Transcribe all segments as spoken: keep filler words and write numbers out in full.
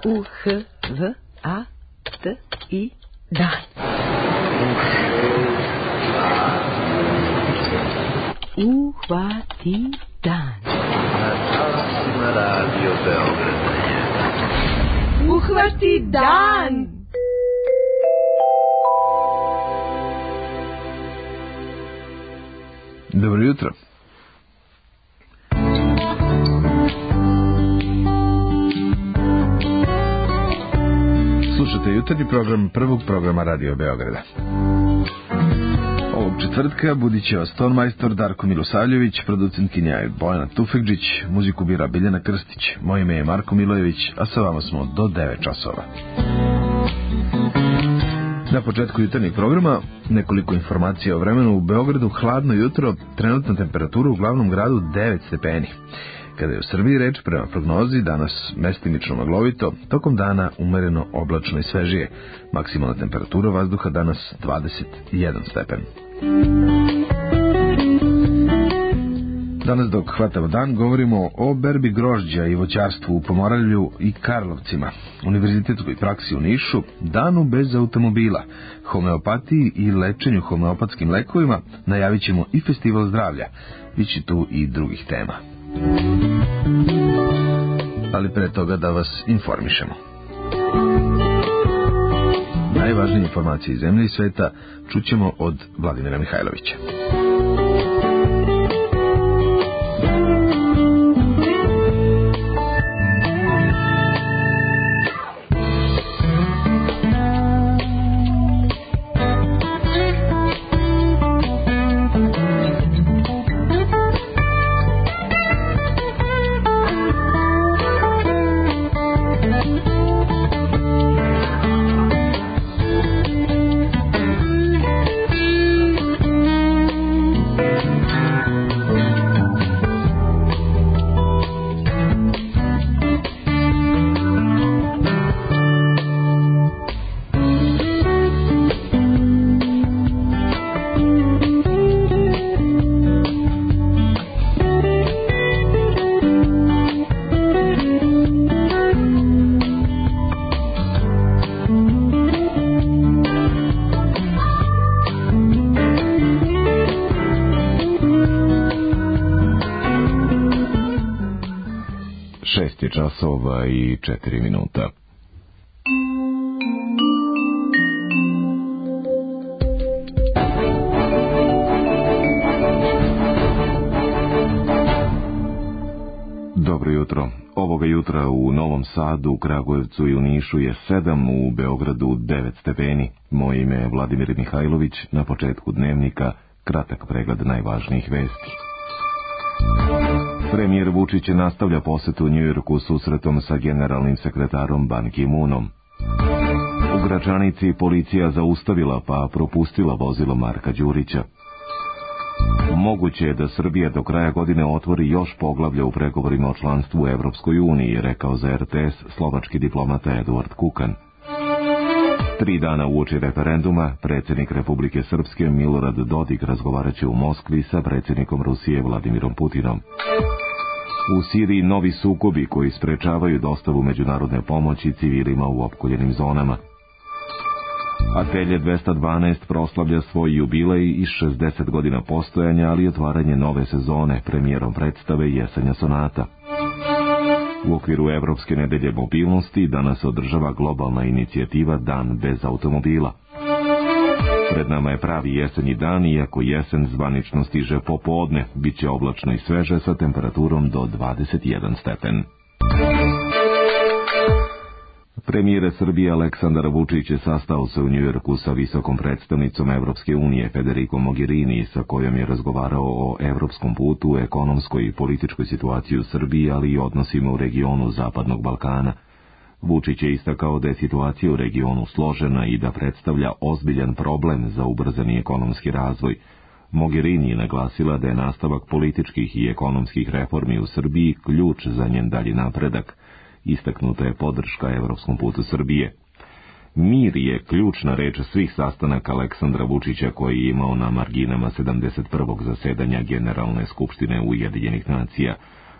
U H V A T I dan. Uhvati dan. Na Radio Beograd. Uhvati dan. Dobro jutro. Slušate jutarnji program prvog programa Radio Beograda. Ovog četvrtka budit će vas tonmajstor Darko Milosavljević, producentkinja Bojana Tufekđić, muziku bira Biljana Krstić. Moje ime je Marko Milojević, a sa vama smo do devet časova. Na početku jutarnjeg programa nekoliko informacija o vremenu. U Beogradu hladno jutro, trenutna temperatura u glavnom gradu devet stepeni. Kada je u Srbiji reč, prema prognozi, danas mestimično maglovito, tokom dana umereno oblačno i svežije. Maksimalna temperatura vazduha danas dvadeset jedan stepen. Danas dok hvatamo dan govorimo o berbi grožđa i voćarstvu u Pomoravlju i Karlovcima, univerzitetskoj praksi u Nišu, danu bez automobila, homeopatiji i lečenju homeopatskim lekovima, najavit ćemo i festival zdravlja, biće tu i drugih tema. Ali pre toga da vas informišemo. Najvažnije informacije iz zemlje i sveta čućemo od Vladimira Mihajlovića. Šest je časova i četiri minuta. Dobro jutro. Ovoga jutra u Novom Sadu, u Kragujevcu i u Nišu je sedam, u Beogradu devet stepeni. Moje ime je Vladimir Mihajlović. Na početku dnevnika kratak pregled najvažnijih vesti. Premijer Vučić nastavlja posetu u Njujorku susretom sa generalnim sekretarom Ban Ki-moonom. U Gračanici policija zaustavila pa propustila vozilo Marka Đurića. Moguće je da Srbija do kraja godine otvori još poglavlja u pregovorima o članstvu u Evropskoj uniji, rekao za R T S slovački diplomata Eduard Kukan. Tri dana uoči referenduma, predsjednik Republike Srpske Milorad Dodik razgovarat će u Moskvi sa predsjednikom Rusije Vladimirom Putinom. U Siriji novi sukobi koji sprečavaju dostavu međunarodne pomoći civilima u opkoljenim zonama. Atelje dvesta dvanaest proslavlja svoj jubilej iz šezdeset godina postojanja, ali i otvaranje nove sezone premijerom predstave Jesenja sonata. U okviru Evropske nedelje mobilnosti danas održava globalna inicijativa Dan bez automobila. Pred nama je pravi jesenji dan, iako jesen zvanično stiže popodne, bit će oblačno i sveže sa temperaturom do dvadeset jedan stepen. Premijer Srbije Aleksandar Vučić je sastao se u Njujorku sa visokom predstavnicom Evropske unije Federico Mogherini, sa kojom je razgovarao o evropskom putu, ekonomskoj i političkoj situaciji u Srbiji, ali i odnosima u regionu Zapadnog Balkana. Vučić je istakao da je situacija u regionu složena i da predstavlja ozbiljan problem za ubrzani ekonomski razvoj. Mogherini je naglasila da je nastavak političkih i ekonomskih reformi u Srbiji ključ za njen dalji napredak. Istaknuta je podrška evropskom putu Srbije. Mir je ključna reč svih sastanaka Aleksandra Vučića koji je imao na marginama sedamdeset prvog zasedanja Generalne skupštine Ujedinjenih nacija.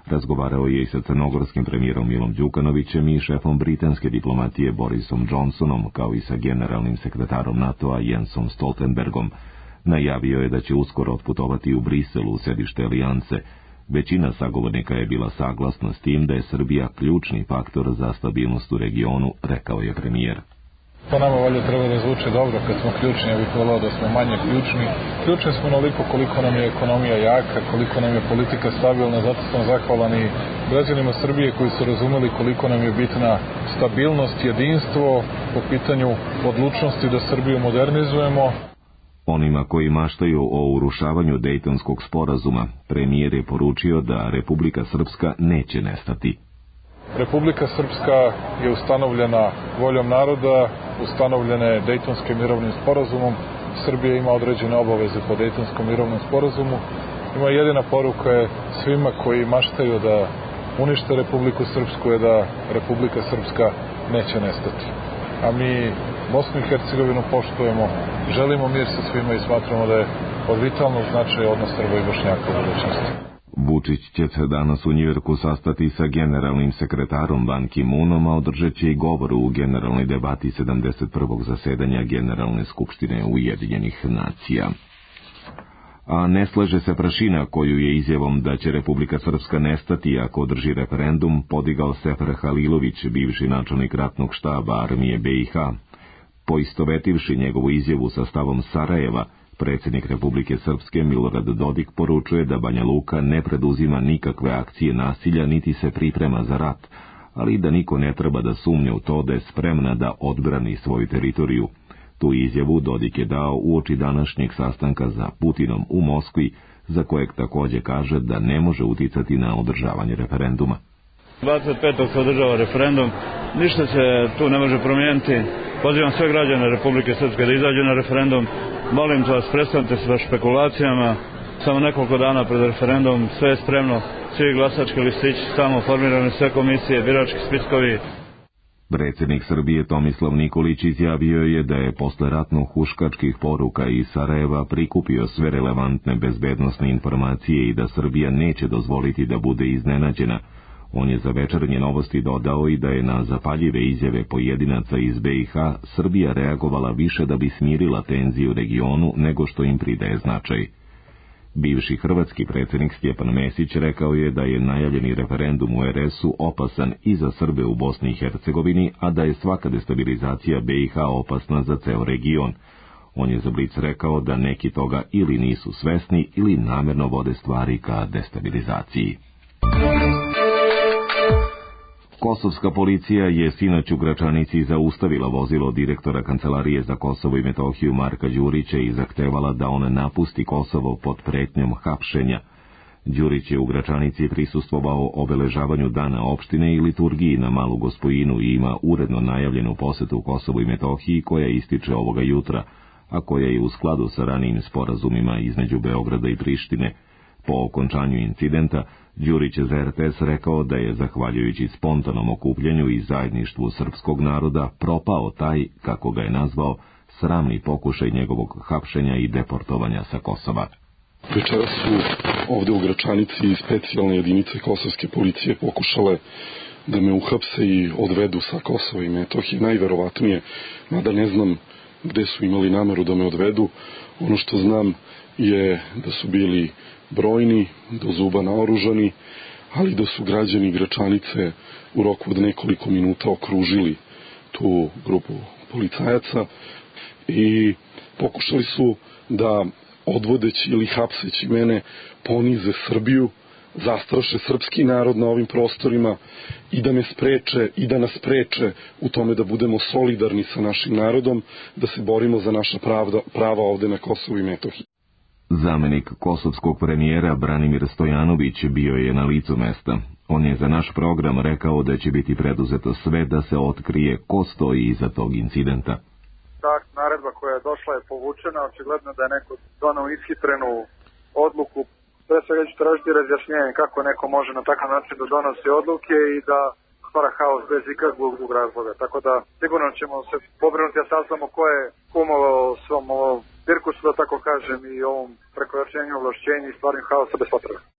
Razgovarao je i sa crnogorskim premijerom Milom Đukanovićem i šefom britanske diplomatije Borisom Johnsonom, kao i sa generalnim sekretarom NATO-a Jensom Stoltenbergom. Najavio je da će uskoro otputovati u Briselu, u sedište Alijance. Većina sagovornika je bila saglasna s tim da je Srbija ključni faktor za stabilnost u regionu, rekao je premijer. Po nama valjda treba da zvuče dobro kad smo ključni, ja bih volao da smo manje ključni. Ključni smo naliko koliko nam je ekonomija jaka, koliko nam je politika stabilna, zato sam zahvalan i građanima Srbije koji su razumeli koliko nam je bitna stabilnost, jedinstvo po pitanju odlučnosti da Srbiju modernizujemo. Onima koji maštaju o urušavanju Dejtonskog sporazuma, premijer je poručio da Republika Srpska neće nestati. Republika Srpska je ustanovljena voljom naroda, ustanovljena je Dejtonskim mirovnim sporazumom. Srbija ima određene obaveze po Dejtonskom mirovnom sporazumu. Ima jedina poruka je svima koji maštaju da unište Republiku Srpsku je da Republika Srpska neće nestati. A mi Bosnu i Hercegovinu poštujemo, želimo mir sa svima i smatramo da je od vitalnog značaja odnos Srba i Bošnjaka u budućnosti. Vučić će se danas u Njujorku sastati sa generalnim sekretarom Ban Ki-moonom, a održat će i govor u generalnoj debati sedamdeset prvog zasedanja Generalne skupštine Ujedinjenih nacija. A ne slaže se prašina koju je izjavom da će Republika Srpska nestati ako održi referendum podigao Sefer Halilović, bivši načelnik ratnog štaba armije B i H. Poistovetivši njegovu izjavu sa stavom Sarajeva, predsjednik Republike Srpske Milorad Dodik poručuje da Banja Luka ne preduzima nikakve akcije nasilja niti se priprema za rat, ali da niko ne treba da sumnja u to da je spremna da odbrani svoju teritoriju. Tu izjavu Dodik je dao uoči današnjeg sastanka za Putinom u Moskvi, za kojeg također kaže da ne može uticati na održavanje referenduma. dvadeset petog se održava referendum, ništa se tu ne može promijeniti. Pozivam sve građane Republike Srpske da izađu na referendum. Molim vas, prestanite sa špekulacijama. Samo nekoliko dana pred referendum, sve je spremno, svi glasački listići, tamo formirane sve komisije, birački spiskovi. Predsjednik Srbije Tomislav Nikolić izjavio je da je posle ratno-huškačkih poruka iz Sarajeva prikupio sve relevantne bezbednosne informacije i da Srbija neće dozvoliti da bude iznenađena. On je za Večernje novosti dodao i da je na zapaljive izjave pojedinaca iz B i H Srbija reagovala više da bi smirila tenziju u regionu nego što im pridaje značaj. Bivši hrvatski predsjednik Stjepan Mesić rekao je da je najavljeni referendum u er es u opasan i za Srbe u Bosni i Hercegovini, a da je svaka destabilizacija B i H opasna za ceo region. On je za Blic rekao da neki toga ili nisu svesni ili namjerno vode stvari ka destabilizaciji. Kosovska policija je sinoć u Gračanici zaustavila vozilo direktora Kancelarije za Kosovo i Metohiju Marka Đurića i zahtevala da on napusti Kosovo pod pretnjom hapšenja. Đurić je u Gračanici prisustvovao obeležavanju dana opštine i liturgiji na Malu Gospojinu i ima uredno najavljenu posetu Kosovu i Metohiji koja ističe ovoga jutra, a koja je u skladu sa ranijim sporazumima između Beograda i Prištine. Po okončanju incidenta, Đurić je za er te es rekao da je, zahvaljujući spontanom okupljanju i zajedništvu srpskog naroda, propao taj, kako ga je nazvao, sramni pokušaj njegovog hapšenja i deportovanja sa Kosova. Večeras su ovde u Gračanici specijalne jedinice kosovske policije pokušale da me uhapse i odvedu sa Kosova i Metohije. Najverovatnije, mada ne znam gde su imali nameru da me odvedu. Ono što znam je da su bili brojni, do zuba naoružani, ali da su građani Gračanice u roku od nekoliko minuta okružili tu grupu policajaca i pokušali su da odvodeći ili hapseći mene ponize Srbiju, zastraše srpski narod na ovim prostorima i da me spreče i da nas spreče u tome da budemo solidarni sa našim narodom, da se borimo za naša pravda, prava ovde na Kosovu i Metohiji. Zamenik kosovskog premijera Branimir Stojanović bio je na licu mesta. On je za naš program rekao da će biti preduzeto sve da se otkrije ko stoji iza tog incidenta. Ta naredba koja je došla je povučena, očigledno da je neko donao ishitrenu odluku. Pre svega ću tražiti razjašnjenje kako neko može na takav način da donosi odluke i da stvara haos bez ikakvog drugog razloga. Tako da sigurno ćemo se pobrinuti da saznamo ko je kumovao svom ovom cirkusu, da tako kažem, i ovom prekoračenju ovlašćenja i stvarnim haosa bez potrebe.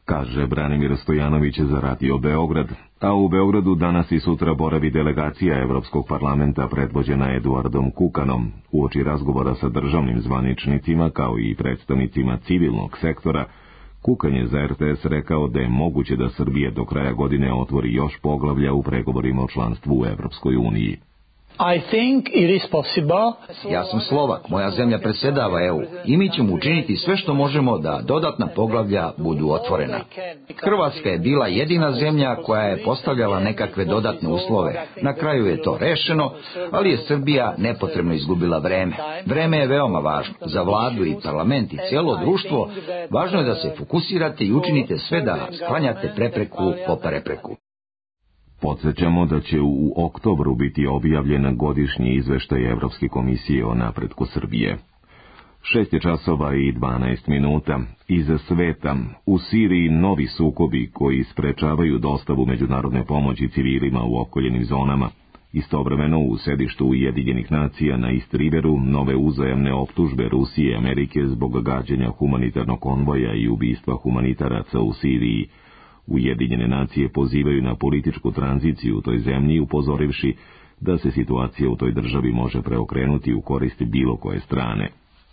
kaže Branimir Stojanović za Radio Beograd, a u Beogradu danas i sutra boravi delegacija Evropskog parlamenta predvođena Eduardom Kukanom. Uoči razgovora sa državnim zvaničnicima kao i predstavnicima civilnog sektora, Kukan je za R T S rekao da je moguće da Srbija do kraja godine otvori još poglavlja u pregovorima o članstvu u Evropskoj uniji. I think it is possible. Ja sam Slovak, moja zemlja predsjedava E U i mi ćemo učiniti sve što možemo da dodatna poglavlja budu otvorena. Hrvatska je bila jedina zemlja koja je postavljala nekakve dodatne uslove. Na kraju je to rešeno, ali je Srbija nepotrebno izgubila vreme. Vreme je veoma važno. Za vladu i parlament i cijelo društvo važno je da se fokusirate i učinite sve da sklanjate prepreku po prepreku. Podsjećamo da će u oktobru biti objavljen godišnji izveštaj Evropske komisije o napretku Srbije. Šest je časova i dvanaest minuta. Iza sveta, u Siriji novi sukobi koji sprečavaju dostavu međunarodne pomoći civilima u opkoljenim zonama. Istovremeno u sedištu Ujedinjenih nacija na East Riveru nove uzajamne optužbe Rusije i Amerike zbog gađanja humanitarnog konvoja i ubistva humanitaraca u Siriji. Ujedinjene nacije pozivaju na političku tranziciju u toj zemlji, upozorivši da se situacija u toj državi može preokrenuti u korist bilo koje strane.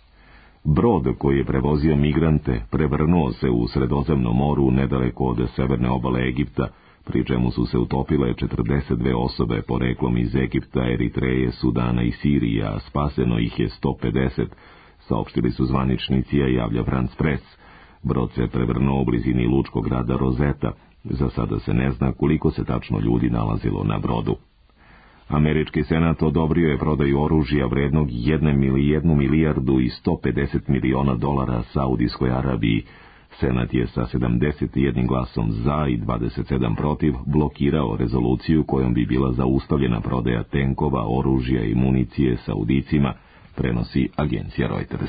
Brod koji je prevozio migrante prevrnuo se u Sredozemnom moru nedaleko od severne obale Egipta, pri čemu su se utopile četrdeset dve osobe poreklom iz Egipta, Eritreje, Sudana i Sirije, a spaseno ih je sto pedeset, saopštili su zvaničnici, a javlja France Press. Brod se prevrnuo u blizini lučkog grada Rozeta. Za sada se ne zna koliko se tačno ljudi nalazilo na brodu. Američki senat odobrio je prodaju oružja vrednog jednu milijardu i sto pedeset miliona dolara Saudijskoj Arabiji. Senat je sa sedamdeset jedan glasom za i dvadeset sedam protiv blokirao rezoluciju kojom bi bila zaustavljena prodaja tenkova, oružja i municije Saudicima, prenosi agencija Reuters.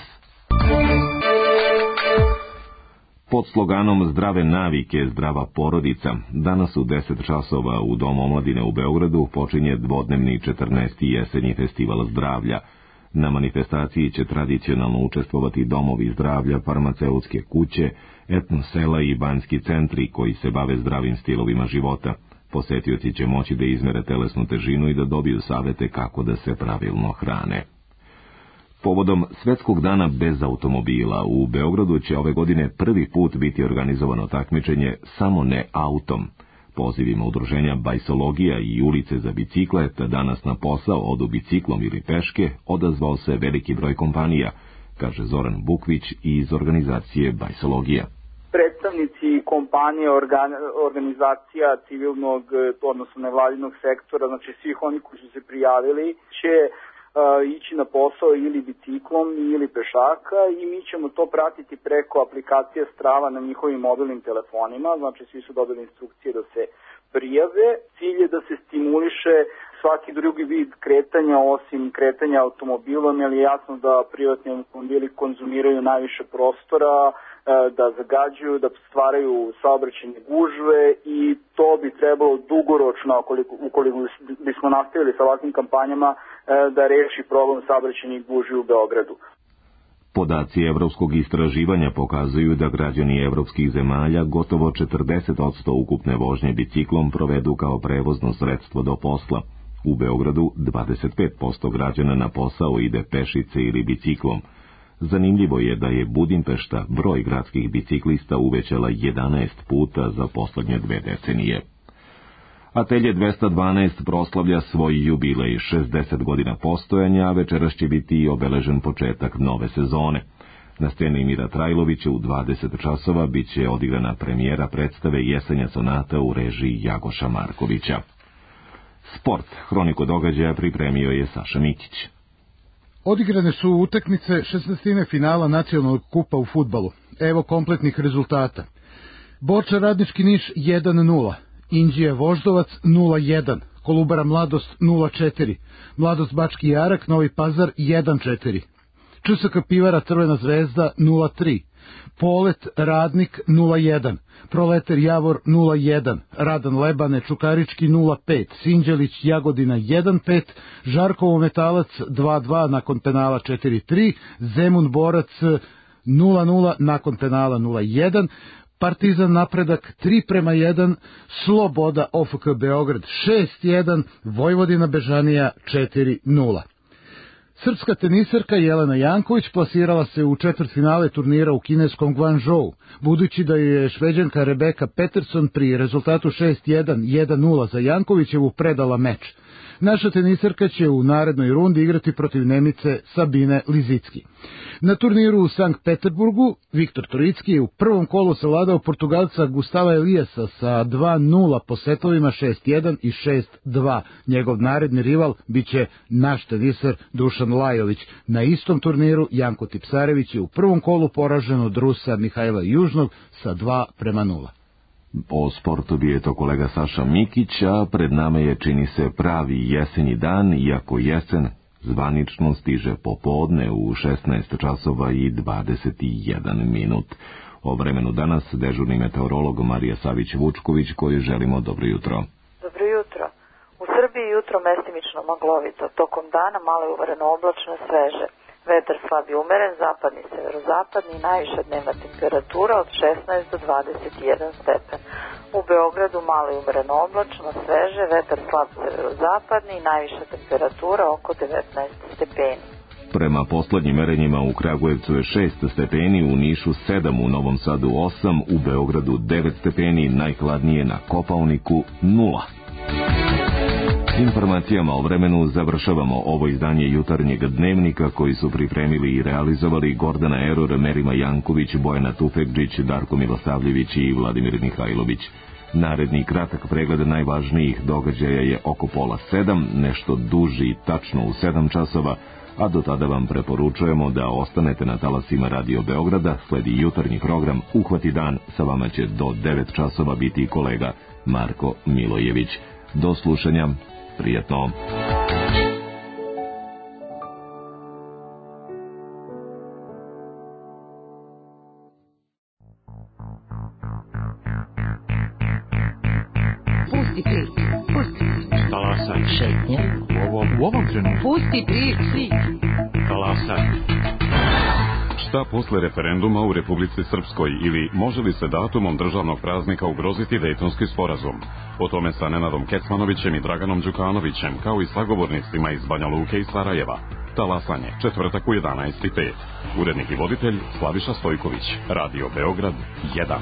Pod sloganom Zdrave navike, zdrava porodica, danas u deset časova u Domu omladine u Beogradu počinje dvodnevni četrnaesti jesenji festival zdravlja. Na manifestaciji će tradicionalno učestvovati domovi zdravlja, farmaceutske kuće, etnosela i banjski centri koji se bave zdravim stilovima života. Posetioci će moći da izmere telesnu težinu i da dobiju savete kako da se pravilno hrane. Povodom Svetskog dana bez automobila u Beogradu će ove godine prvi put biti organizovano takmičenje Samo ne autom. Pozivima udruženja Bajsologija i ulice za bicikle, te danas na posao odu biciklom ili peške, odazvao se veliki broj kompanija, kaže Zoran Bukvić iz organizacije Bajsologija. Predstavnici kompanije, organ, organizacija civilnog, odnosno nevladinog sektora, znači svih oni koji su se prijavili, će ići na posao ili biciklom ili pešaka i mi ćemo to pratiti preko aplikacije Strava na njihovim mobilnim telefonima, znači svi su dobili instrukcije da se prijave. Cilj je da se stimuliše svaki drugi vid kretanja osim kretanja automobilom, jer je jasno da privatni automobili konzumiraju najviše prostora, da zagađuju, da stvaraju saobraćajne gužve i to bi trebalo dugoročno, ukoliko, ukoliko bismo nastavili sa ovakvim kampanjama, da reši problem saobraćajnih gužvi u Beogradu. Podaci evropskog istraživanja pokazuju da građani evropskih zemalja gotovo četrdeset posto ukupne vožnje biciklom provedu kao prevozno sredstvo do posla. U Beogradu dvadeset pet posto građana na posao ide pešice ili biciklom. Zanimljivo je da je Budimpešta broj gradskih biciklista uvećala jedanaest puta za poslednje dve decenije. Atelje dvesta dvanaest proslavlja svoj jubilej, šezdeset godina postojanja, a večeras će biti i obeležen početak nove sezone. Na sceni Mira Trajlovića u dvadeset časova bit će odigrana premijera predstave Jesenja sonata u režiji Jagoša Markovića. Sport, hroniku događaja pripremio je Saša Mikić. Odigrane su utakmice šesnaestine finala nacionalnog kupa u fudbalu. Evo kompletnih rezultata. Borča Radnički Niš jedan nula, Inđija Voždovac nula jedan, Kolubara Mladost nula četiri, Mladost Bački Jarak Novi Pazar jedan četiri, Č S K Pivara Crvena Zvezda nula tri, Polet Radnik nula jedan, Proleter Javor nula jedan, Radan Lebane Čukarički nula pet, Sinđelić Jagodina jedan pet, Žarkovo Metalac dva dva nakon penala četiri tri, Zemun Borac nula nula nakon penala nula jedan, Partizan Napredak tri prema jedan, Sloboda O F K Beograd šest jedan, Vojvodina Bežanija četiri nula. Srpska tenisarka Jelena Janković plasirala se u četvrtfinale turnira u kineskom Guangzhou, budući da je Šveđanka Rebeka Peterson pri rezultatu šest jedan, jedan nula za Jankovićevu predala meč. Naša tenisarka će u narednoj rundi igrati protiv Nemice Sabine Lizicki. Na turniru u Sankt Peterburgu Viktor Toricki je u prvom kolu savladao Portugalca Gustava Eliasa sa dva nula po setovima šest jedan i šest dva. Njegov naredni rival biće naš tenisar Dušan Lajović. Na istom turniru Janko Tipsarević je u prvom kolu poražen od Rusa Mihajla Južnog sa dva prema nula. O sportu bi je to kolega Saša Mikić, a pred nama je, čini se, pravi jesenji dan, iako jesen zvanično stiže popodne u šesnaest časova i dvadeset jedan minut. O vremenu danas dežurni meteorolog Marija Savić-Vučković, koji želimo dobro jutro. Dobro jutro. U Srbiji jutro mestimično maglovito, tokom dana malo je uvereno oblačno, sveže. Vetar slab i umeren, zapadni i severozapadni, najviša dnevna temperatura od šesnaest do dvadeset jedan stepen. U Beogradu malo je umereno oblačno, sveže, vetar slab severozapadni, najviša temperatura oko devetnaest stepeni. Prema poslednjim merenjima u Kragujevcu je šest stepeni, u Nišu sedam, u Novom Sadu osam, u Beogradu devet stepeni, najhladnije na Kopaoniku nula. S informacijama o vremenu završavamo ovo izdanje jutarnjeg dnevnika koji su pripremili i realizovali Gordana Eror, Merima Janković, Bojana Tufekđić, Darko Milosavljević i Vladimir Mihajlović. Naredni kratak pregled najvažnijih događaja je oko pola sedam, nešto duži tačno u sedam časova, a do tada vam preporučujemo da ostanete na talasima Radio Beograda, sledi jutarnji program Uhvati dan, sa vama će do devet časova biti kolega Marko Milojević. Do slušanja. Prijetno. Pusti prik, pusti. Talasaj. Šetnje. U ovom, u ovom trenutku. Pusti prik, prik. Talasaj. Šta posle referenduma u Republici Srpskoj ili može li se datumom državnog praznika ugroziti Dejtonski sporazum? O tome sa Nenadom Kecmanovićem i Draganom Đukanovićem, kao i sagovornicima iz Banja Luke i Sarajeva. Talasanje, četvrtak u jedanaest i pet. Urednik i voditelj Slaviša Stojković. Radio Beograd jedan.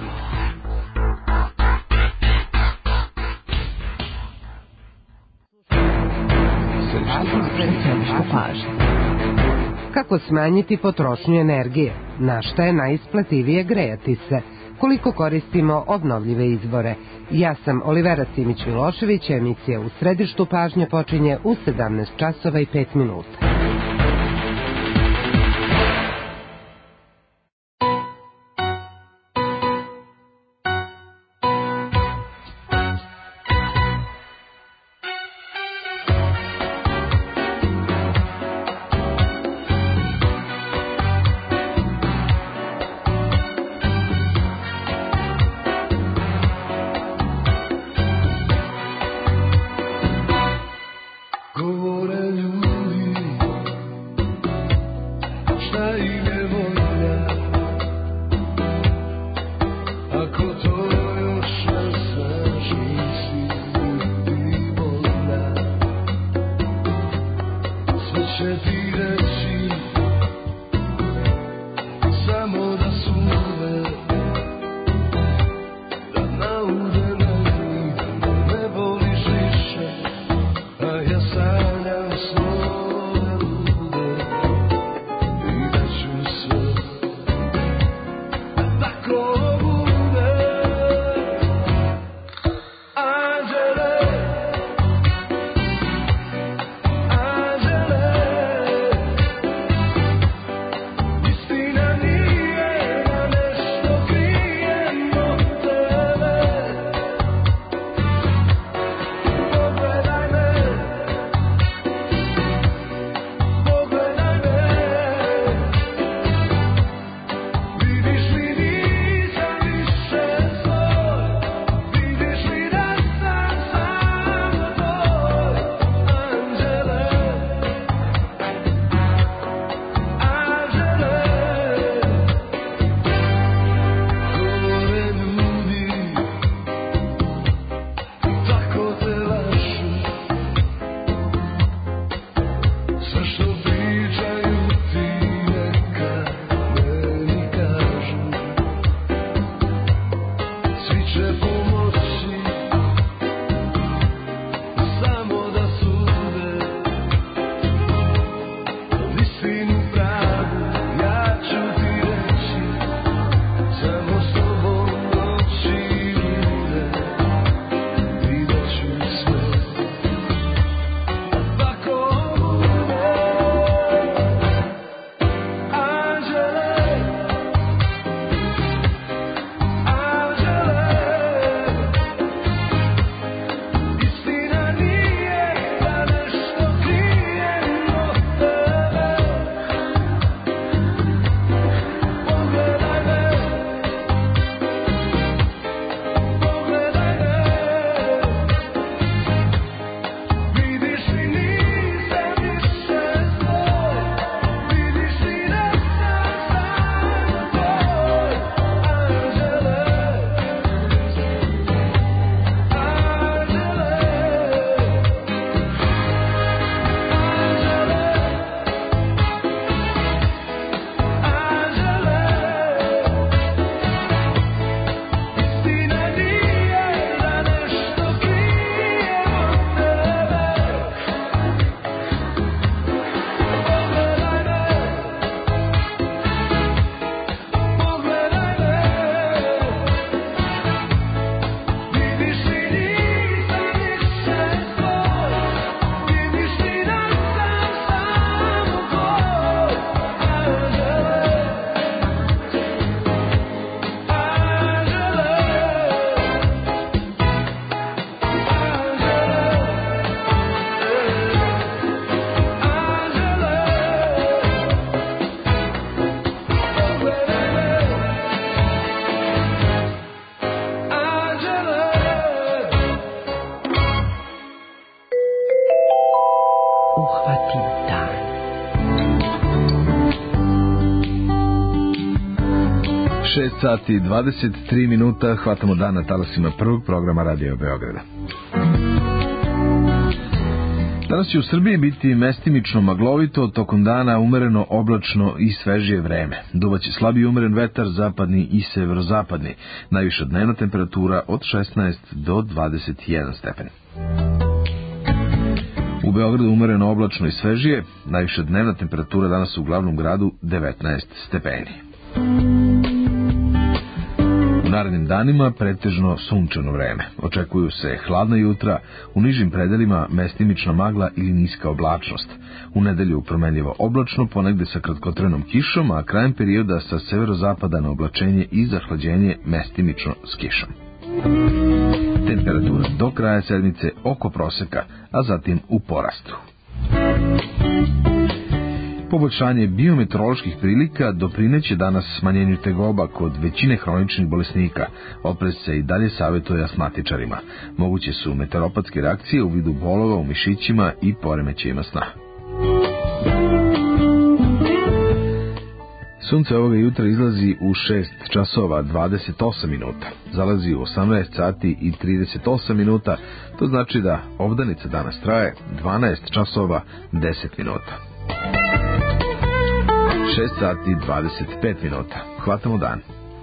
Kako smanjiti potrošnju energije? Na šta je najisplativije grejati se? Koliko koristimo obnovljive izvore? Ja sam Olivera Simić-Milošević, emisija U središtu pažnje počinje u sedamnaest časova i pet minuta. Govore ljudi Uhvati dan. šest sati i dvadeset tri minuta, hvatamo dan na talasima prvog programa Radio Beograda. Danas će u Srbiji biti mestimično maglovito, tokom dana umereno oblačno i svežije vreme. Duvaće slab i umeren vetar, zapadni i severozapadni. Najviša dnevna temperatura od šesnaest do dvadeset jedan stepen. U Beogradu umereno oblačno i svežije, najviša dnevna temperatura danas u glavnom gradu devetnaest stepeni. U narednim danima pretežno sunčano vreme. Očekuju se hladna jutra, u nižim predelima mestimična magla ili niska oblačnost. U nedelju promenljivo oblačno, ponegde sa kratkotrenom kišom, a krajem perioda sa severozapada na oblačenje i zahlađenje mestimično s kišom. Temperatura do kraja sedmice oko proseka, a zatim u porastu. Poboljšanje biometeoroloških prilika doprineće danas smanjenju tegoba kod većine hroničnih bolesnika. Oprez se i dalje savjetuje astmatičarima. Moguće su meteoropatske reakcije u vidu bolova u mišićima i poremećajima sna. Sunce ovoga jutra izlazi u šest časova dvadeset osam minuta. Zalazi u osamnaest sati i trideset osam minuta. To znači da obdanica danas traje dvanaest časova deset minuta. šest sati dvadeset pet minuta. Hvatamo dan.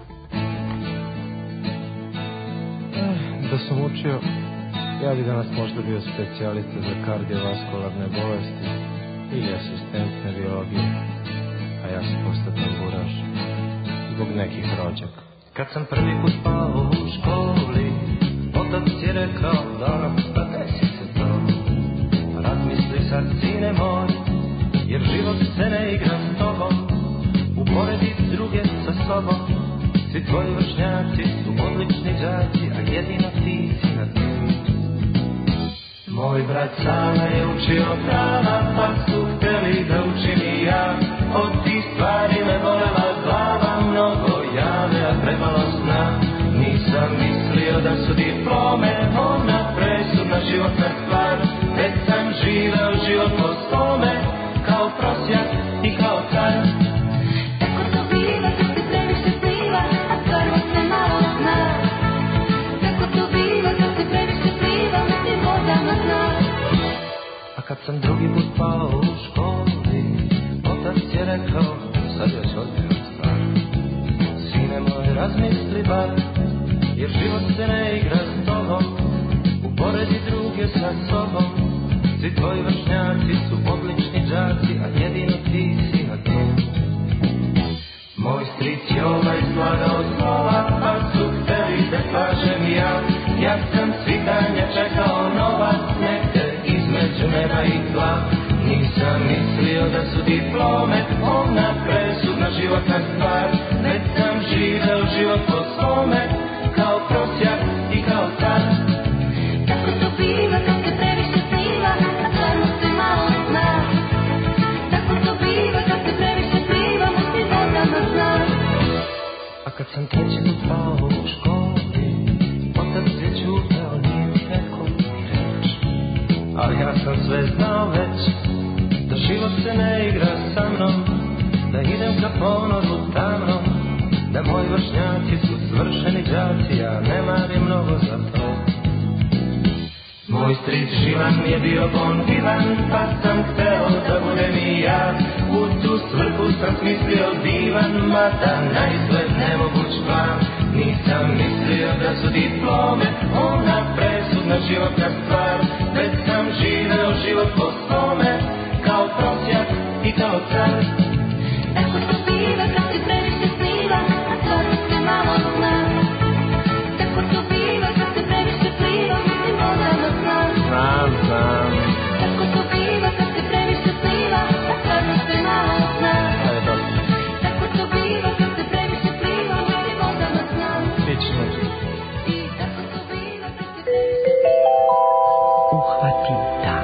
Da sam učio, ja bi danas možda bio specijalista za kardiovaskularne bolesti ili asistent na biologiji, a ja sam postao tamburaš zbog nekih rođaka. Kad sam prvi put pao u školi, otac je rekao da, da desi se to. Razmisli sad, sine moj, jer život se ne igra s tobom. Uporedi druge sa sobom. Svi tvoji vršnjaci su odlični đaci, a jedino ti si na dnu. Moj brat Sava je učio prava, pa su hteli da učim i ja. Od tih stvari me bolela glava, mnogo jave, a premalo sna. Nisam mislio da su diplome ona presudna životna stvar. Već sam živeo život po svome, kao prosjak i kao car. Tako to biva kad se previše pliva, a stvarno se malo zna. Tako to biva kad se previše pliva, u tim vodama zna. A kad sam drugi put pao u školi, otac je rekao, sad je ozbiljna stvar. Sine moj, razmisli bar, jer život se ne igra s tobom. Uporedi druge sa sobom. Svi tvoji vršnjaci su odlični đaci, a jedino ti si na dnu. Moj stric je ovaj slagao slova, pa su hteli da kažem ja. Ja sam svitanja čekao novac, negde između neba i tla. Nisam mislio da su diplome ona presudna životna stvar. Već sam živeo život po svome, kao prosjak i kao car. Tako to biva kad se previše pliva, a stvarno se malo zna. Tako to biva kad se previše pliva, u tim vodama zna. A kad sam treći put pao u školi, otac je čutao, nije mi rekao ni reč. Ali ja sam sve znao već, da život se ne igra sa mnom, da idem ka ponoru tamnom, da moji vršnjaci su svršeni đaci, ja ne marim mnogo za to. Moj stric Živan je bio bon divan, pa sam hteo da budem i ja. U tu svrhu sam smislio divan, mada naizgled nemoguć plan. Nisam mislio da su diplome ona presudna životna stvar. Već sam živeo život po svome, kao prosjak i kao car. Tako to biva kad se previše sniva, a stvarno se malo zna. Tako to biva kad se previše pliva, u tim vodama zna. Znam, znam. Tako to biva kad se previše sniva, a stvarno se malo zna. Tako to biva kad se previše pliva, u tim vodama zna. Slično. I tako to biva kad se previše Uhvati dan.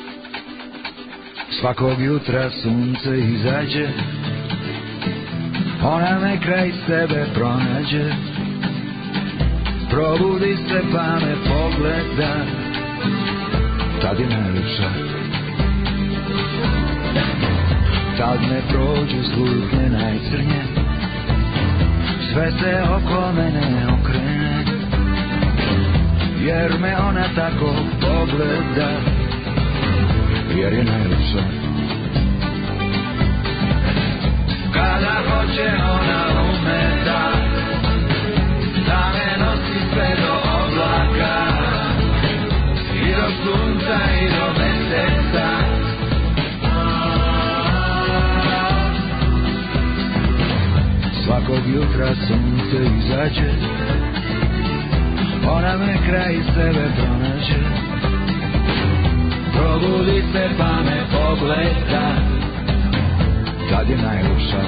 Svakog jutra sunce izađe, Ona me kraj sebe pronađe, probudi se pa me pogleda, tad je najljepša. Tad me prođu slutnje najcrnje, sve se oko mene okrene, jer me ona tako pogleda, jer je najljepša. Kada hoće ona ume da, da me nosi sve do oblaka, i do sunca i do meseca. Svakog jutra sunce izađe, ona me kraj sebe pronađe, probudi se pa me pogleda, tad je najljepša.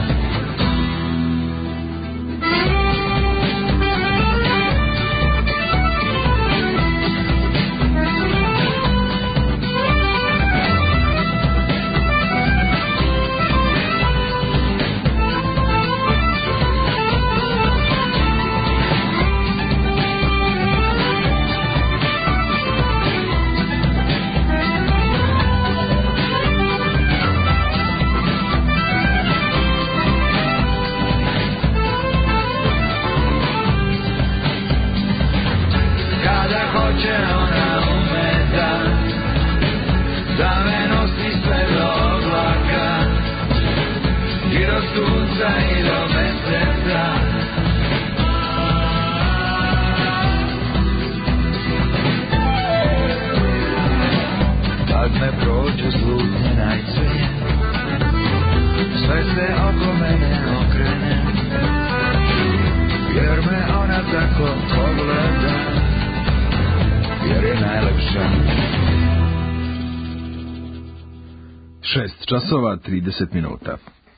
šest časova trideset minuta.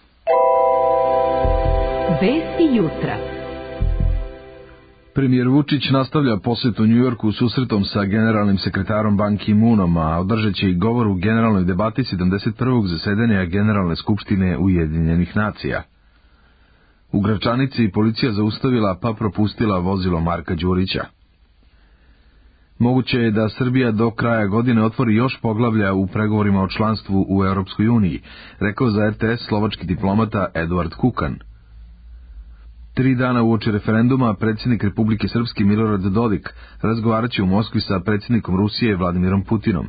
Vesti jutra. Premijer Vučić nastavlja posjetu Njujorku susretom sa generalnim sekretarom Ban Ki-moonom, a održat će i govor u generalnoj debati sedamdeset prvog zasedanja Generalne skupštine Ujedinjenih nacija. U Gračanici policija zaustavila pa propustila vozilo Marka Đurića. Moguće je da Srbija do kraja godine otvori još poglavlja u pregovorima o članstvu u Europskoj uniji, rekao za er te es slovački diplomata Eduard Kukan. Tri dana uoči referenduma predsjednik Republike Srpske Milorad Dodik razgovarat će u Moskvi sa predsjednikom Rusije Vladimirom Putinom.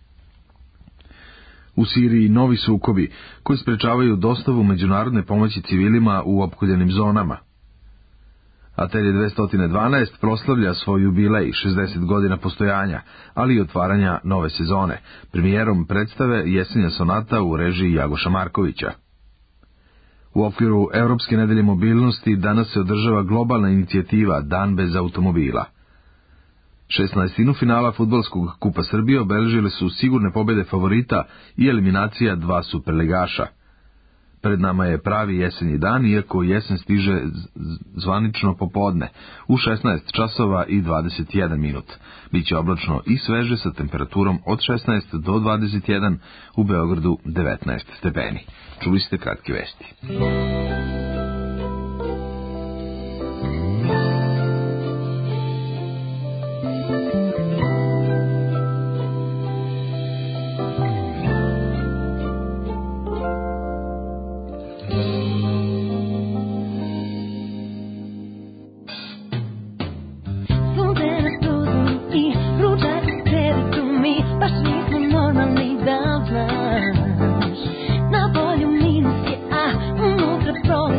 U Siriji novi sukobi koji sprečavaju dostavu međunarodne pomoći civilima u opkoljenim zonama. Atelje dvesta dvanaest proslavlja svoj jubilej, šezdeset godina postojanja, ali i otvaranja nove sezone. Premijerom predstave Jesenja sonata u režiji Jagoša Markovića. U okviru Europske nedelje mobilnosti danas se održava globalna inicijativa Dan bez automobila. šesnaestinu finala fudbalskog kupa Srbije obeležile su sigurne pobjede favorita i eliminacija dva superligaša. Pred nama je pravi jesenji dan, iako jesen stiže zvanično popodne, u šesnaest časova i dvadeset jedan minut. Biće oblačno i sveže sa temperaturom od šesnaest do dvadeset jedan, u Beogradu devetnaest stepeni. Čuli ste kratke vesti. Na polju minus je, a unutra prolaz.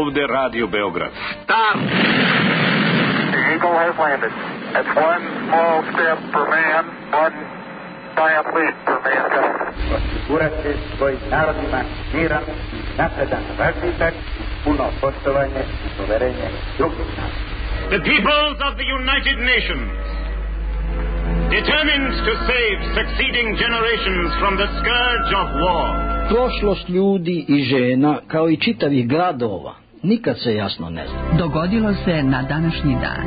ovde Radio Beograd. Start! The Eagle has landed. That's one small step for man, one giant leap for mankind. Osigurati svojim narodima miran i napredan razvitak, puno poštovanje i poverenje drugih naroda. The peoples of the United Nations, determined to save succeeding generations from the scourge of war. Prošlost ljudi i žena, kao i čitavih gradova, nikad se jasno ne zna. Dogodilo se na današnji dan.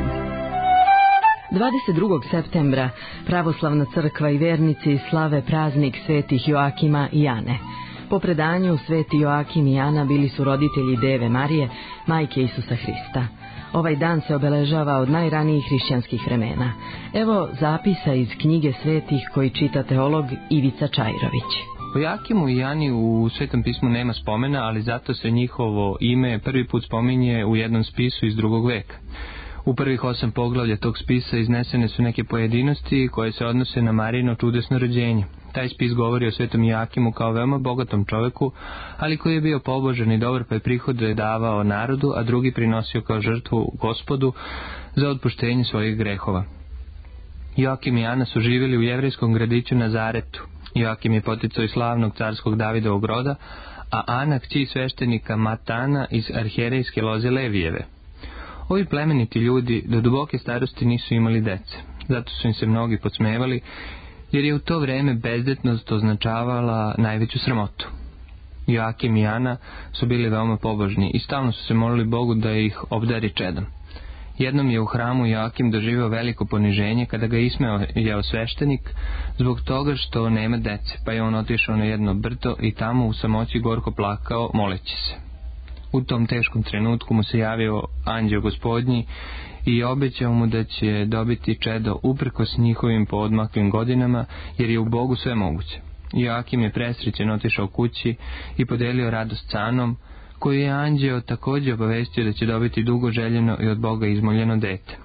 dvadeset drugog septembra pravoslavna crkva i vernici slave praznik svetih Joakima i Ane. Po predanju, sveti Joakim i Ana bili su roditelji Deve Marije, majke Isusa Hrista. Ovaj dan se obeležava od najranijih hrišćanskih vremena. Evo zapisa iz knjige svetih koji čita teolog Ivica Čajrović. O Joakimu i Ani u Svetom pismu nema spomena, ali zato se njihovo ime prvi put spominje u jednom spisu iz drugog veka. U prvih osam poglavlja tog spisa iznesene su neke pojedinosti koje se odnose na Marijino čudesno rođenje. Taj spis govori o svetom Joakimu kao veoma bogatom čoveku, ali koji je bio pobožan i dobar, pa je prihode davao narodu, a drugi prinosio kao žrtvu Gospodu za otpuštenje svojih grehova. Joakim i Ana su živjeli u jevrejskom gradiću Nazaretu. Joakim je poticao iz slavnog carskog Davidovog roda, a Ana kći sveštenika Matana iz arhijerejske loze Levijeve. Ovi plemeniti ljudi do duboke starosti nisu imali dece, zato su im se mnogi podsmevali, jer je u to vreme bezdetnost označavala najveću sramotu. Joakim i Ana su bili veoma pobožni i stalno su se molili Bogu da ih obdari čedom. Jednom je u hramu Joakim doživeo veliko poniženje kada ga ismeo jeo sveštenik zbog toga što nema dece, pa je on otišao na jedno brdo i tamo u samoći gorko plakao moleći se. U tom teškom trenutku mu se javio anđeo Gospodnji i obećao mu da će dobiti čedo uprkos njihovim poodmaklim godinama, jer je u Bogu sve moguće. Joakim je presrećen otišao kući i podelio radost s Anom, koju je anđeo također obavestio da će dobiti dugo željeno i od Boga izmoljeno dete.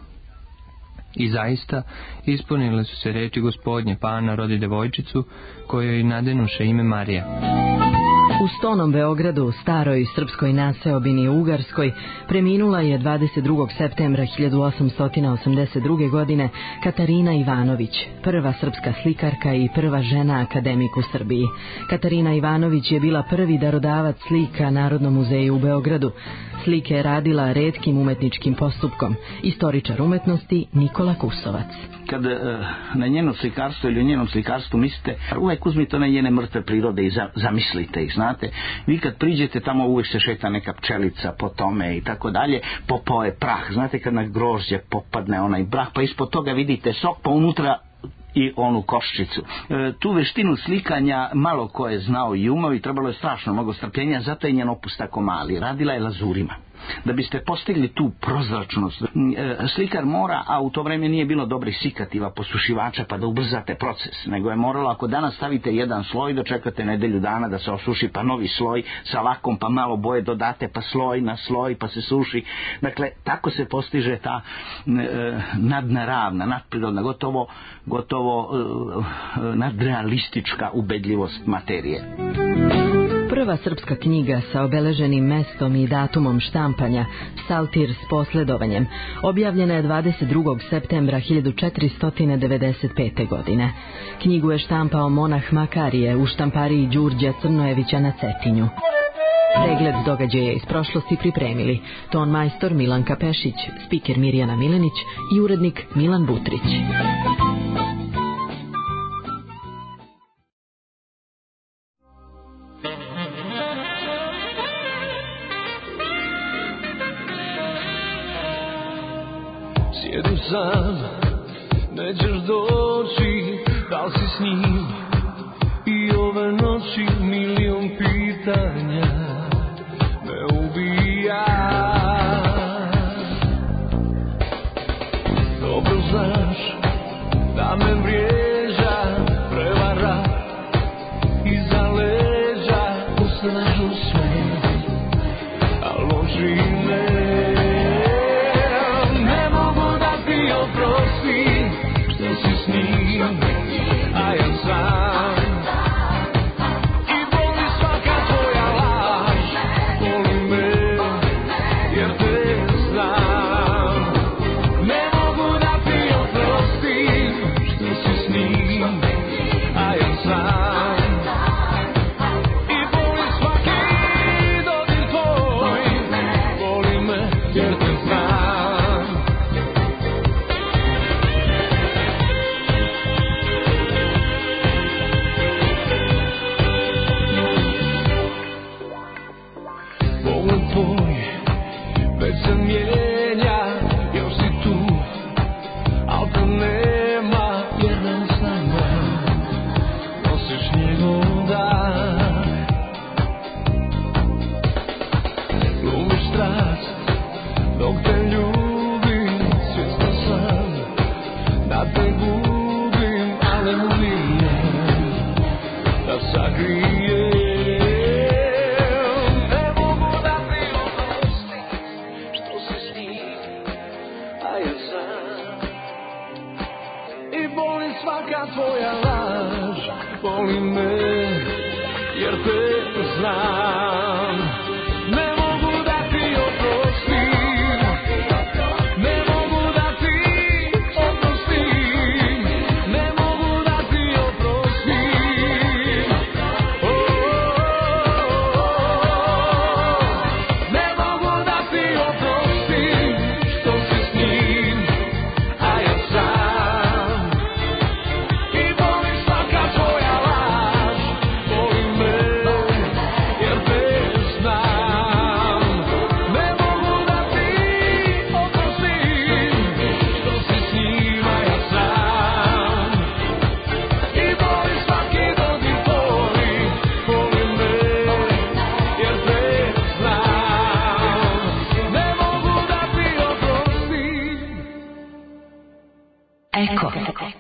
I zaista ispunile su se reči Gospodnje, pa Ana rodi devojčicu, kojoj nadenuše ime Marija. U Stonom Beogradu, staroj srpskoj naseobini u Ugarskoj, preminula je dvadeset drugog septembra hiljadu osamsto osamdeset druge. godine Katarina Ivanović, prva srpska slikarka i prva žena akademik u Srbiji. Katarina Ivanović je bila prvi darodavac slika Narodnom muzeju u Beogradu. Slike je radila retkim umetničkim postupkom. Istoričar umetnosti Nikola Kusovac. Kad e, na njeno slikarstvo ili u njenom slikarstvu mislite, uvek uzmite one njene mrtve prirode i za, zamislite ih, znate. Vi kad priđete tamo uvek se šeta neka pčelica po tome i tako dalje, popao je prah, znate kad na grožđe popadne onaj prah, pa ispod toga vidite sok, pa unutra i onu koščicu. E, tu veštinu slikanja malo ko je znao i umao i trebalo je strašno mnogo strpljenja, zato je njen opus tako mali. Radila je lazurima. Da biste postigli tu prozračnost, slikar mora, a u to vreme nije bilo dobrih sikativa, posušivača, pa da ubrzate proces, nego je moralo, ako danas stavite jedan sloj, da čekate nedelju dana da se osuši, pa novi sloj sa lakom, pa malo boje dodate, pa sloj na sloj, pa se suši. Dakle, tako se postiže ta e, nadnaravna, nadprirodna, gotovo, gotovo e, nadrealistička ubedljivost materije. Prva srpska knjiga sa obeleženim mestom i datumom štampanja, Psaltir s posledovanjem, objavljena je dvadeset drugog septembra hiljadu četiristo devedeset pete. godine. Knjigu je štampao monah Makarije u štampariji Đurđa Crnojevića na Cetinju. Pregled događaja iz prošlosti pripremili ton majstor Milanka Pešić, spiker Mirjana Milenić i urednik Milan Butrić. Sjedim sam, nećeš doći, da li si s njim? I ove noći milion pitanja me ubija. Dobro znaš da me vrijeđa, prevara iza leđa, usnažu sve, al oči me. A ja sam i boli svaka tvoja laž, boli me volim svaka tvoja laž, volim me jer te znam. Ne mogu da ti oprostim, ne mogu da ti oprostim, ne mogu da ti oprostim. Oh, oh, oh. Ne mogu da ti oprostim što si s njim, a ja sam. I volim svaka tvoja laž, volim me jer te znam. Ne mogu da ti oprostim što si s njim, a ja sam. I volim svaki dodir tvoj, volim me jer te znam. Ne mogu da ti oprostim. Eko.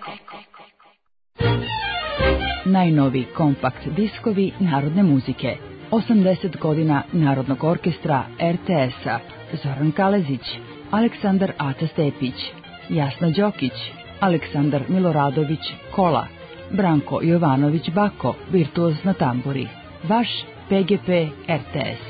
Najnovi kompakt diskovi narodne muzike. osamdeset godina Narodnog orkestra er te es-a. Zoran Kalezić, Aleksandar Aca Stepić, Jasna Đokić, Aleksandar Miloradović Kola, Branko Jovanović Bako, virtuoz na tamburi. Vaš pe ge pe er te es.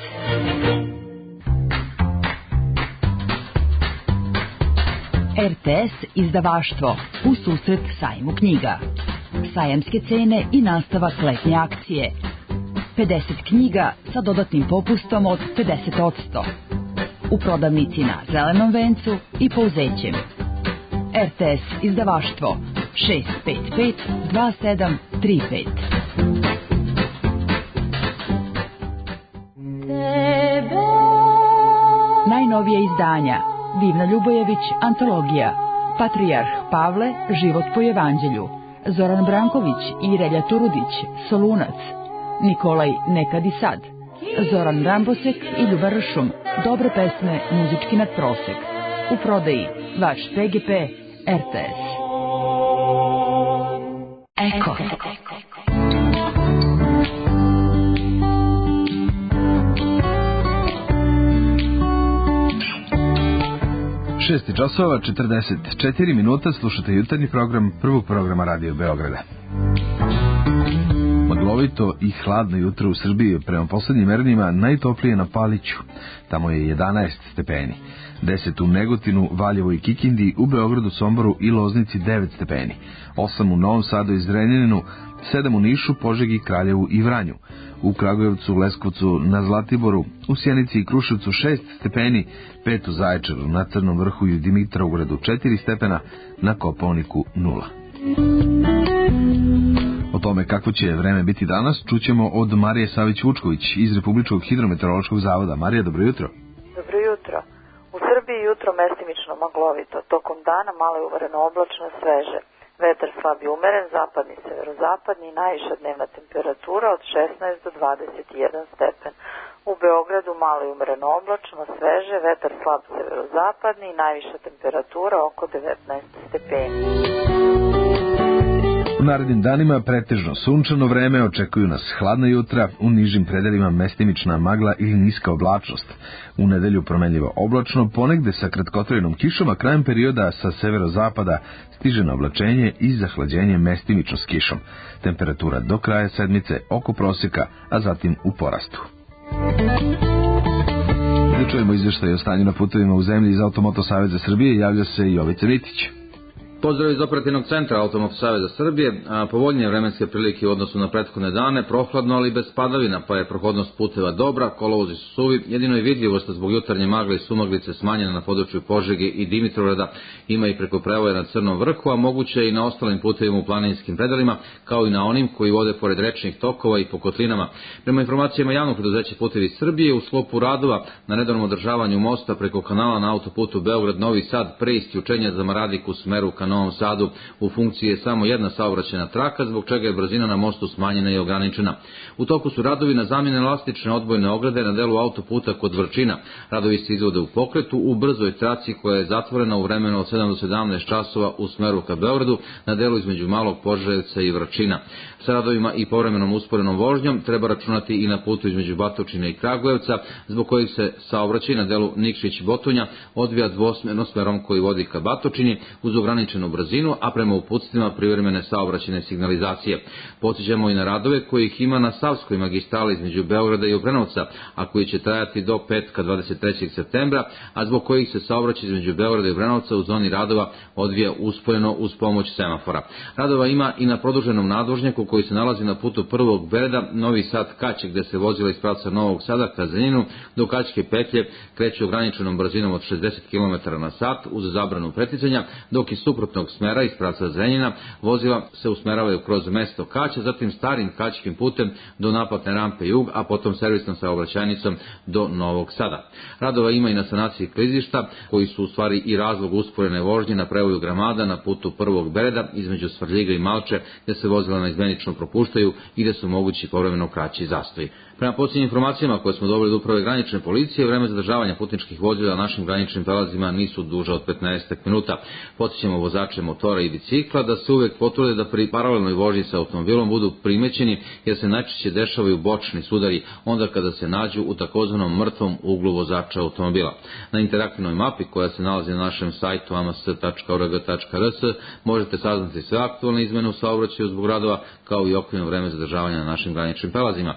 er te es izdavaštvo u susret sajmu knjiga. Sajamske cene i nastavak letnje akcije. pedeset knjiga sa dodatnim popustom od pedeset posto. U prodavnici na Zelenom vencu i Pouzećem. er te es izdavaštvo šest pet pet dva sedam tri pet. Najnovije izdanja: Divna Ljubojević, antologija, Patrijarh Pavle, život po evanđelju, Zoran Branković i Relja Turudić, Solunac, Nikolaj Nekad i sad, Zoran Rambosek i Ljuba Ršum, dobre pesme, muzički nadprosek. U prodaji vaš pe ge pe er te es. Eko. šest časova četrdeset četiri minuta, slušate jutarnji program prvog programa Radio Beograda. Maglovito i hladno jutro u Srbiji, prema poslednjim merenjima najtoplije na Paliću, tamo je jedanaest stepeni, deset u Negotinu, Valjevu i Kikindi, u Beogradu, Somboru i Loznici devet stepeni, osam u Novom Sadu i Zrenjaninu, sedam u Nišu, Požegi, Kraljevu i Vranju, u Kragujevcu, Leskovcu, na Zlatiboru, u Sjenici i Kruševcu šest stepeni, pet u Zaječaru, na Crnom Vrhu i Dimitrovgradu četiri stepena, na Kopaoniku nula. O tome kako će vreme biti danas čućemo od Marije Savić-Vučković iz Republičkog hidrometeorološkog zavoda. Marija, dobro jutro. Dobro jutro. U Srbiji jutro mestimično maglovito, tokom dana malo je uvareno oblačno, sveže. Vetar slab i umeren, zapadni severozapadni, najviša dnevna temperatura od šesnaest do dvadeset jedan stepen. U Beogradu malo je umereno oblačno, sveže, vetar slab severozapadni, najviša temperatura oko devetnaest stepeni. U narednim danima pretežno sunčano vreme, očekuju nas hladna jutra, u nižim predelima mestimična magla ili niska oblačnost. U nedelju promenljivo oblačno, ponegde sa kratkotrajnom kišom, a krajem perioda sa severozapada stiže na oblačenje i zahlađenje mestimično s kišom. Temperatura do kraja sedmice oko prosjeka, a zatim u porastu. Da čujemo izveštaj o stanju na putovima u zemlji iz Automoto Saveza Srbije, javlja se Jovica Ritić. Pozdrav iz operativnog centra Automoto Saveza Srbije. Povoljnije vremenske prilike u odnosu na prethodne dane, prohladno ali bez padavina, pa je prohodnost puteva dobra, kolovozi su suvi, jedino je vidljivost zbog jutarnje magle i sumaglice smanjena na području Požege i Dimitrovgrada, ima i preko prevoja na Crnom Vrhu, a moguće je i na ostalim putevima u planinskim predelima, kao i na onim koji vode pored rečnih tokova i po kotlinama. Prema informacijama javnog preduzeća Putevi Srbije, u sklopu radova na redovnom održavanju mosta preko kanala na autoputu Beograd-Novi Sad pre isključenja za Maradik u smeru ka Novom Sadu u funkciji je samo jedna saobraćajna traka, zbog čega je brzina na mostu smanjena i ograničena. U toku su radovi na zamjene elastične odbojne ograde na delu autoputa kod Vrčina. Radovi se izvode u pokretu u brzoj traci koja je zatvorena u vremenu od sedam do sedamnaest časova u smeru ka Beogradu na delu između Malog Požarevca i Vrčina. Sa radovima i povremenom usporenom vožnjom treba računati i na putu između Batočine i Kragujevca, zbog kojih se saobraćaj na delu Nikšić-Botunja odvija dvosmerno smerom koji vodi ka Batočini uz ograničen ograničenu brzinu, a prema uputstvima privremene saobraćajne signalizacije. Podsjećamo i na radove kojih ima na Savskoj magistrali između Beograda i Obrenovca, a koji će trajati do petka dvadeset trećeg septembra, a zbog kojih se saobraćaj između Beograda i Obrenovca u zoni radova odvija usporeno uz pomoć semafora. Radova ima i na produženom nadvožnjaku koji se nalazi na putu prvog Bereda Novi Sad-Kać, gde se vozila iz pravca Novog Sada ka Zrenjaninu do Kaćke petlje kreću ograničenom brzinom od šezdeset kilometara na sat uz zabranu preticanja, dok iz suprotnog smera iz pravca Zrenjanina vozila se usmeravaju kroz mesto Kać, zatim starim kaćkim putem do naplatne rampe Jug, a potom servisnom saobraćajnicom do Novog Sada. Radova ima i na sanaciji klizišta, koji su u stvari i razlog usporene vožnje na prevoju Gramada na putu prvog Bereda između Svrljiga i Malče, gde se vozila naizmenično propuštaju i gde su mogući povremeno kraći zastoji. Prema posljednjim informacijama koje smo dobili od uprave granične policije, vreme zadržavanja putničkih vozila na našim graničnim prelazima nisu duže od petnaest minuta. Podsjećamo vozače motora i bicikla da se uvek potrude da pri paralelnoj vožnji sa automobilom budu primećeni, jer se najčešće dešavaju bočni sudari onda kada se nađu u takozvanom mrtvom uglu vozača automobila. Na interaktivnoj mapi koja se nalazi na našem sajtu a m s tačka o r g tačka r s možete saznati sve aktualne izmene u saobraćaju zbog radova, kao i okvirno vreme zadržavanja na našim graničnim prelazima.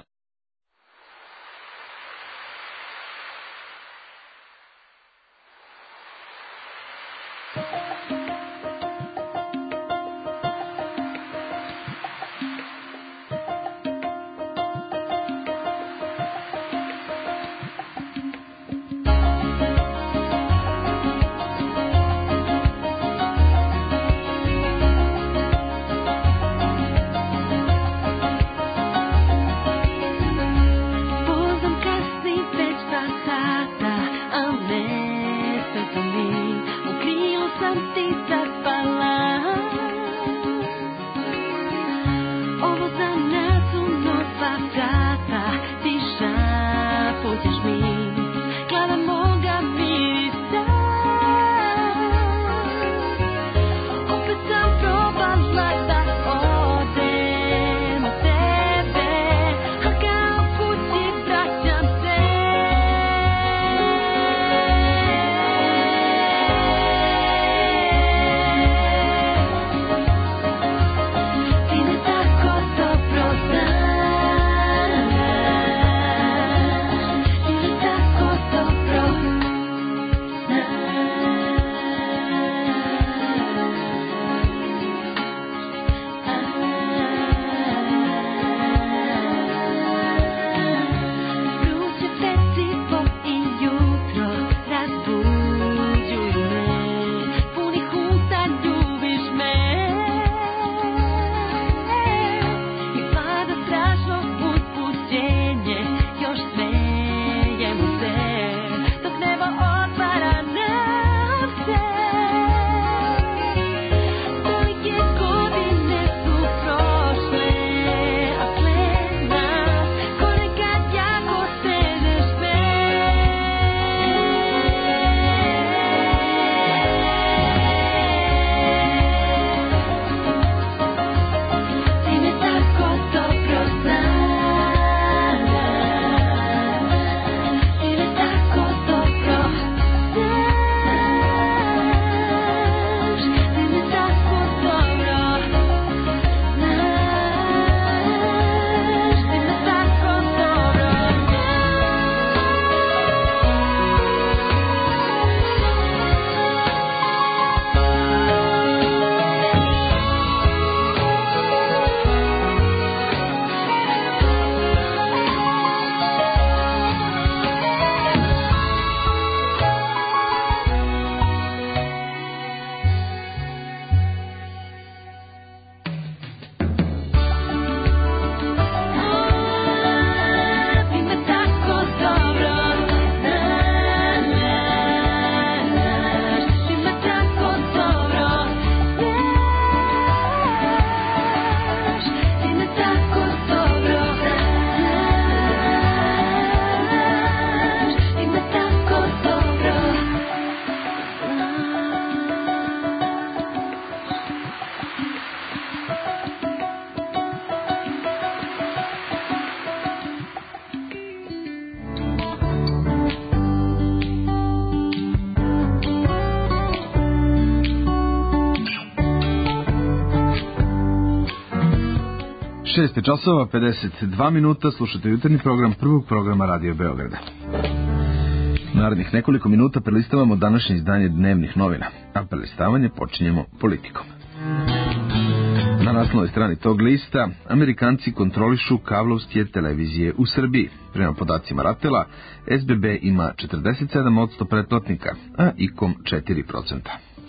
šest časova pedeset dva minuta, slušate jutarnji program prvog programa Radio Beograda. Narednih nekoliko minuta prelistavamo današnje izdanje dnevnih novina, a prelistavanje počinjemo politikom. Na naslovnoj strani tog lista Amerikanci kontrolišu kablovske televizije u Srbiji. Prema podacima Ratela, S B B ima četrdeset sedam posto pretplatnika, a I C O M četiri posto.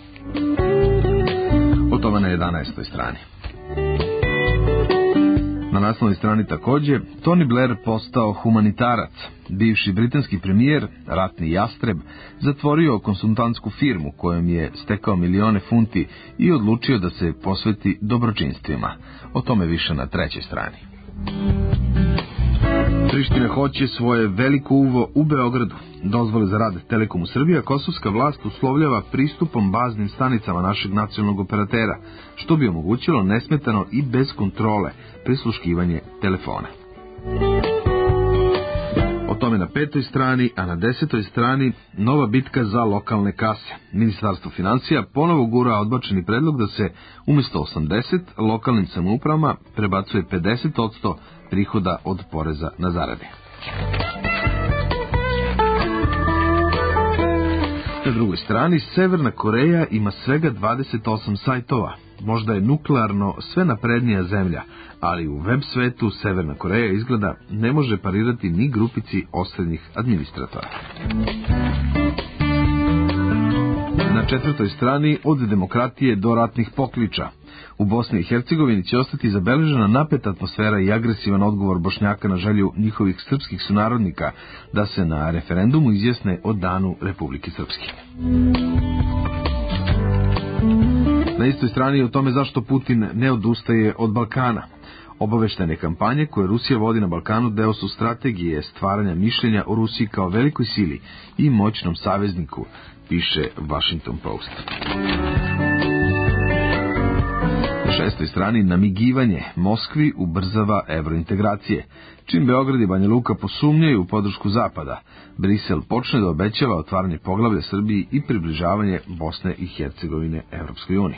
O tome na jedanaestoj strani. Na naslovnoj strani takođe, Tony Blair postao humanitarac. Bivši britanski premijer, ratni jastreb, zatvorio konsultantsku firmu kojom je stekao milione funti i odlučio da se posveti dobročinstvima. O tome više na trećoj strani. Priština hoće svoje veliko uvo u Beogradu. Dozvole za rad Telekomu Srbija kosovska vlast uslovljava pristupom baznim stanicama našeg nacionalnog operatera, što bi omogućilo nesmetano i bez kontrole prisluškivanje telefona. O tome na petoj strani, a na desetoj strani nova bitka za lokalne kase. Ministarstvo financija ponovo gura odbačeni predlog da se umjesto osamdeset lokalnim samoupravama prebacuje pedeset posto prihoda od poreza na zarade. Na drugoj strani, Severna Koreja ima svega dvadeset osam sajtova. Možda je nuklearno sve naprednija zemlja, ali u web svetu Severna Koreja izgleda ne može parirati ni grupici osrednjih administratora. Na četvrtoj strani, od demokratije do ratnih pokliča. U Bosni i Hercegovini će ostati zabeležena napeta atmosfera i agresivan odgovor Bošnjaka na želju njihovih srpskih sunarodnika da se na referendumu izjasne o danu Republike Srpske. Na istoj strani o tome zašto Putin ne odustaje od Balkana. Obaveštene kampanje koje Rusija vodi na Balkanu deo su strategije stvaranja mišljenja o Rusiji kao velikoj sili i moćnom savezniku, piše Washington Post. Na šestoj strani namigivanje Moskvi ubrzava evrointegracije. Čim Beograd i Banja Luka posumnjaju u podršku Zapada, Brisel počne da obećava otvaranje poglavlja Srbiji i približavanje Bosne i Hercegovine Evropskoj uniji.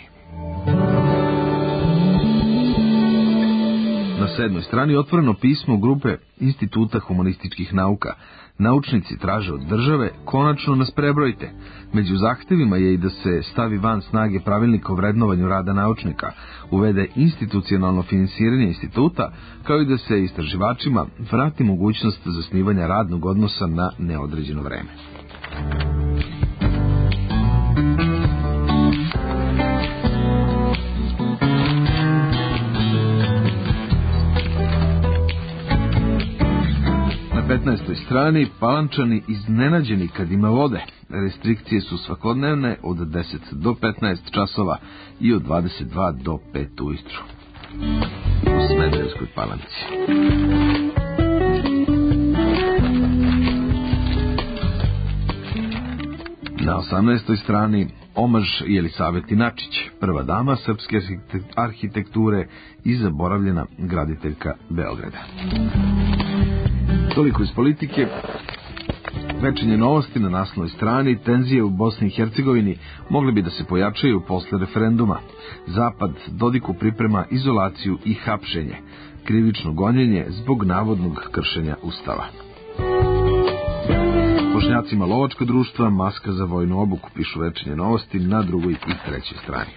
Na sedmoj strani otvoreno pismo grupe Instituta humanističkih nauka. Naučnici traže od države, konačno nas prebrojite. Među zahtevima je i da se stavi van snage pravilnik o vrednovanju rada naučnika, uvede institucionalno finansiranje instituta, kao i da se istraživačima vrati mogućnost zasnivanja radnog odnosa na neodređeno vreme. Na petnaestoj strani Palančani iznenađeni kad ima vode. Restrikcije su svakodnevne od deset do petnaest časova i od dvadeset dva do pet ujutru. U Smederevskoj Palanci. Na osamnaestoj strani omaž Jelisaveti Načić, prva dama srpske arhitekture i zaboravljena graditeljka Beograda. Toliko iz politike. Večernje novosti na naslovnoj strani. Tenzije u Bosni i Hercegovini mogli bi da se pojačaju posle referenduma. Zapad Dodiku priprema izolaciju i hapšenje. Krivično gonjenje zbog navodnog kršenja Ustava. Bošnjacima lovačka društva, maska za vojnu obuku, pišu večernje novosti na drugoj i trećoj strani.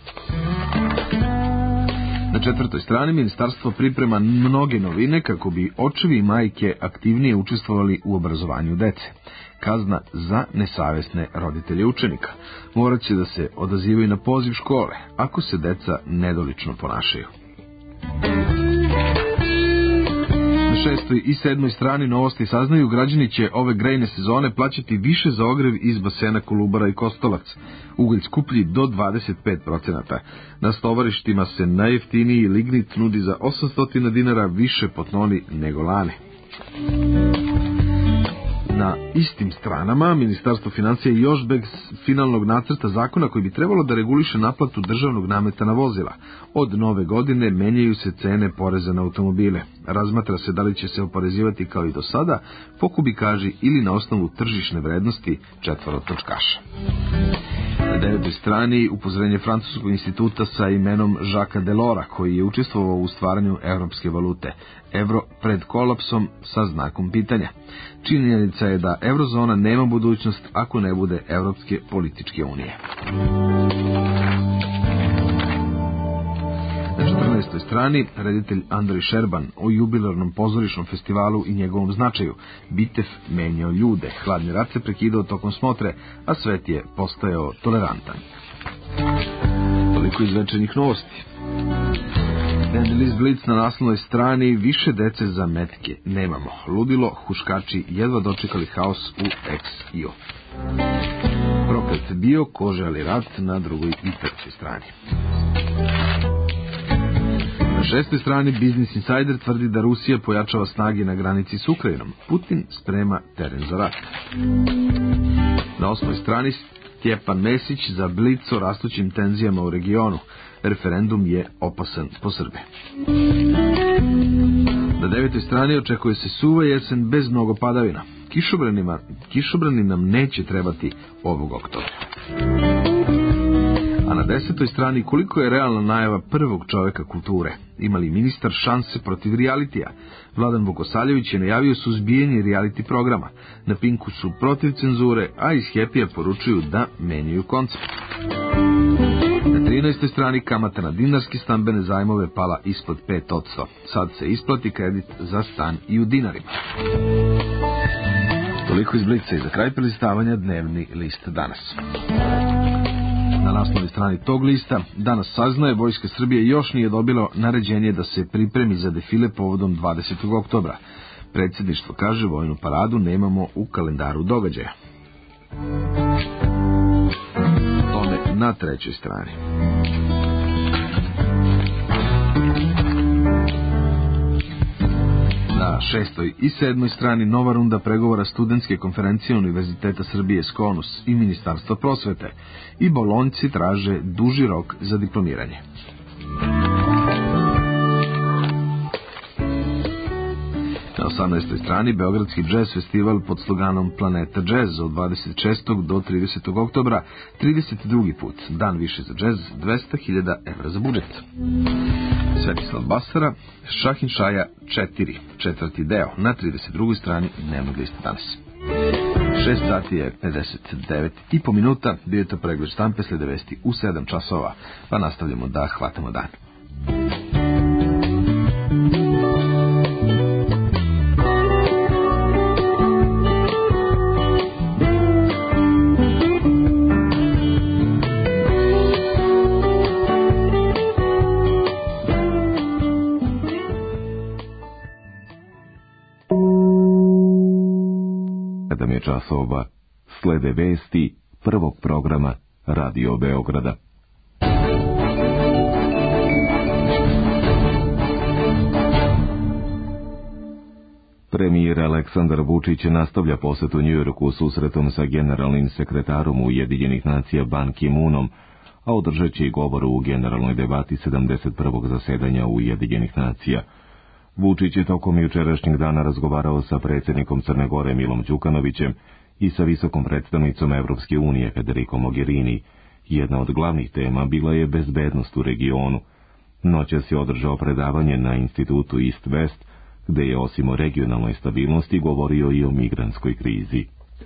Na četvrtoj strani ministarstvo priprema mnoge novine kako bi očevi i majke aktivnije učestvovali u obrazovanju dece. Kazna za nesavesne roditelje učenika. Morat će da se odazivaju na poziv škole ako se deca nedolično ponašaju. Na šestoj i sedmoj strani novosti saznaju građani će ove grejne sezone plaćati više za ogrev iz basena Kolubara i Kostolac. Ugalj skuplji do dvadeset pet procenata. Na stovarištima se najjeftiniji lignit nudi za osamsto dinara više po toni nego lane. Na istim stranama Ministarstvo financija još bez finalnog nacrta zakona koji bi trebalo da reguliše naplatu državnog nameta na vozila. Od nove godine menjaju se cene poreza na automobile. Razmatra se da li će se oporezivati kao i do sada po kubikaži ili na osnovu tržišne vrednosti četvorotočkaša. Na devetoj strani upozorenje Francuskog instituta sa imenom Jacques Delora, koji je učestvovao u stvaranju evropske valute. Evro pred kolapsom sa znakom pitanja. Činjenica je da eurozona nema budućnost ako ne bude Evropske političke unije. Na četrnaestoj strani reditelj Andrej Šerban o jubilarnom pozorišnom festivalu i njegovom značaju. Bitev menjao ljude, hladni rat se prekidao tokom smotre, a svet je postajao tolerantan. Toliko iz večernjih novosti. Dnevni list Blic na naslovnoj strani: više dece za metke nemamo. Ludilo, huškači jedva dočekali haos u ex i o. Proklet bio, ko želi rat na drugoj i trećoj strani. Na šestoj strani Business Insider tvrdi da Rusija pojačava snage na granici s Ukrajinom. Putin sprema teren za rat. Na osmoj strani Stjepan Mesić za Blic o rastućim tenzijama u regionu. Referendum je opasan po Srbe. Na devetoj strani očekuje se suva jesen bez mnogo padavina. Kišobranima, kišobrani nam neće trebati ovog oktobra. A na desetoj strani koliko je realna najava prvog čoveka kulture. Ima li ministar šanse protiv realitija? Vladan Vukosaljević je najavio suzbijanje reality programa. Na Pinku su protiv cenzure, a iz Happy-a poručuju da menjaju koncept. Na trinaestoj strani kamata na dinarski stambene zajmove pala ispod pet posto. Sad se isplati kredit za stan i u dinarima. Toliko iz Blica i za kraj prelistavanja dnevni list danas. Na naslovnoj strani tog lista danas saznaje Vojska Srbije još nije dobila naređenje da se pripremi za defile povodom dvadesetog oktobra. Predsjedništvo kaže vojnu paradu nemamo u kalendaru događaja. Tome na trećoj strani. Na šestoj i sedmoj strani nova runda pregovora studentske konferencije Univerziteta Srbije Skonus i Ministarstva prosvete. I bolonjci traže duži rok za diplomiranje. Na osamnaestoj strani Beogradski džez festival pod sloganom Planeta džez od dvadeset šestog do tridesetog oktobra, trideset drugi put, dan više za džez, dvesta hiljada evra za budžet. Svetislav Basara, Šahin Šaja četiri, četvrti deo, na trideset drugoj strani dnevnog lista danas. šest sati je pedeset devet i po minuta, bio je to pregled štampe, slede vesti u sedam časova, pa nastavljamo da hvatamo dan. sedam je časova, slede vesti prvog programa Radio Beograda. Premijer Aleksandar Vučić nastavlja posetu Njujorku susretom sa generalnim sekretarom Ujedinjenih nacija Ban Ki-moonom, a održat će i govor u generalnoj debati sedamdeset prvog zasedanja Ujedinjenih nacija. Vučić je tokom jučerašnjeg dana razgovarao sa predsjednikom Crne Gore Milom Đukanovićem i sa visokom predstavnicom Evropske unije Federico Mogherini. Jedna od glavnih tema bila je bezbednost u regionu. Noćas je održao predavanje na institutu East West, gde je osim o regionalnoj stabilnosti govorio i o migrantskoj krizi.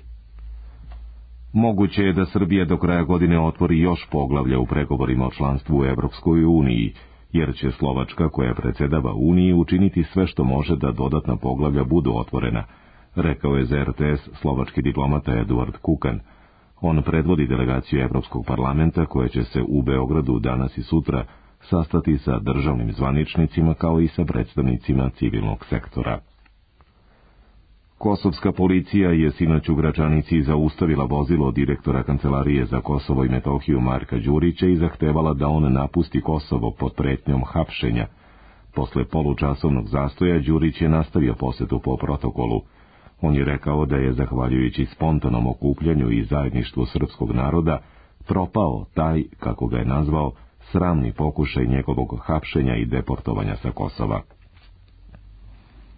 Moguće je da Srbija do kraja godine otvori još poglavlja u pregovorima o članstvu u Evropskoj uniji, jer će Slovačka, koja predsjedava Uniji, učiniti sve što može da dodatna poglavlja budu otvorena, rekao je za er te es slovački diplomata Eduard Kukan. On predvodi delegaciju Evropskog parlamenta koja će se u Beogradu danas i sutra sastati sa državnim zvaničnicima kao i sa predstavnicima civilnog sektora. Kosovska policija je sinoć u Gračanici zaustavila vozilo direktora Kancelarije za Kosovo i Metohiju Marka Đurića i zahtevala da on napusti Kosovo pod pretnjom hapšenja. Posle polučasovnog zastoja Đurić je nastavio posetu po protokolu. On je rekao da je, zahvaljujući spontanom okupljanju i zajedništvu srpskog naroda, propao taj, kako ga je nazvao, sramni pokušaj njegovog hapšenja i deportovanja sa Kosova.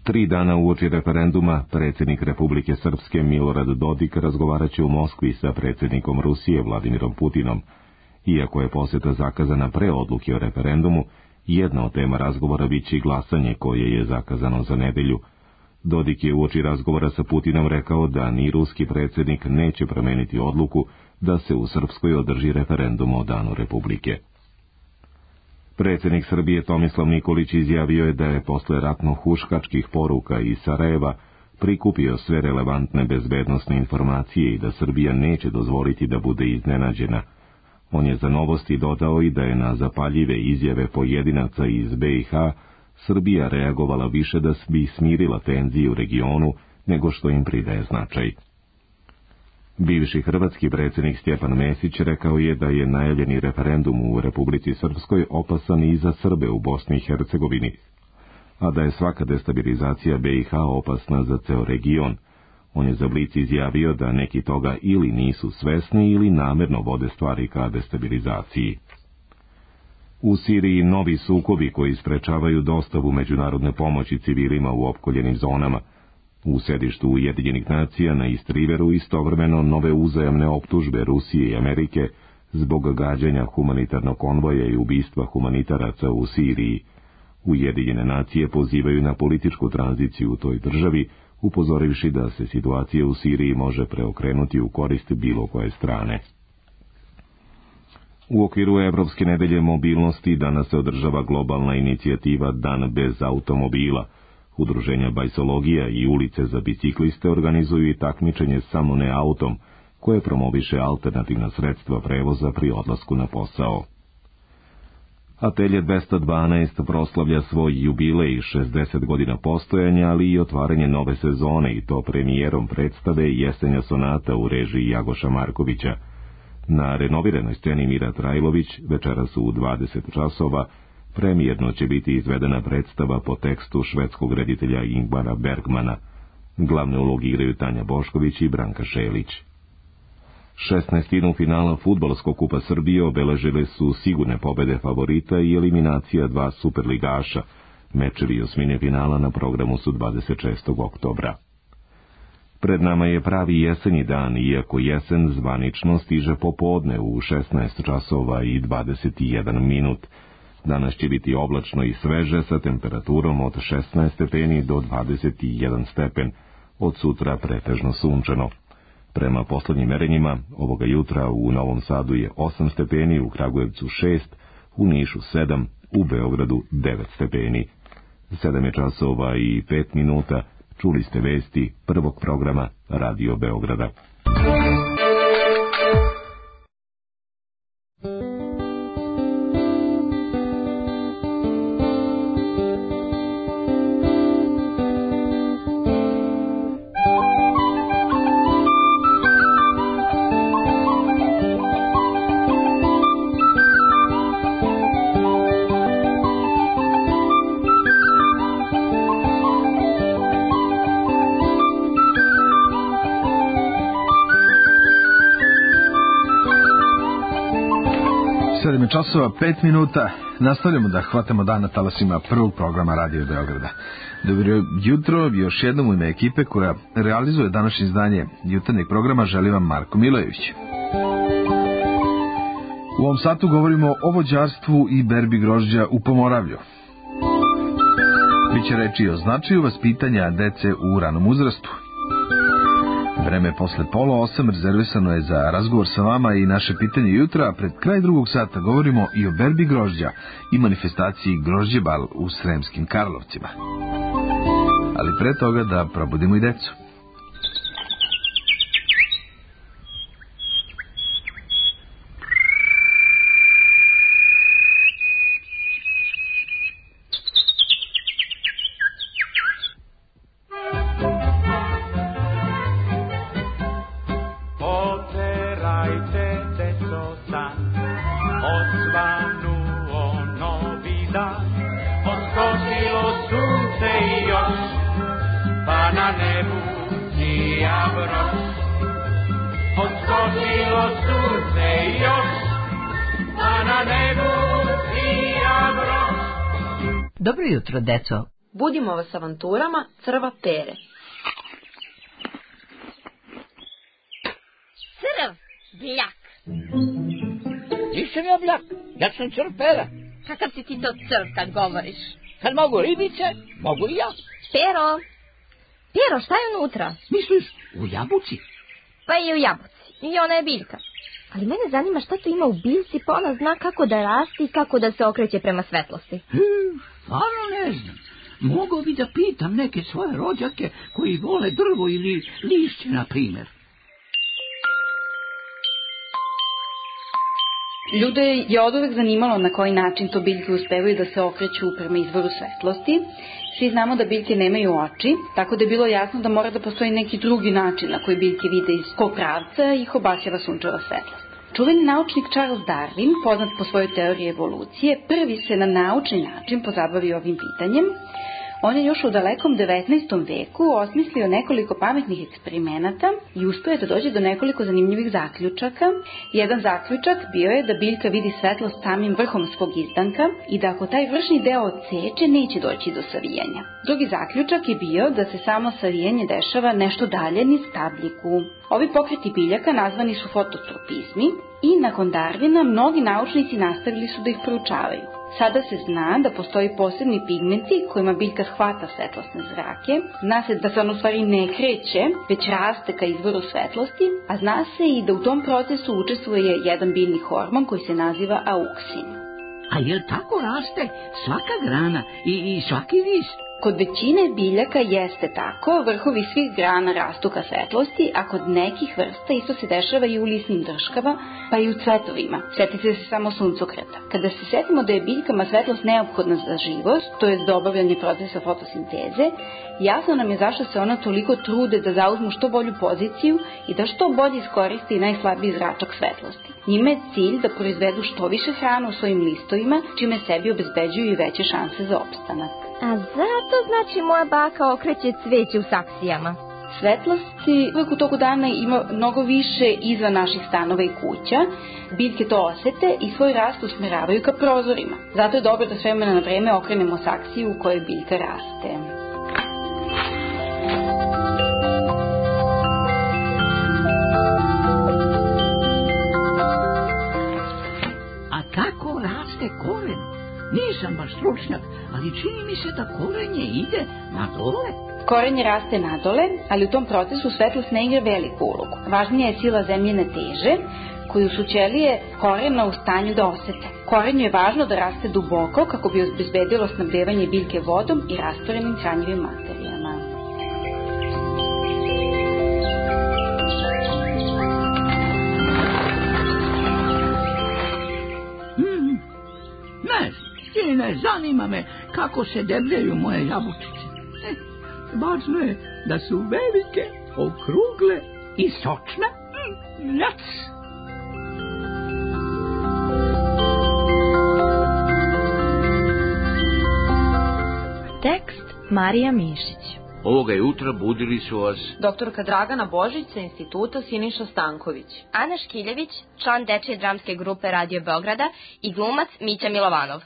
Tri dana uoči referenduma, predsjednik Republike Srpske Milorad Dodik razgovarat će u Moskvi sa predsjednikom Rusije Vladimirom Putinom. Iako je posjeta zakazana pre odluke o referendumu, jedna od tema razgovora biće glasanje koje je zakazano za nedelju. Dodik je uoči razgovora sa Putinom rekao da ni ruski predsjednik neće promeniti odluku da se u Srpskoj održi referendum o danu Republike. Predsjednik Srbije Tomislav Nikolić izjavio je da je posle ratno-huškačkih poruka iz Sarajeva prikupio sve relevantne bezbednosne informacije i da Srbija neće dozvoliti da bude iznenađena. On je za Novosti dodao i da je na zapaljive izjave pojedinaca iz B i H Srbija reagovala više da bi smirila tenzije u regionu nego što im pridaje značaj. Bivši hrvatski predsjednik Stjepan Mesić rekao je da je najavljeni referendum u Republici Srpskoj opasan i za Srbe u Bosni i Hercegovini, a da je svaka destabilizacija B i H opasna za ceo region. On je za Blic izjavio da neki toga ili nisu svesni ili namerno vode stvari ka destabilizaciji. U Siriji novi sukobi koji sprečavaju dostavu međunarodne pomoći civilima u opkoljenim zonama. U sedištu Ujedinjenih nacija na East Riveru istovremeno nove uzajamne optužbe Rusije i Amerike zbog gađanja humanitarnog konvoja i ubistva humanitaraca u Siriji. Ujedinjene nacije pozivaju na političku tranziciju u toj državi, upozorivši da se situacija u Siriji može preokrenuti u korist bilo koje strane. U okviru Evropske nedelje mobilnosti danas se održava globalna inicijativa Dan bez automobila. Udruženja Bajsologija i Ulice za bicikliste organizuju i takmičenje Samo ne autom, koje promoviše alternativna sredstva prevoza pri odlasku na posao. Atelje dvesta dvanaest proslavlja svoj jubilej šezdeset godina postojanja, ali i otvaranje nove sezone, i to premijerom predstave Jesenja sonata u režiji Jagoša Markovića. Na renoviranoj sceni Mira Trajlović večeras u dvadeset časova premijerno će biti izvedena predstava po tekstu švedskog reditelja Ingmara Bergmana. Glavne uloge igraju Tanja Bošković i Branka Šelić. šesnaestinu finala Fudbalskog kupa Srbije obeležile su sigurne pobede favorita i eliminacija dva superligaša. Mečevi osmine finala na programu su dvadeset šestog oktobra. Pred nama je pravi jesenji dan, iako jesen zvanično stiže popodne u šesnaest časova i dvadeset jedan minut. Danas će biti oblačno i sveže sa temperaturom od šesnaest stepeni do dvadeset jedan stepen, od sutra pretežno sunčano. Prema poslednjim merenjima, ovoga jutra u Novom Sadu je osam stepeni, u Kragujevcu šest, u Nišu sedam, u Beogradu devet stepeni. sedam je časova i pet minuta, čuli ste vesti prvog programa Radio Beograda. Časova pet minuta, nastavljamo da hvatamo dan na talasima prvog programa Radio Beograda. Dobro jutro, još jednom u ime ekipe koja realizuje današnje izdanje jutarnjeg programa želi vam Marko Milojević. U ovom satu govorimo o vođarstvu i berbi grožđa u Pomoravlju. Biće reči o značaju vaspitanja dece u ranom uzrastu. Vreme posle pola osam rezervisano je za razgovor sa vama i naše pitanje jutra, a pred kraj drugog sata govorimo i o berbi grožđa i manifestaciji Grožđebal u Sremskim Karlovcima. Ali pre toga da probudimo i decu. Dobro jutro, deco. Budimo vas avanturama crva pere. Crv, bljak. Nisam ja bljak, ja sam crv pera. Kakav si ti to crv kad govoriš? Kad mogu ribice, mogu i ja. Pero, Pero, šta je unutra? Misliš, u jabuci? Pa i u jabuci, i ona je biljka. Ali mene zanima šta tu ima u biljci, pa ona zna kako da raste i kako da se okreće prema svetlosti. Hmm, stvarno ne znam. Mogu bi da pitam neke svoje rođake koji vole drvo ili lišće, na primjer. Ljude je oduvek zanimalo na koji način to biljke uspevaju da se okreću prema izvoru svetlosti. Svi znamo da biljke nemaju oči, tako da je bilo jasno da mora da postoji neki drugi način na koji biljke vide iz kog pravca ih obasjava sunčeva svetlost. Čuveni naučnik Charles Darwin, poznat po svojoj teoriji evolucije, prvi se na naučni način pozabavio ovim pitanjem. On je još u dalekom devetnaestom veku osmislio nekoliko pametnih eksperimenata i uspeo je da dođe do nekoliko zanimljivih zaključaka. Jedan zaključak bio je da biljka vidi svetlost samim vrhom svog izdanka i da ako taj vršni deo odseče, neće doći do savijanja. Drugi zaključak je bio da se samo savijanje dešava nešto dalje niz stabljiku. Ovi pokreti biljaka nazvani su fototropizmi i nakon Darwina mnogi naučnici nastavili su da ih proučavaju. Sada se zna da postoji posebni pigmenti kojima biljka shvata svetlosne zrake, zna se da se on u stvari ne kreće, već raste ka izvoru svetlosti, a zna se i da u tom procesu učestvuje jedan biljni hormon koji se naziva auksin. A jel tako raste svaka grana i, i svaki list? Kod većine biljaka jeste tako, vrhovi svih grana rastu ka svetlosti, a kod nekih vrsta isto se dešava i u lisnim drškama, pa i u cvetovima. Sjetite se samo suncokreta. Kada se setimo da je biljkama svetlost neophodna za živost, to je za obavljanje procesa fotosinteze, jasno nam je zašto se ona toliko trude da zauzmu što bolju poziciju i da što bolje iskoristi najslabiji zračak svetlosti. Njime je cilj da proizvedu što više hrane u svojim listovima, čime sebi obezbeđuju i veće šanse za opstanak. A zato znači moja baka okreće cveće u saksijama. Svetlosti uvijek u toku dana ima mnogo više izvan naših stanova i kuća. Biljke to osete i svoj rast usmeravaju ka prozorima. Zato je dobro da s vremena na vreme okrenemo saksiju u kojoj biljka raste. A kako raste koren? Nisam baš stručnjak, ali čini mi se da korenje ide na dole. Korenje raste nadole, ali u tom procesu svetlost ne igra veliku ulogu. Važnija je sila zemljene teže, koju su ćelije korena u stanju da osete. Korenju je važno da raste duboko kako bi obezbedilo snabdevanje biljke vodom i rastvorenim hranjivim materijama. Hmm, ne, ne zanima me kako se debljaju moje jabučice. E, važno je da su velike, okrugle i sočne. Mm, ljac! Tekst Marija Mišić. Ovoga jutra budili su vas doktorka Dragana Božić sa Instituta Siniša Stanković, Ana Škiljević, član dečje dramske grupe Radio Beograda i glumac Mića Milovanov.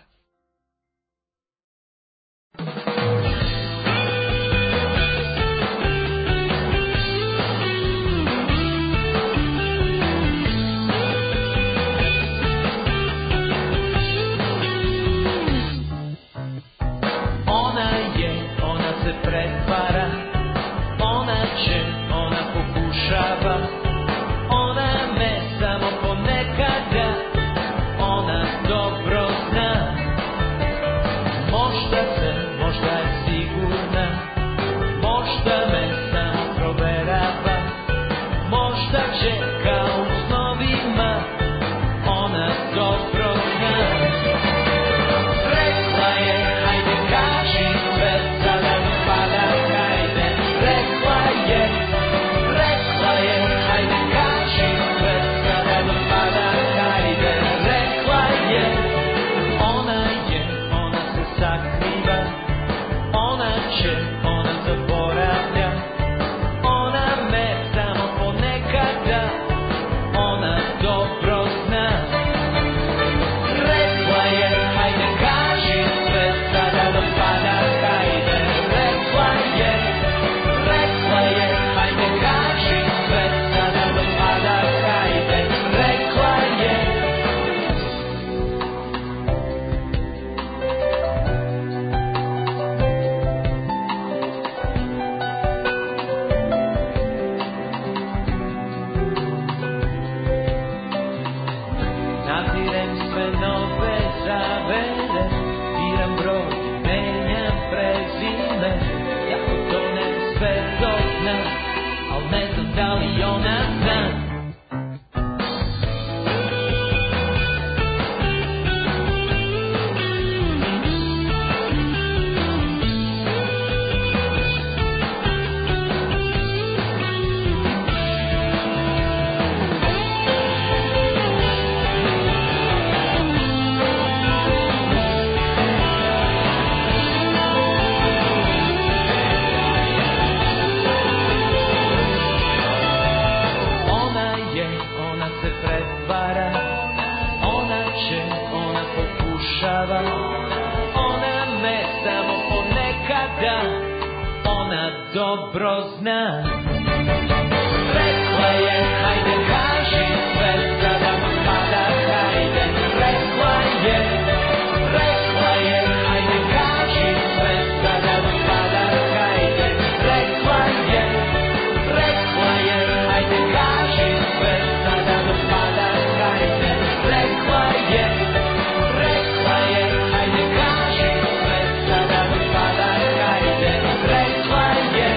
Pretvara, ona će, ona pokušava, ona me samo ponekada, ona dobro zna, možda se, možda je sigurna, možda me samo proverava, možda će kao u snovima, ona dobro zna. Rekla je, hajde kaži sve, sada mi pada, hajde. Rekla je, rekla je, hajde kaži sve, sada mi pada, hajde. Rekla je, ona je, ona se sakriva, dobro zna. Rekla je, hajde kaži sve, sada pada, hajde. Rekla je, rekla je, hajde kaži sve, sada pada, hajde. Rekla je, rekla je, hajde kaži sve, sada pada, hajde. Rekla je, rekla je, hajde kaži sve, sada pada, hajde. Rekla je.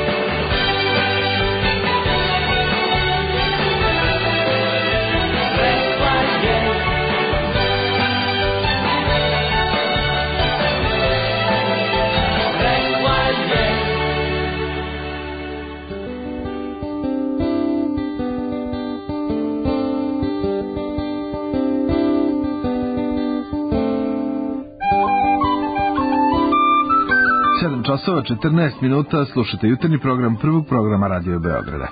sedam časova četrnaest minuta, slušate jutarnji program prvog programa Radio Beograda.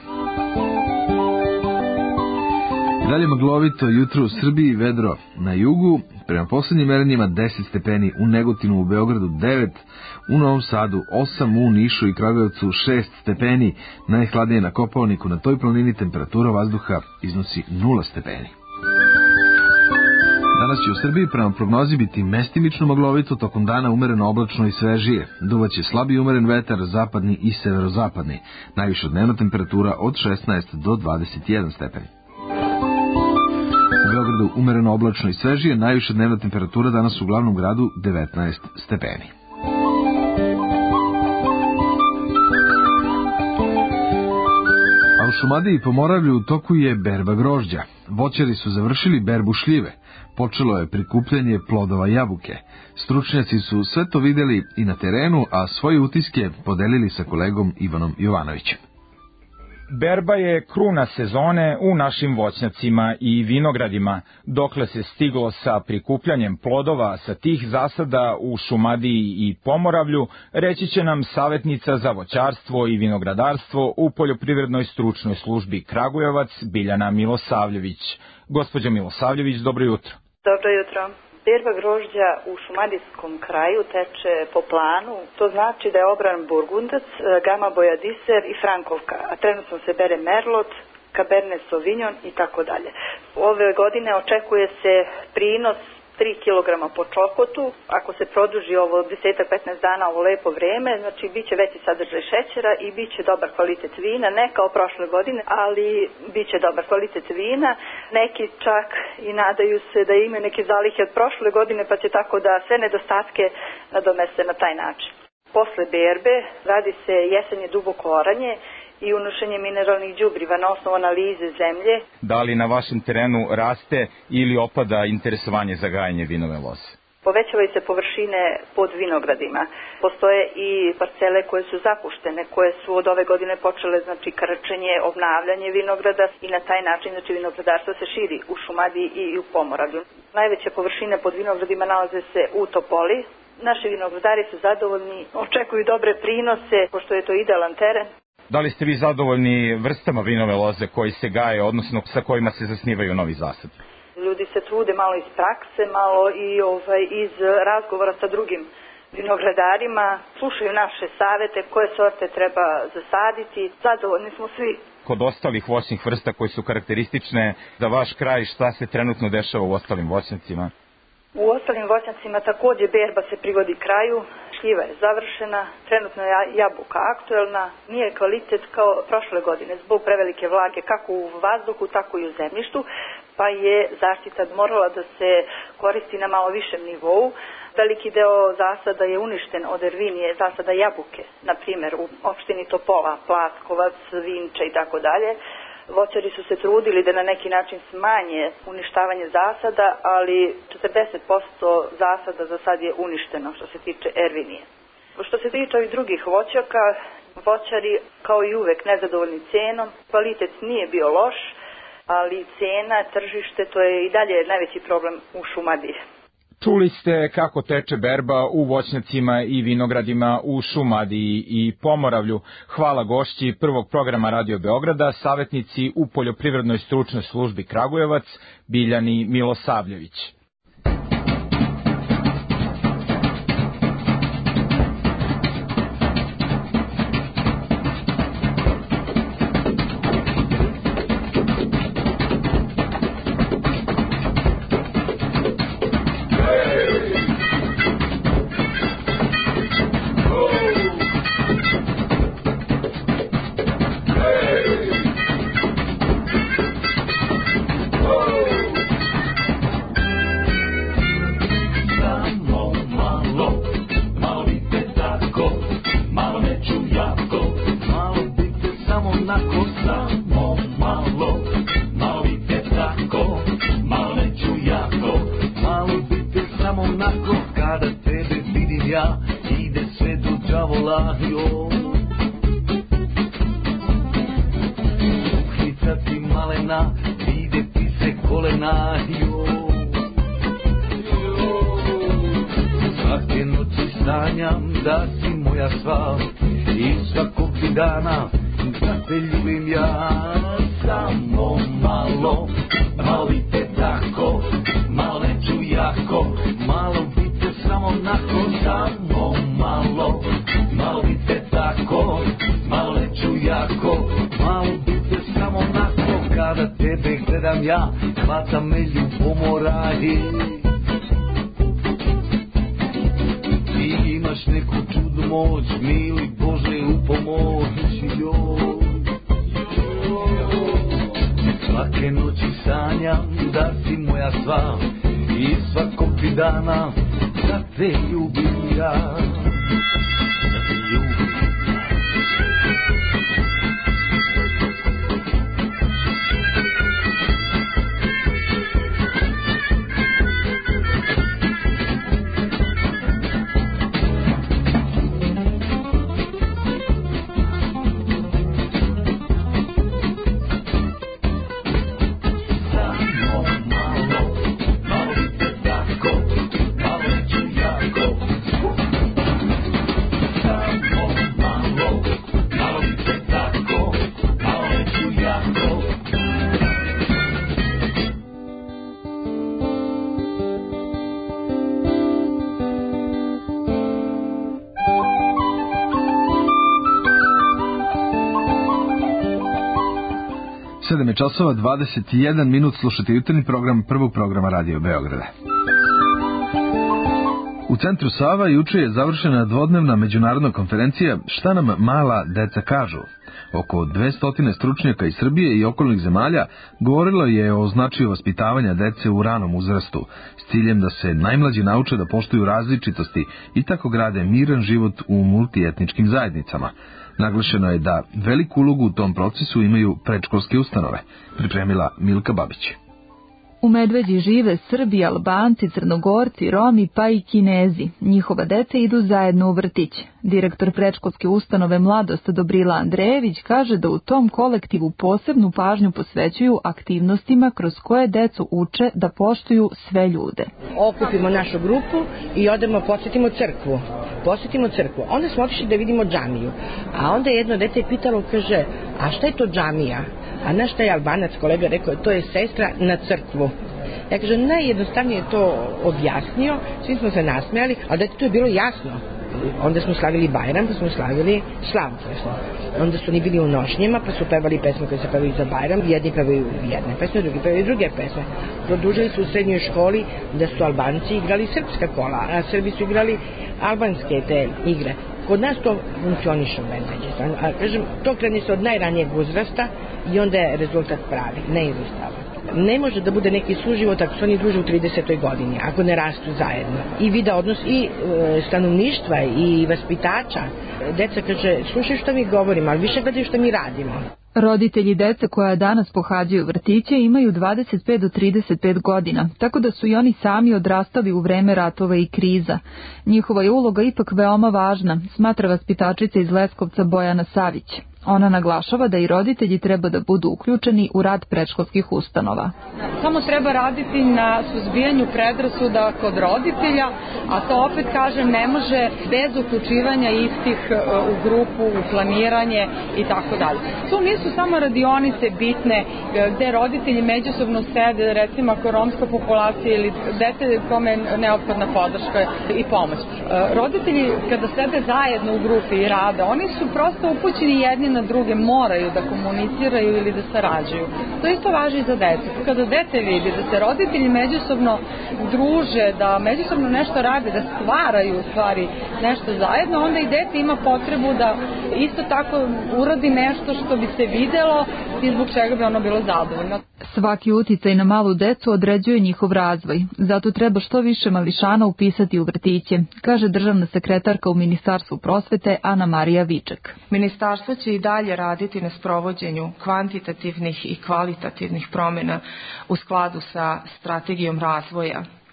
Dalje maglovito jutro u Srbiji, vedro na jugu, prema poslednjim merenjima deset stepeni, u Negotinu, u Beogradu devet, u Novom Sadu osam, u Nišu i Kragujevcu šest stepeni, najhladnije na Kopaoniku, na toj planini temperatura vazduha iznosi nula stepeni. Danas će u Srbiji prema prognozi biti mestimično maglovito, tokom dana umereno oblačno i svežije. Duvaće slab i umeren vetar, zapadni i severozapadni. Najviša dnevna temperatura od šesnaest do dvadeset jedan stepeni. U Beogradu umereno oblačno i svežije, najviša dnevna temperatura danas u glavnom gradu devetnaest stepeni. A u Šumadiji i Pomoravlju u toku je berba grožđa. Voćari su završili berbu šljive. Počelo je prikupljanje plodova jabuke. Stručnjaci su sve to videli i na terenu, a svoje utiske podelili sa kolegom Ivanom Jovanovićem. Berba je kruna sezone u našim voćnjacima i vinogradima, dokle se stiglo sa prikupljanjem plodova sa tih zasada u Šumadiji i Pomoravlju, reći će nam savjetnica za voćarstvo i vinogradarstvo u Poljoprivrednoj stručnoj službi Kragujevac, Biljana Milosavljević. Gospođo Milosavljević, dobro jutro. Dobro jutro. Berba grožđa u šumadijskom kraju teče po planu, to znači da je obran burgundac, gama bojadiser i frankovka, a trenutno se bere merlot, cabernet sauvignon i tako dalje. Ove godine očekuje se prinos tri kilograma po čokotu, ako se produži ovo deset do petnaest dana ovo lepo vreme, znači bit će veći sadržaj šećera i bit će dobar kvalitet vina, ne kao prošle godine, ali bit će dobar kvalitet vina. Neki čak i nadaju se da imaju neke zalihe od prošle godine, pa će tako da sve nedostatke nadomeste na taj način. Posle berbe radi se jesenje duboko oranje i unošenje mineralnih đubriva na osnovu analize zemlje. Da li na vašem terenu raste ili opada interesovanje za gajanje vinove loze? Povećavaju se površine pod vinogradima. Postoje i parcele koje su zapuštene, koje su od ove godine počele, znači, krčenje, obnavljanje vinograda i na taj način, znači, vinogradarstvo se širi u Šumadiji i u Pomoravlju. Najveće površine pod vinogradima nalaze se u Topoli. Naši vinogradari su zadovoljni, očekuju dobre prinose, pošto je to idealan teren. Da li ste vi zadovoljni vrstama vinove loze koji se gaje, odnosno sa kojima se zasnivaju novi zasad? Ljudi se trude malo iz prakse, malo i ovaj, iz razgovora sa drugim vinogradarima, slušaju naše savete koje sorte treba zasaditi, zadovoljni smo svi. Kod ostalih voćnih vrsta koji su karakteristične za vaš kraj, šta se trenutno dešava u ostalim voćnjacima? U ostalim voćnjacima takođe berba se privodi kraju, šljiva je završena, trenutno je jabuka aktuelna, nije kvalitet kao prošle godine zbog prevelike vlage kako u vazduhu, tako i u zemljištu, pa je zaštita morala da se koristi na malo višem nivou. Veliki deo zasada je uništen od ervinije, zasada jabuke, na primjer u opštini Topola, Plaskovac, Vinča i tako dalje. Voćari su se trudili da na neki način smanje uništavanje zasada, ali četrdeset posto zasada za sad je uništeno što se tiče ervinije. Što se tiče ovih drugih voćaka, voćari kao i uvek nezadovoljni cenom, kvalitet nije bio loš, ali cena, tržište, to je i dalje najveći problem u Šumadiji. Čuli ste kako teče berba u voćnjacima i vinogradima u Šumadiji i Pomoravlju. Hvala gošći prvog programa Radio Beograda, savjetnici u Poljoprivrednoj stručnoj službi Kragujevac, Biljani Milosavljević. ja, ide sve do đavola, jo. Uhnica ti malena, vide ti se kolena, jo. Svake noći sanjam da si moja sva i svakog ti dana da te ljubim ja. Samo malo, malo vidite tako, malo neću jako, malo vidite samo nako. Samo malo, malo vidite tako, malo neću jako, malo vidite samo nako. Kada tebe gledam ja, hvata me ljubomoraje. Ti imaš neku čudnu moć, mili Bože u pomoć, joj. Svake noći sanjam da si moja sva i svakog ti dana da te ljubim ja, da te ljubim. sedam je časova, dvadeset jedan minut, slušate jutarnji program prvog programa Radio Beograda. U centru Sava juče je završena dvodnevna međunarodna konferencija Šta nam mala deca kažu. Oko dvesta stručnjaka iz Srbije i okolnih zemalja govorilo je o značaju vaspitavanja dece u ranom uzrastu, s ciljem da se najmlađi nauče da poštuju različitosti i tako grade miran život u multietničkim zajednicama. Naglašeno je da veliku ulogu u tom procesu imaju predškolske ustanove, pripremila Milka Babić. U Medveđi žive Srbi, Albanci, Crnogorci, Romi pa i Kinezi. Njihova deca idu zajedno u vrtić. Direktor predškolske ustanove Mladost Dobrila Andrejević kaže da u tom kolektivu posebnu pažnju posvećuju aktivnostima kroz koje decu uče da poštuju sve ljude. Okupimo našu grupu i odemo, posjetimo crkvu. Posjetimo crkvu. Onda smo otišli da vidimo džamiju. A onda jedno dete je pitalo, kaže, a šta je to džamija? A naš taj Albanac kolega rekao, to je sestra na crkvu. Ja kažem, najjednostavnije to objasnio, svi smo se nasmejali, ali da to je bilo jasno. Onda smo slavili Bajram, pa smo slavili slavu. Onda su oni bili u nošnjima, pa su pevali pesme koje se pevaju za Bajram. Jedni pevaju jedne pesme, drugi pevaju druge pesme. Produžili su u srednjoj školi da su Albanci igrali srpska kola, a Srbi su igrali albanske te igre. Kod nas to funkcioniše u Medveđi. A kažem, to krene se od najranijeg uzrasta i onda je rezultat pravi, neizostavan. Ne može da bude neki suživot ako se oni druže u tridesetoj godini, ako ne rastu zajedno. I vide odnos i e, stanovništva i vaspitača. Deca kaže, slušaj što mi govorimo, ali više gledaju što mi radimo. Roditelji dece koja danas pohađaju vrtiće imaju dvadeset pet do trideset pet godina, tako da su i oni sami odrastali u vreme ratova i kriza. Njihova je uloga ipak veoma važna, smatra vaspitačica iz Leskovca Bojana Savić. Ona naglašava da i roditelji treba da budu uključeni u rad predškolskih ustanova. Samo treba raditi na suzbijanju predrasuda kod roditelja, a to opet kažem ne može bez uključivanja istih u grupu, u planiranje i tako dalje. Tu nisu samo radionice bitne gde roditelji međusobno sede, recimo ako romska populacija ili dete kome je neophodna podrška i pomoć. Roditelji kada sede zajedno u grupi i rade, oni su prosto upućeni jedni na druge, moraju da komuniciraju ili da sarađuju. To isto važi i za decu. Kada dete vidi da se roditelji međusobno druže, da međusobno nešto rade, da stvaraju u stvari nešto zajedno, onda i dete ima potrebu da isto tako uradi nešto što bi se videlo i zbog čega bi ono bilo zadovoljno. Svaki uticaj na malu decu određuje njihov razvoj. Zato treba što više mališana upisati u vrtiće, kaže državna sekretarka u Ministarstvu prosvete Ana Marija Viček. Ministarstvo će i dalje raditi na sprovođenju kvantitativnih i kvalitativnih promjena u skladu sa strategijom razvoja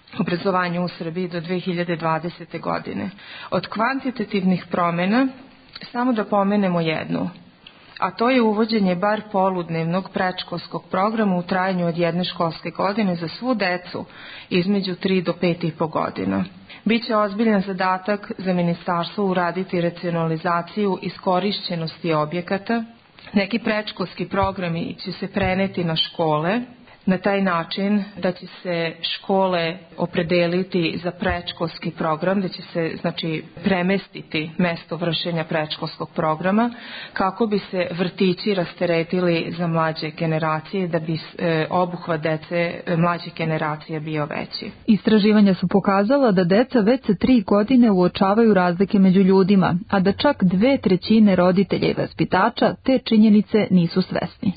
obrazovanju u Srbiji do dve hiljade dvadesete. godine. Od kvantitativnih promjena samo da pomenemo jednu, a to je uvođenje bar poludnevnog predškolskog programa u trajanju od jedne školske godine za svu decu između tri do pet i po godina. Biće ozbiljan zadatak za ministarstvo uraditi racionalizaciju iskorišćenosti objekata. Neki predškolski programi će se preneti na škole, na taj način da će se škole opredeliti za predškolski program, da će se znači premestiti mesto vršenja predškolskog programa kako bi se vrtići rasteretili za mlađe generacije, da bi e, obuhvat dece e, mlađe generacije bio veći. Istraživanja su pokazala da deca već sa tri godine uočavaju razlike među ljudima, a da čak dve trećine roditelja i vaspitača te činjenice nisu svesni.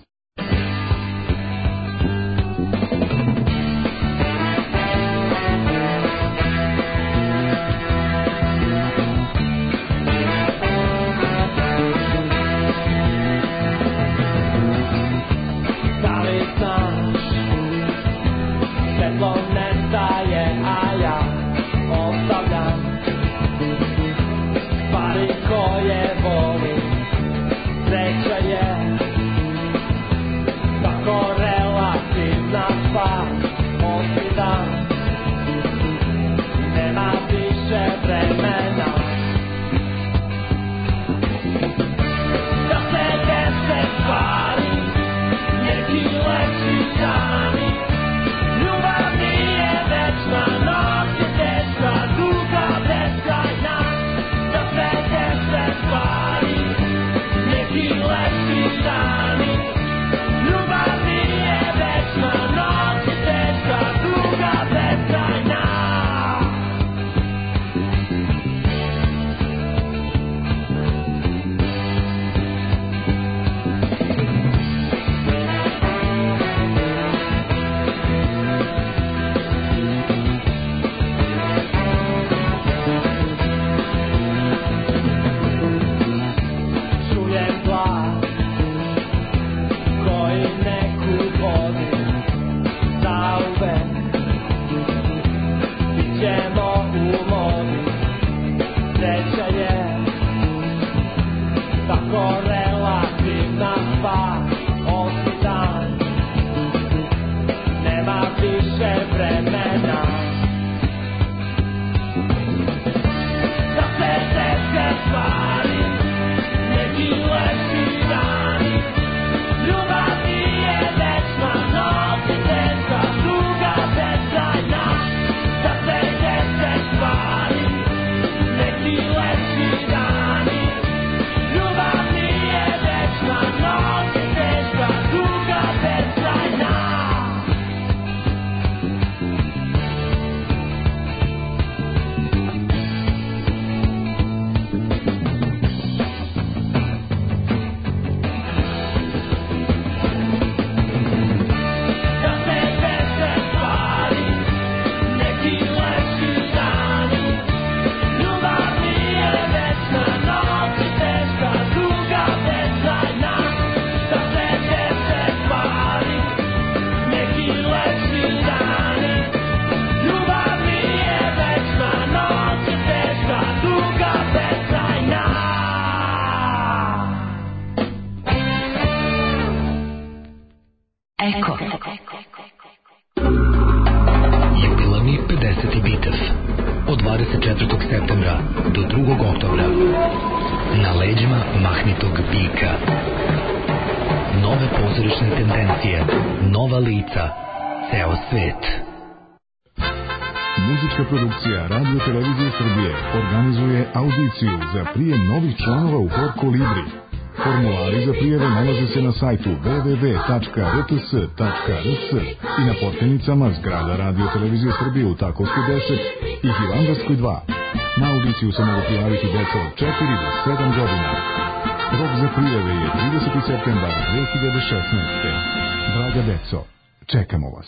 Muzička produkcija Radio Televizije Srbije organizuje audiciju za prijem novih članova u Hor Kolibri. Formulari za prijeve nalaze se na sajtu w w w tačka r t s tačka r s i na potpenicama zgrada Radio Televizije Srbije u Takovskoj deset i Hilandarskoj dva. Na audiciju se mogu prijaviti deca od četiri do sedam godina. Rok za prijeve je trideseti septembar dve hiljade šesnaeste. Draga deco, čekamo vas.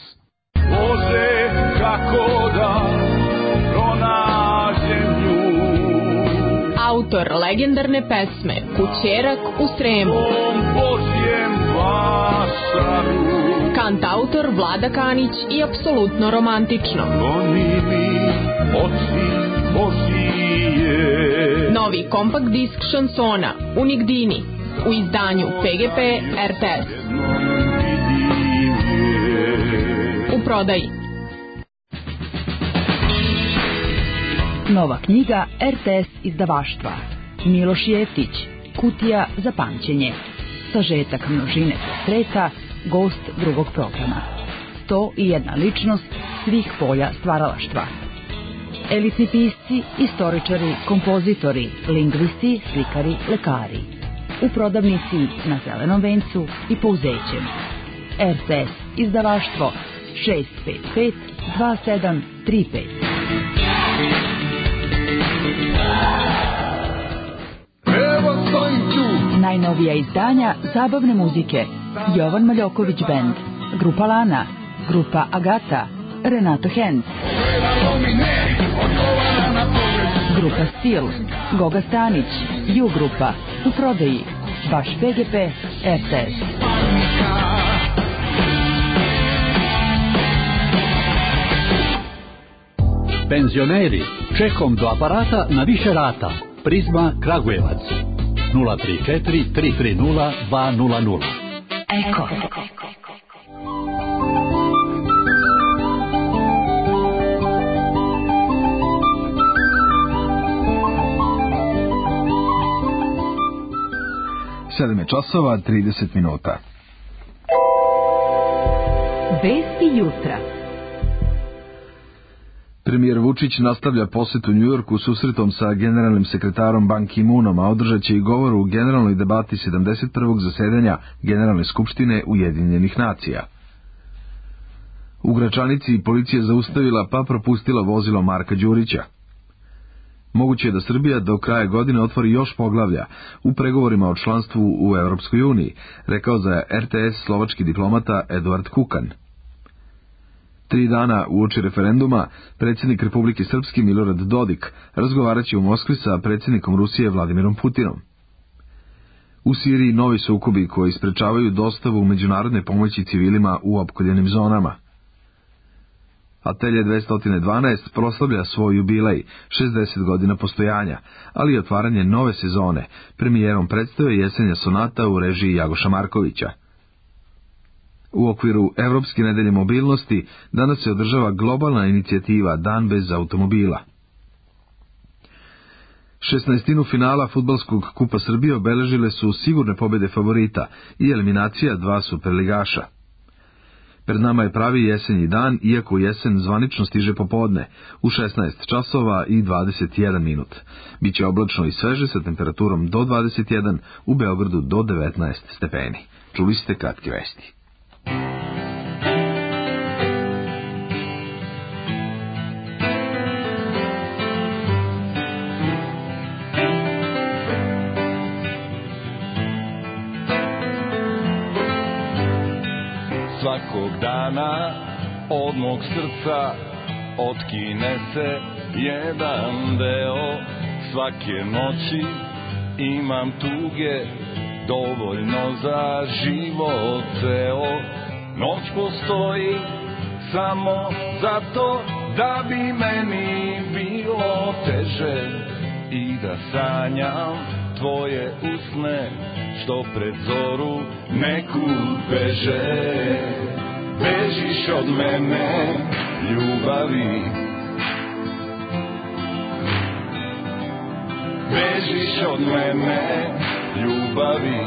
Bože, kako da pronađem nju. Autor legendarne pesme Kućerak u Sremu. Tom Božjem vašaru. Kantautor Vlada Kanić i apsolutno romantično. Novi kompakt disk šansona Unigdini u izdanju P G P R T S. U prodaji. Nova knjiga R T S izdavaštva. Miloš Jeftić, Kutija za pamćenje. Sažetak množine portreta, gost drugog programa. sto i jedna ličnost svih polja stvaralaštva. Elitni pisci, istoričari, kompozitori, lingvisti, slikari, lekari. U prodavnici na Zelenom vencu i Pouzećem. R T S izdavaštvo šest pet pet dva sedam tri pet. Najnovija izdanja zabavne muzike. Jovan Maljoković Band, Grupa Lana, Grupa Agata, Renato Henz, Grupa Stil, Goga Stanić, Ju Grupa, u prodaji, vaš P G P R T S. Penzioneri, čekom do aparata na više rata. Prizma Kragujevac. nula tri četiri tri tri nula dva nula nula. Eko. sedam je časova, trideset minuta. Vesti jutra. Premijer Vučić nastavlja posetu Njujorku susretom sa generalnim sekretarom Ban Ki-moonom, a održat će i govor u generalnoj debati sedamdeset prvog zasedanja Generalne skupštine Ujedinjenih nacija. U Gračanici policija zaustavila pa propustila vozilo Marka Đurića. Moguće je da Srbija do kraja godine otvori još poglavlja u pregovorima o članstvu u Europskoj uniji, rekao za R T S slovački diplomata Eduard Kukan. Tri dana uoči referenduma, predsjednik Republike Srpske Milorad Dodik razgovarat će u Moskvi sa predsjednikom Rusije Vladimirom Putinom. U Siriji novi sukobi koji sprečavaju dostavu međunarodne pomoći civilima u opkoljenim zonama. Atelje dvesta dvanaest proslavlja svoj jubilej, šezdeset godina postojanja, ali i otvaranje nove sezone, premijerom predstave Jesenja sonata u režiji Jagoša Markovića. U okviru Evropske nedelje mobilnosti danas se održava globalna inicijativa Dan bez automobila. Šesnaestinu finala fudbalskog kupa Srbije obeležile su sigurne pobjede favorita i eliminacija dva superligaša. Pred nama je pravi jesenji dan, iako jesen zvanično stiže popodne, u šesnaest časova i dvadeset jedan minut. Biće oblačno i sveže sa temperaturom do dvadeset jedan, u Beogradu do devetnaest stepeni. Čuli ste kratke vesti. Svakog dana od mog srca otkine se jedan deo. Svake noći imam tuge dovoljno za život ceo. Noć postoji samo zato da bi meni bilo teže i da sanjam tvoje usne što pred zoru nekud beže. Bežiš od mene, ljubavi, bežiš od mene, ljubavi.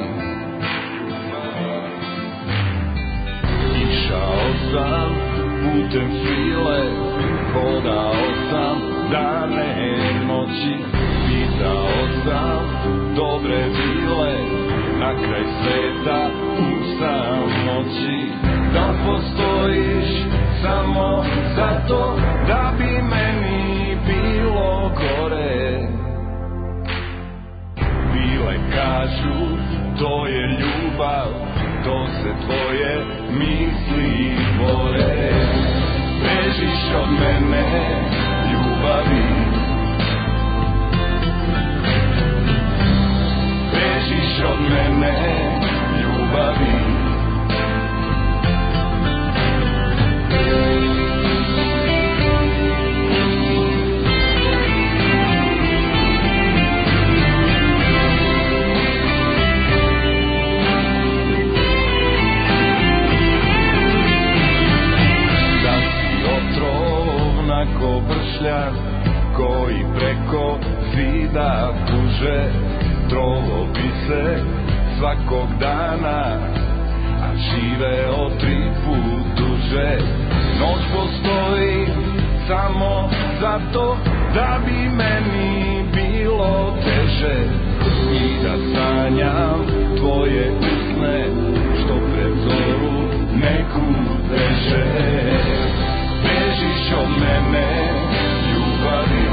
Išao sam putem svile, hodao sam dane noći, pitao sam dobre vile, na kraj sveta u samoći. Da postojiš samo zato da bi meni bilo gore. Vile kažu to je ljubav, to se tvoje misli tvore. Bežiš od mene, ljubavi, bežiš od mene, ljubavi. duže, trovo bi se svakog dana, a živeo tri put duže. Noć postoji samo zato da bi meni bilo teže i da sanjam tvoje usne što pred zoru neku deže. Bežiš od mene, ljubavi,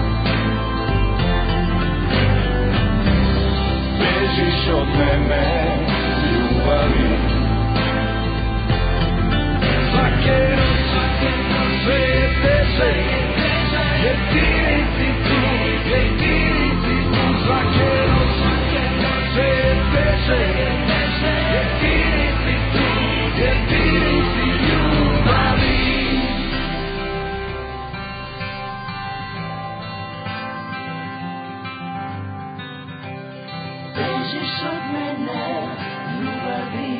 bežiš od mene, ljubavi. Svake sve je teže, jer ti nisi tu, jer ti nisi tu. Svake sve je teže, jer ti nisi tu, jer ti nisi ljubavi. Bežiš od mene, ljubavi.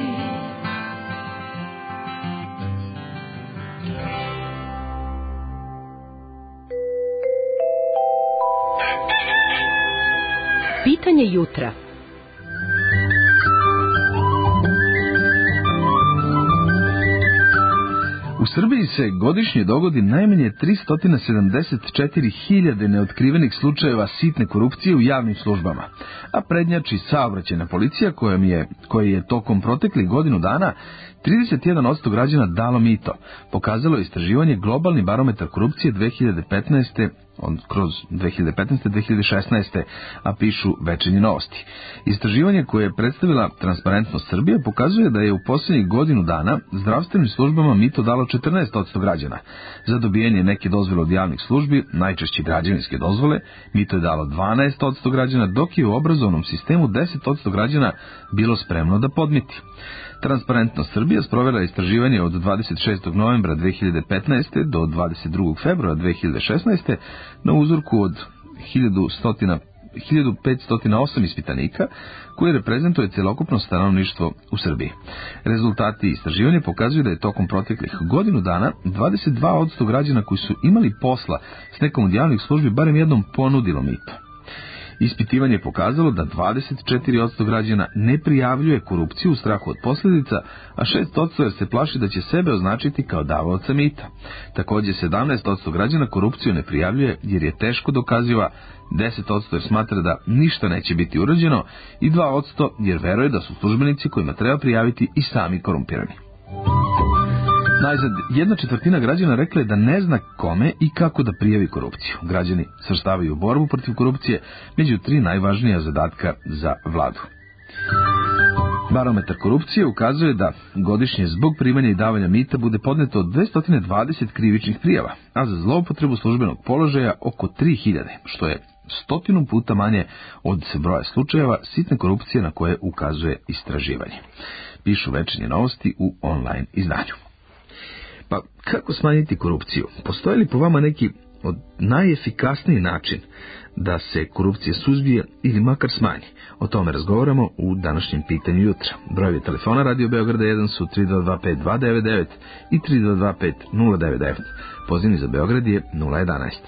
Pitanje jutra. U Srbiji se godišnje dogodi najmanje tristo sedamdeset četiri hiljade neotkrivenih slučajeva sitne korupcije u javnim službama, a prednjači saobraćajna policija kojom je, koja je tokom proteklih godinu dana trideset jedan posto građana dalo mito, pokazalo je istraživanje Globalni barometar korupcije dve hiljade petnaeste on kroz dve hiljade petnaeste do dve hiljade šesnaeste, a pišu Večernje novosti. Istraživanje koje je predstavila Transparentnost Srbije pokazuje da je u posljednjih godinu dana zdravstvenim službama mito dalo četrnaest posto građana. Za dobijanje neke dozvole od javnih službi, najčešće građevinske dozvole, mito je dalo dvanaest posto građana, dok je u obrazovnom sistemu deset posto građana bilo spremno da podmiti. Transparentnost Srbije sprovela istraživanje od dvadeset šestog novembra dve hiljade petnaeste do dvadeset drugog februara dve hiljade šesnaeste na uzorku od hiljadu petsto osam ispitanika koji reprezentuje celokupno stanovništvo u Srbiji. Rezultati istraživanja pokazuju da je tokom proteklih godinu dana dvadeset dva posto građana koji su imali posla s nekom od javnih službi barem jednom ponudilo mito. Ispitivanje je pokazalo da dvadeset četiri posto građana ne prijavljuje korupciju u strahu od posljedica, a šest posto jer se plaši da će sebe označiti kao davaoca mita. Također sedamnaest posto građana korupciju ne prijavljuje jer je teško dokaziva, deset posto jer smatra da ništa neće biti urađeno i dva posto jer veruje da su službenici kojima treba prijaviti i sami korumpirani. Najzad, jedna četvrtina građana rekla je da ne zna kome i kako da prijavi korupciju. Građani svrstavaju borbu protiv korupcije među tri najvažnija zadatka za vladu. Barometar korupcije ukazuje da godišnje zbog primanja i davanja mita bude podneto od dvesta dvadeset krivičnih prijava, a za zloupotrebu službenog položaja oko tri hiljade, što je stotinu puta manje od broja slučajeva sitne korupcije na koje ukazuje istraživanje. Pišu Večernje novosti u online izdanju. Pa kako smanjiti korupciju? Postoji li po vama neki od najefikasniji način da se korupcija suzbije ili makar smanji? O tome razgovaramo u današnjem pitanju jutra. Brojevi telefona Radio Beograda jedan su tri dva dva pet dva devet devet i tri dva dva pet nula devet devet. Pozivni za Beograd je nula jedanaest.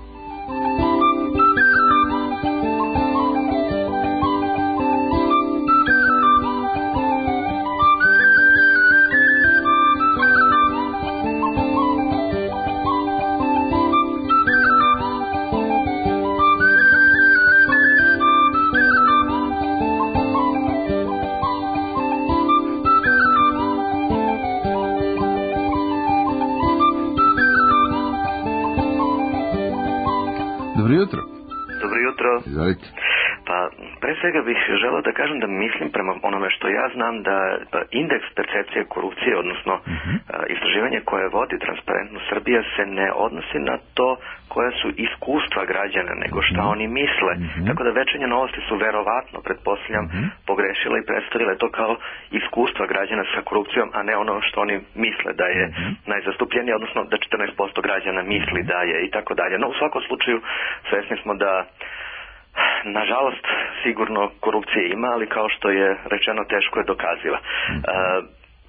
Izvolite. Pa, pre svega bih želeo da kažem da mislim prema onome što ja znam da indeks percepcije korupcije, odnosno uh-huh. istraživanje koje vodi Transparentnost Srbija se ne odnosi na to koja su iskustva građana, nego šta uh-huh. oni misle. Uh-huh. Tako da Večernje novosti su verovatno, pretpostavljam, uh-huh. pogrešile i predstavile to kao iskustva građana sa korupcijom, a ne ono što oni misle da je uh-huh. najzastupljenije, odnosno da četrnaest posto građana misli da je i tako dalje. No, u svakom slučaju svesni smo da nažalost, sigurno korupcije ima, ali kao što je rečeno, teško je dokaziva. Uh,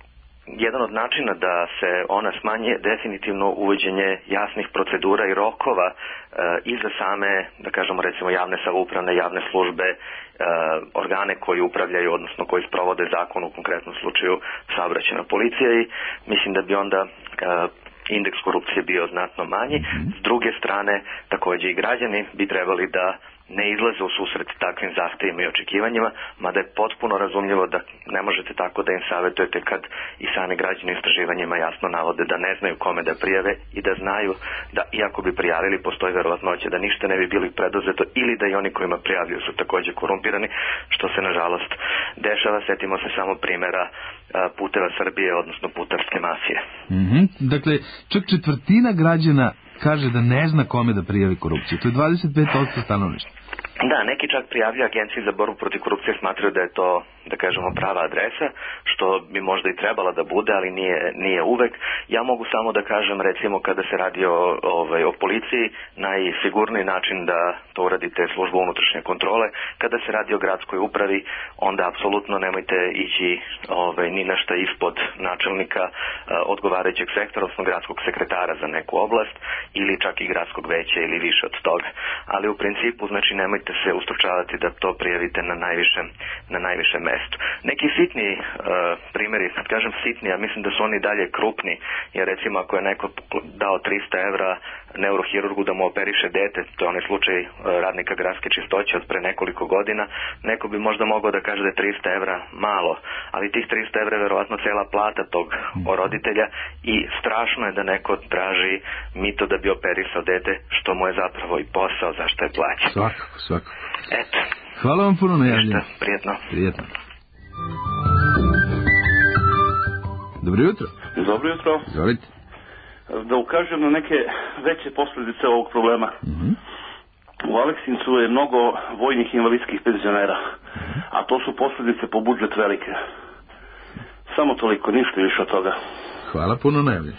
jedan od načina da se ona smanje je definitivno uvođenje jasnih procedura i rokova e, i za same, da kažemo recimo javne samoupravne, javne službe, e, organe koji upravljaju, odnosno koji sprovode zakon, u konkretnom slučaju saobraćajna policija, i mislim da bi onda e, indeks korupcije bio znatno manji. S druge strane, takođe i građani bi trebali da ne izlaze u susret takvim zahtevima i očekivanjima, mada je potpuno razumljivo da ne možete tako da im savjetujete kad i sami građani u istraživanjima jasno navode da ne znaju kome da prijave i da znaju da iako bi prijavili postoji verovatnoća da ništa ne bi bilo preduzeto ili da i oni kojima prijavljuju su takođe korumpirani, što se nažalost dešava. Setimo se samo primera Puteva Srbije, odnosno putarske mafije. Mm-hmm. Dakle, čak četvrtina građana kaže da ne zna kome da prijavi korupciju. To je dvadeset pet posto stanovništva. Da, neki čak prijavljaju Agenciji za borbu protiv korupcije, smatraju da je to, da kažemo, prava adresa, što bi možda i trebala da bude, ali nije, nije uvek. Ja mogu samo da kažem, recimo, kada se radi o, ovaj, o policiji, najsigurniji način da to uradite službu unutrašnje kontrole. Kada se radi o gradskoj upravi, onda apsolutno nemojte ići ovaj, ni na šta ispod načelnika uh, odgovarajućeg sektora, odnosno gradskog sekretara za neku oblast, ili čak i gradskog veća ili više od toga. Ali u principu, znači, nemojte se ustručavati da to prijavite na najvišem, na najvišem mestu. Neki sitni uh, primjeri, kad kažem sitni, ja mislim da su oni dalje krupni, jer recimo ako je neko dao trista evra neurohirurgu da mu operiše dete, to je onaj slučaj uh, radnika gradske čistoće od pre nekoliko godina, neko bi možda mogao da kaže da je trista evra malo, ali tih trista evra je verovatno cela plata tog roditelja i strašno je da neko traži mito da bi operisao dete, što mu je zapravo i posao, zašto je plaća. Svakako, svakako. Eto. Hvala vam puno na javljanju. Prijetno. Prijetno. Dobro jutro. Dobro jutro. Izvolite. Da ukažem na neke veće posljedice ovog problema. Mm-hmm. U Aleksincu je mnogo vojnih invalidskih penzionera, mm-hmm. a to su posljedice po budžet velike. Samo toliko, ništa više od toga. Hvala puno na javljanju.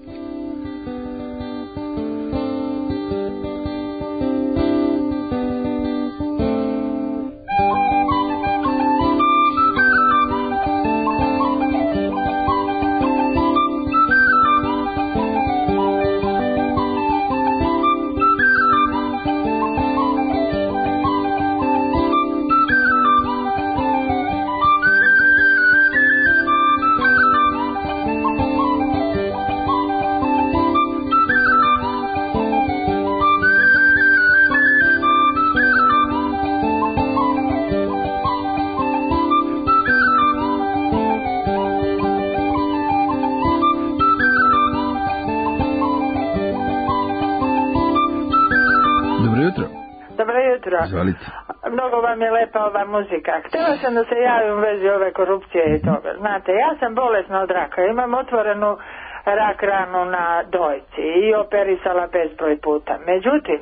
Izvolite. Mnogo vam je lepa ova muzika. Htjela sam da se javim u vezi ove korupcije i toga. Znate, ja sam bolesna od raka. Imam otvorenu rak ranu na dojci i operisala bezbroj puta. Međutim,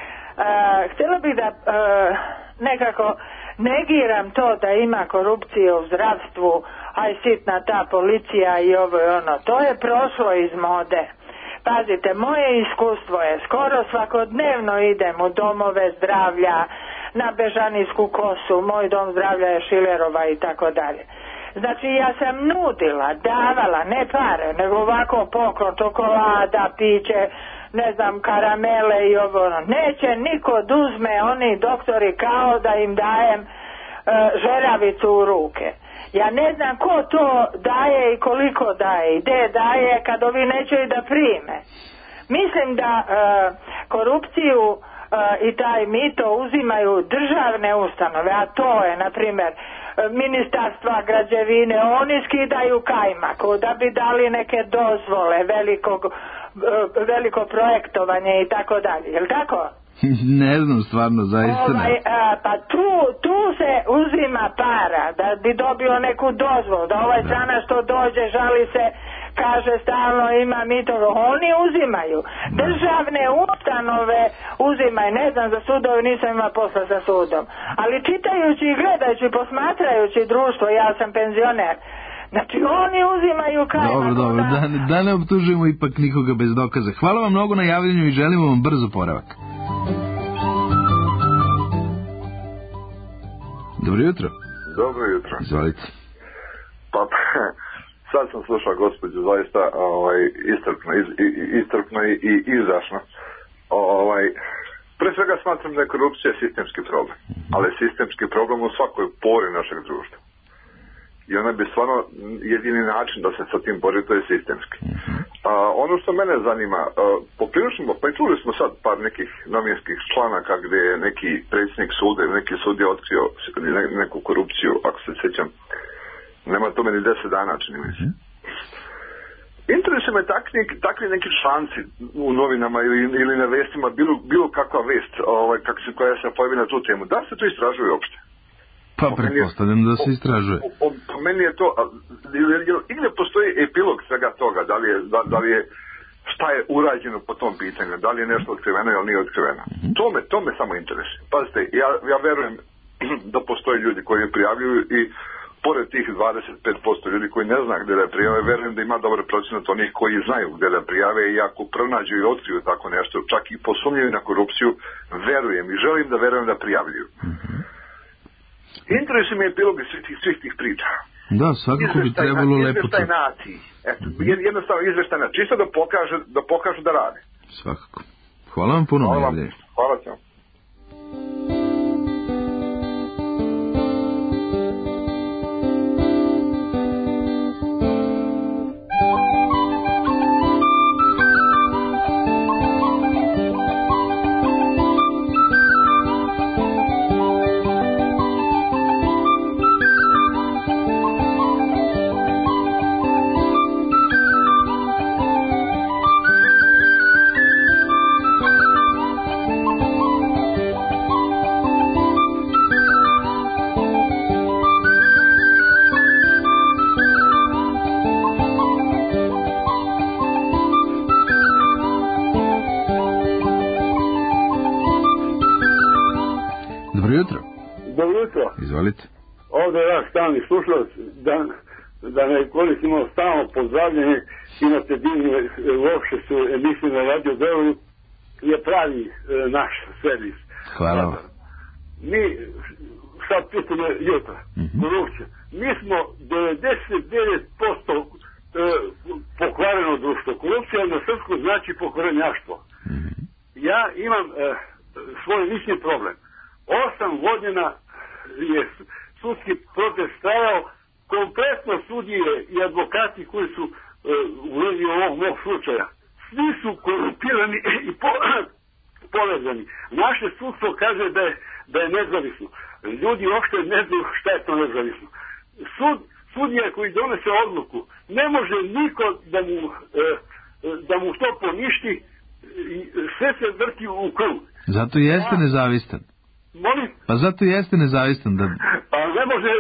uh, htjela bih da uh, nekako negiram to da ima korupcije u zdravstvu, aj sitna ta policija i ovo i ono. To je prošlo iz mode. Pazite, moje iskustvo je, skoro svakodnevno idem u domove zdravlja, na Bežanijsku kosu, moj dom zdravlja je Šilerova i tako dalje. Znači ja sam nudila, davala, ne pare, nego ovako poklon, čokolada, piće, ne znam, karamele i ovo. Neće niko duzme, oni doktori kao da im dajem e, žeravicu u ruke. Ja ne znam ko to daje i koliko daje i gde daje kad ovi neće i da prime. Mislim da e, korupciju e, i taj mito uzimaju državne ustanove, a to je, na primjer, ministarstva građevine, oni skidaju kajmaku da bi dali neke dozvole, velikog, e, veliko projektovanje i tako dalje. Je li tako? Ne znam, stvarno, zaista ne. Ovaj, a, pa tu, tu se uzima para da bi dobio neku dozvolu, da ovaj strana što dođe žali se, kaže stalno ima mito, oni uzimaju. Državne ustanove uzimaju, ne znam za sudove, nisam ima posla sa sudom, ali čitajući i gledajući, posmatrajući društvo, ja sam penzioner, znači oni uzimaju kajmak. Dobro, dobro, da, da ne optužujemo ipak nikoga bez dokaza. Hvala vam mnogo na javljanju i želimo vam brzo poravak. Dobro jutro. Dobro jutro. Izvolite. Pa, sad sam slušao gospođu zaista ovaj, istrpno, iz, i, istrpno i, i izdašno. Ovaj, pre svega smatram da je korupcija sistemski problem, ali sistemski problem u svakoj pori našeg društva. I ona bi stvarno jedini način da se sa tim bori, to je sistemski. A, ono što mene zanima, a, poprilično, pa i čuli smo sad par nekih novinskih članaka gdje je neki predsjednik suda ili neki sudija otkrio ne, neku korupciju, ako se sjećam, nema tome ni deset dana, čini mi se. Interesuje me takvi, takvi neki članci u novinama ili, ili na vestima, bilo, bilo kakva vest ovaj, kak se, koja se pojavi na tu temu. Da se to istražuje uopšte? Pa pretpostavljam da se istražuje. Po, po, po meni je to, ili postoji epilog svega toga, da li je, da, da li je, šta je urađeno po tom pitanju, da li je nešto otkriveno ili nije otkriveno. Mm-hmm. To me, to me samo interesuje. Pazite, ja, ja verujem da postoje ljudi koji prijavljuju i pored tih dvadeset pet posto ljudi koji ne zna gdje da prijave, verujem da ima dobar procenat onih koji znaju gdje da prijave i ako pronađu i otkriju tako nešto, čak i posumnjaju na korupciju, verujem i želim da verujem da prijavljuju. Mm-hmm. Interesuje mi epilogi svih tih, svih tih priča. Da, svakako bi trebalo lepo. Izveštaj naciji. Eto, mm-hmm. jednostavno izveštaj naciji. Čisto da pokažu da, pokažu da rade. Svakako. Hvala vam puno. Hvala vam. Hvala vam. Izvolite. Ovdje ja stalni slušalac, da, da ne koristimo stalno pozdravljanje, imate divne, uopšte su emisije na Radio Beogradu, je pravi e, naš servis. Hvala vam. Mi, sad pitamo jutra, mm-hmm. korupcija, mi smo devedeset devet posto e, pokvareno društvo. Korupcija na srpsku znači pokvarenjaštvo. Mm-hmm. Ja imam e, svoj lični problem. Osam godina je sudski protest trajao, kompletno sudije i advokati koji su e, u vezi ovog mog slučaja, svi su korumpirani i po, povezani. Naše sudstvo kaže da je, da je nezavisno. Ljudi uopšte ne znaju šta je to nezavisno. Sud, sudija koji donese odluku, ne može niko da mu, e, da mu to poništi, sve se vrti u krug. Zato jeste ja, nezavistan. Molim? Pa zato jeste nezavistan da... Pa ne može,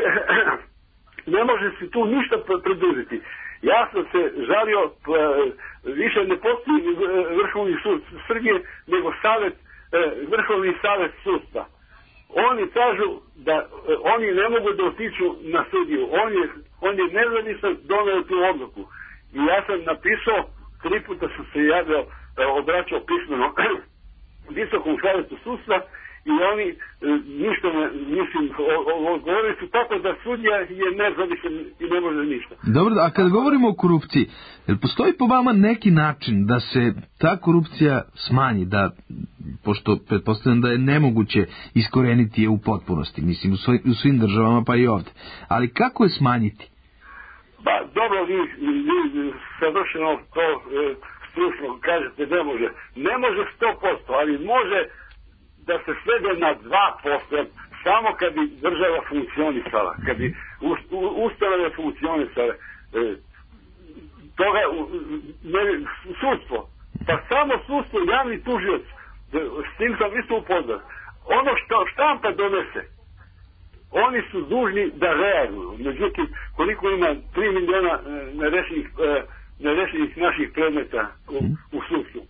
ne može se tu ništa preduzeti. Ja sam se žalio, više ne postoji Vrhovni sud Srbije, nego savjet, Vrhovni savjet sudstva. Oni kažu da oni ne mogu da otiču na sudiju. On je, on je nezavisan doneo tu odluku. I ja sam napisao, tri puta sam se javio, obraćao pismeno Visokom savjetu sudstva, i oni e, ništa ne, mislim, govorili su tako da sudija je nezavisan i ne može ništa. Dobro, a kad govorimo o korupciji, jel postoji po vama neki način da se ta korupcija smanji, da, pošto pretpostavljam da je nemoguće iskoreniti je u potpunosti, mislim, u, svoj, u svim državama pa i ovdje, ali kako je smanjiti? Ba, dobro, vi, vi savršeno to e, stručno kažete, ne može. Ne može sto posto, ali može da se svede na dva posto, samo kad bi država funkcionisala, kad bi ustanove funkcionisale, e, toga, ne, sudstvo, pa samo sudstvo, javni tužioc, s tim sam isto upoznat. Ono što štampa donese, oni su dužni da reaguju. Međutim, koliko ima tri miliona nerešenih, nerešenih naših predmeta u, u sudstvu,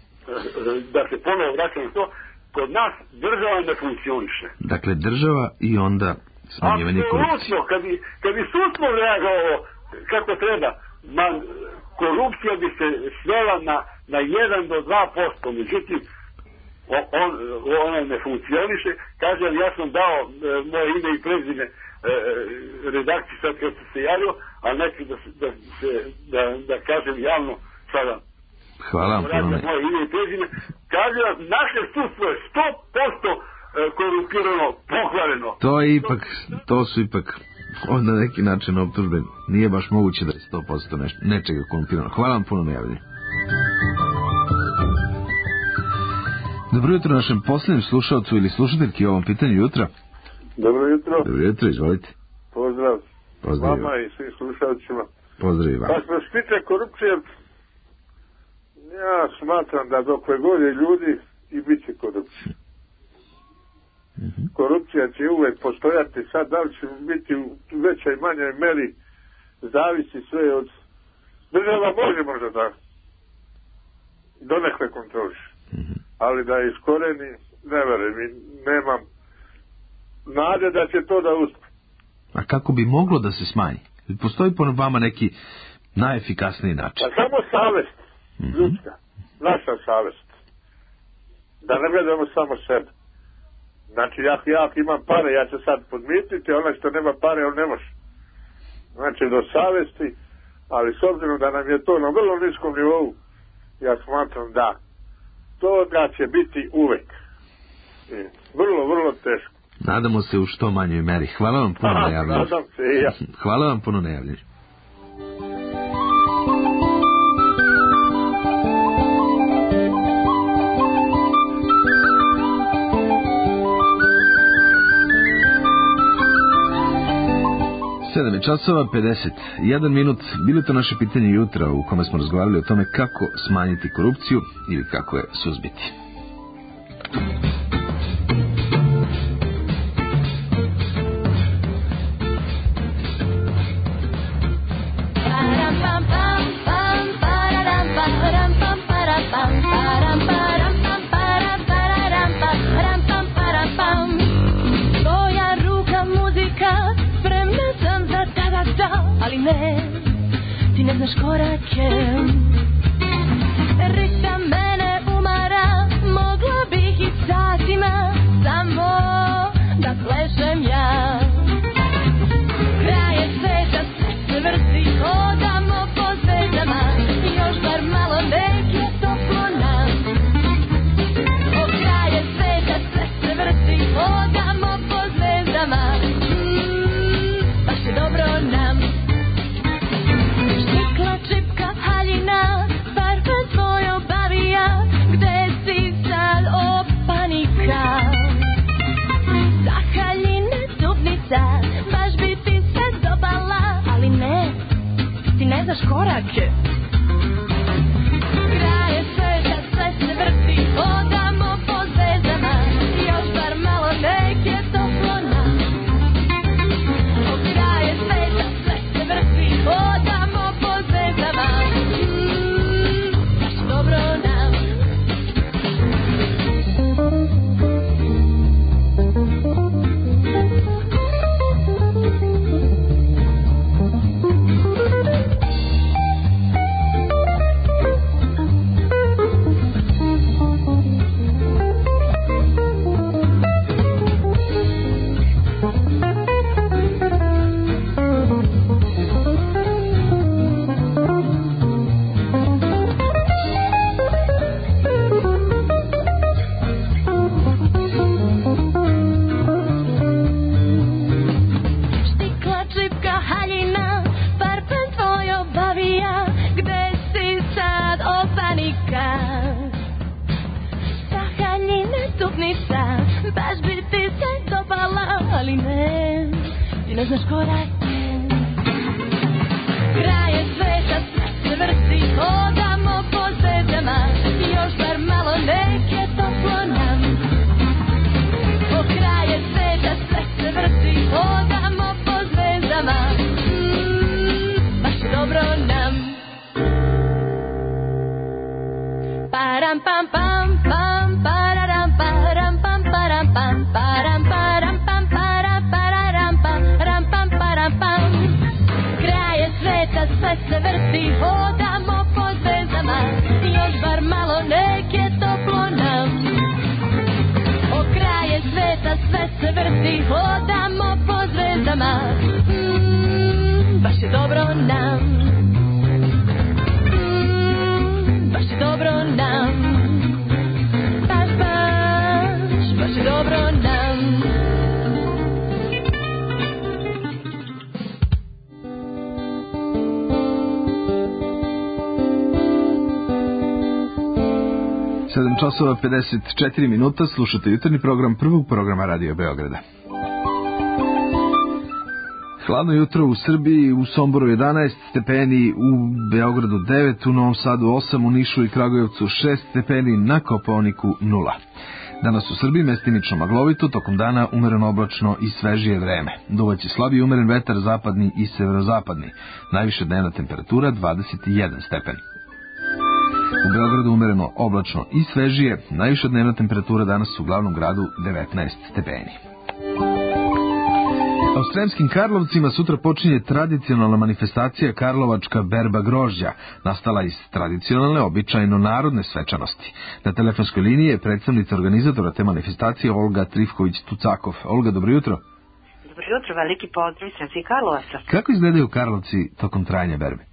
da se ponovo vraća na to, kod nas država ne funkcioniše. Dakle, država i onda smanjivanje korupcije. Apsolutno, kad bi, kad bi sudstvo reagovalo kako treba, man, korupcija bi se svela na, na jedan do dva posto. Međutim, on, ona ne funkcioniše, kaže, ja sam dao e, moje ime i prezime e, redakciji sad kad sam se javio, a neću da, da, da, da kažem javno sada. Hvala vam puno. Moje ime i prezime. Kaže, naše sudstvo je sto posto korumpirano, pokvareno. To je ipak, to su ipak na neki način optužbe. Nije baš moguće da je sto posto neš, nečega korumpirano. Hvala vam puno na javljanju. Dobro jutro našem posljednjem slušalcu ili slušateljki o ovom pitanju jutra. Dobro jutro. Dobro jutro, izvolite. Pozdrav. Pozdrav. Vama i svim slušalcima. Pozdrav i vam. Pa što se tiče korupcije, ja smatram da dokle god je ljudi i bit će korupcija. Mm-hmm. Korupcija će uvek postojati, sad da li će biti u većoj i manjoj meri, zavisi sve od država, može možda da donekle kontroliš. Mm-hmm. Ali da je iskoreni, ne verujem i nemam nade da će to da uspije. A kako bi moglo da se smanji? Postoji po vama neki najefikasniji način? Pa samo savest, mm-hmm. ljudska, naša savest. Da ne gledamo samo sebe. Znači, ja, ja imam pare, ja ću sad podmititi, onaj što nema pare, on ne može. Znači, do savesti, ali s obzirom da nam je to na vrlo niskom nivou, ja smatram da to da će biti uvek. I vrlo, vrlo teško. Nadamo se u što manjoj meri. Hvala vam puno na javljanju. Nadam se i ja. Hvala vam puno na javljanju. sedam je časova, pedeset jedan minut. Bilo to naše pitanje jutra u kome smo razgovarali o tome kako smanjiti korupciju ili kako je suzbiti. Ali ne, ti ne znaš korake. Rita mene umara, mogla bih i satima samo da plešem ja. Kraj je sveta, sve se vrti, hodamo po zvezdama, još bar malo nek je toplo nam. O kraj je sveta, sve se vrti, hodamo po zvezdama, mm, baš je dobro nam. Čipka haljina, parfem tvoj obavija, gde si sad o panika. Za haljine dubnica, baš bi ti se dopala, ali ne, ti ne znaš korake. Kraj je sveta, sve se vrti, hodamo po zvezdama, još bar malo nek je toplo nam. O kraj je sveta, sve se vrti, hodamo po zvezdama, mm, baš dobro nam. Baš bi ti se dopala, ali ne, ti ne znaš korake. Kraj je sveta, sve se vrti, hodamo po zvezdama, još bar malo nek je toplo nam. O kraj je sveta, sve se vrti, hodamo po zvezdama, mm, baš je dobro nam. Param pam pam pam pararam param pam param pam param param pam para pararam param pam param pam. Kraj je sveta, sve se vrti, hodamo po zvezdama, još bar malo nek je toplo nam. nama, mm, baš je dobro nam, mm, baš je dobro nam, baš, baš, baš je dobro nam. sedam časova pedeset četiri minuta, slušate jutarnji program prvog programa Radio Beograda. Hladno jutro u Srbiji, u Somboru jedanaest stepeni, u Beogradu devet, u Novom Sadu osam, u Nišu i Kragujevcu šest stepeni, na Kopaoniku nula. Danas u Srbiji mestimično maglovito, tokom dana umereno oblačno i svežije vreme. Duvaće slabiji umeren vetar zapadni i severozapadni. Najviša dnevna temperatura dvadeset jedan stepen. U Beogradu umereno oblačno i svežije, najviša dnevna temperatura danas u glavnom gradu devetnaest stepeni. A u Sremskim Karlovcima sutra počinje tradicionalna manifestacija Karlovačka berba grožđa, nastala iz tradicionalne, običajno narodne svečanosti. Na telefonskoj liniji je predstavnica organizatora te manifestacije Olga Trifković-Tucakov. Olga, dobro jutro. Dobro jutro, veliki pozdrav iz Sremskih Karlovaca. Kako izgledaju Karlovci tokom trajanja berbe?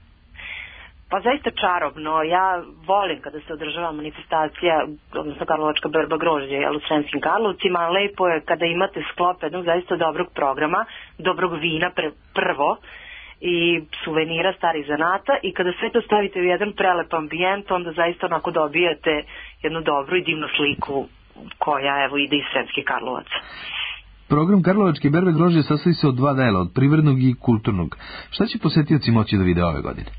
Pa zaista čarobno. Ja volim kada se održava manifestacija, odnosno Karlovačka berba grožđa, jel, u Sremskim Karlovcima. Lepo je kada imate sklop jednog zaista dobrog programa, dobrog vina pre, prvo i suvenira starih zanata, i kada sve to stavite u jedan prelep ambijent, onda zaista onako dobijate jednu dobru i divnu sliku koja evo ide iz Sremskih Karlovaca. Program Karlovačke berbe grožđa sastoji se od dva dela, od privrednog i kulturnog. Šta će posetioci moći da vide ove godine?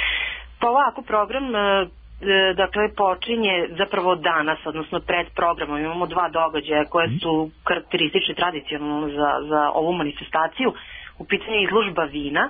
Pa ovako, program dakle počinje zapravo danas, odnosno pred programom. Imamo dva događaja koje su karakteristični tradicionalno za, za ovu manifestaciju. U pitanju je izložba vina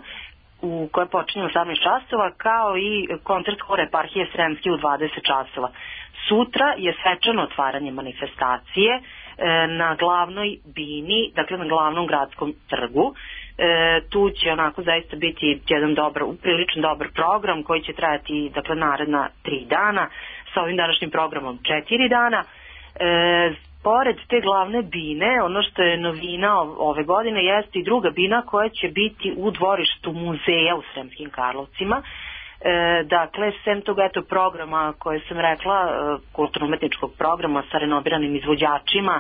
u kojoj počinje u osamnaest časova, kao i koncert hora eparhije Sremske u dvadeset časova. Sutra je svečano otvaranje manifestacije e, na glavnoj bini, dakle na glavnom gradskom trgu. E, tu će onako zaista biti jedan dobar, prilično dobar program koji će trajati dakle naredna tri dana, sa ovim današnjim programom četiri dana. E, pored te glavne bine, ono što je novina ove godine jeste i druga bina koja će biti u dvorištu muzeja u Sremskim Karlovcima. E, dakle, sem tog eto programa koje sam rekla, e, kulturno-umetničkog programa sa renomiranim izvođačima, e,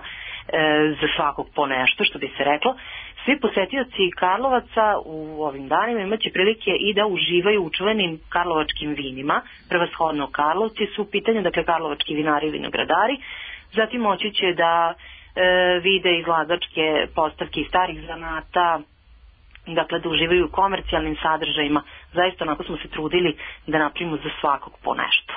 za svakog po nešto, što bi se reklo, svi posetioci Karlovaca u ovim danima imaće prilike i da uživaju u čuvenim karlovačkim vinima. Prevashodno Karlovci su u pitanju, dakle karlovački vinari i vinogradari. Zatim moći će da e, vide izlagačke postavke iz starih zanata, dakle da uživaju u komercijalnim sadržajima. Zaista onako smo se trudili da napravimo za svakog po nešto.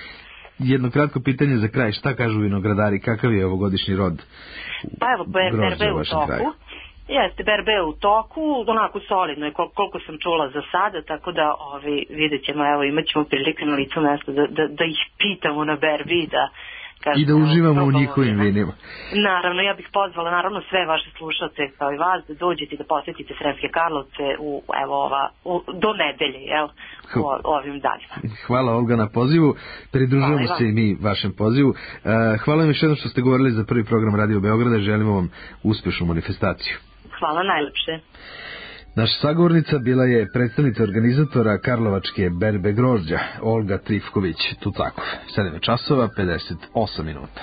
Jedno kratko pitanje za kraj, šta kažu vinogradari, kakav je ovogodišnji rod? Pa evo, berbe u toku. Jeste, berbe u toku, onako solidno je koliko sam čula za sada, tako da ovi, vidjet ćemo, evo imat ćemo prilike na licu mesta da, da, da ih pitamo na berbi i da I da uživamo u njihovim vinima. Naravno, ja bih pozvala naravno sve vaše slušalce kao i vas da dođete da posjetite Sremske Karlovce u, evo, ova, u, do nedelje, jel, u ovim danima. Hvala Olga na pozivu, pridružujemo se i mi vašem pozivu. Hvala vam još jednom što ste govorili za prvi program Radio Beograda, želimo vam uspješnu manifestaciju. Hvala najlepše. Naša sagovornica bila je predstavnica organizatora Karlovačke berbe grožđa, Olga Trifković-Tucakov. sedam časova pedeset osam minuta.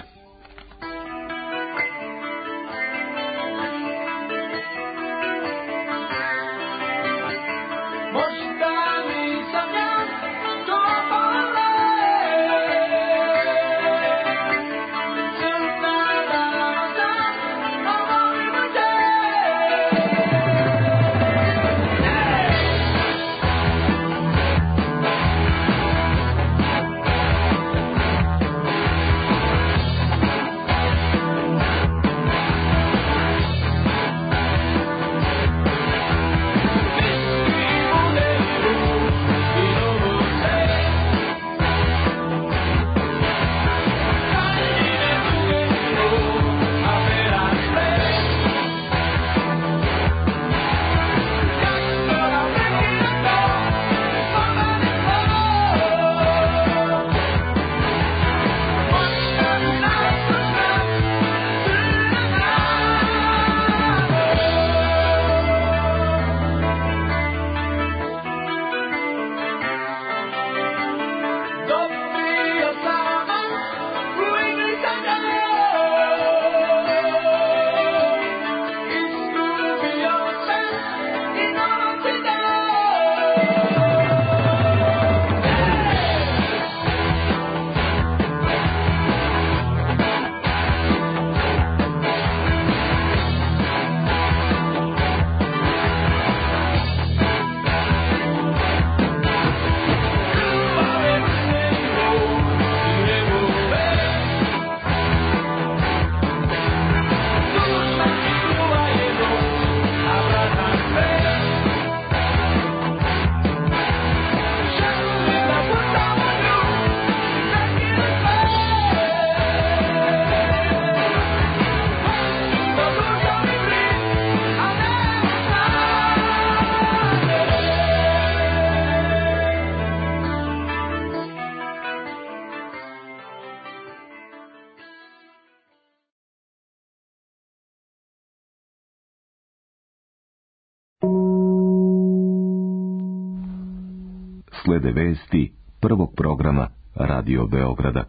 slede vesti prvog programa Radio Beograda.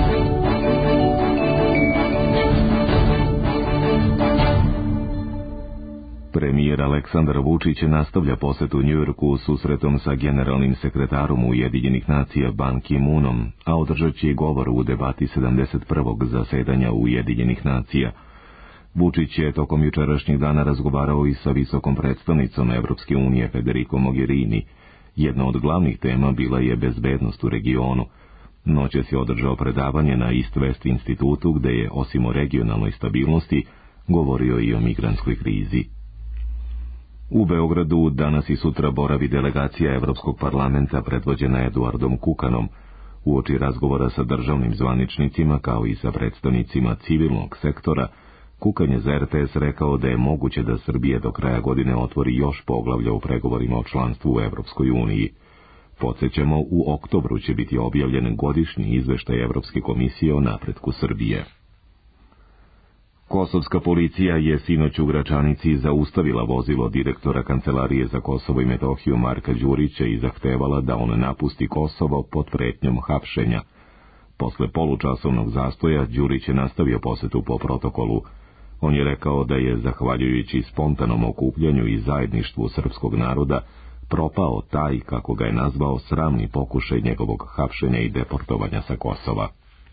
Premijer Aleksandar Vučić nastavlja posetu Njujorku susretom sa generalnim sekretarom Ujedinjenih nacija Ban Ki-moonom, a održat će govor u debati sedamdeset prvog zasedanja Ujedinjenih nacija. Vučić je tokom jučerašnjeg dana razgovarao i sa visokom predstavnicom Evropske unije Federico Mogherini. Jedna od glavnih tema bila je bezbednost u regionu. Noćas je održao predavanje na East West institutu, gde je, osim o regionalnoj stabilnosti, govorio i o migrantskoj krizi. U Beogradu danas i sutra boravi delegacija Evropskog parlamenta predvođena Eduardom Kukanom. Uoči razgovora sa državnim zvaničnicima kao i sa predstavnicima civilnog sektora, Kukan je za R T S rekao da je moguće da Srbija do kraja godine otvori još poglavlja u pregovorima o članstvu u Evropskoj uniji. Podsjećamo, u oktobru će biti objavljen godišnji izveštaj Evropske komisije o napretku Srbije. Kosovska policija je sinoć u Gračanici zaustavila vozilo direktora Kancelarije za Kosovo i Metohiju Marka Đurića i zahtevala da on napusti Kosovo pod pretnjom hapšenja. Posle polučasovnog zastoja Đurić je nastavio posetu po protokolu. On je rekao da je, zahvaljujući spontanom okupljanju i zajedništvu srpskog naroda, propao taj, kako ga je nazvao, sramni pokušaj njegovog hapšenja i deportovanja sa Kosova.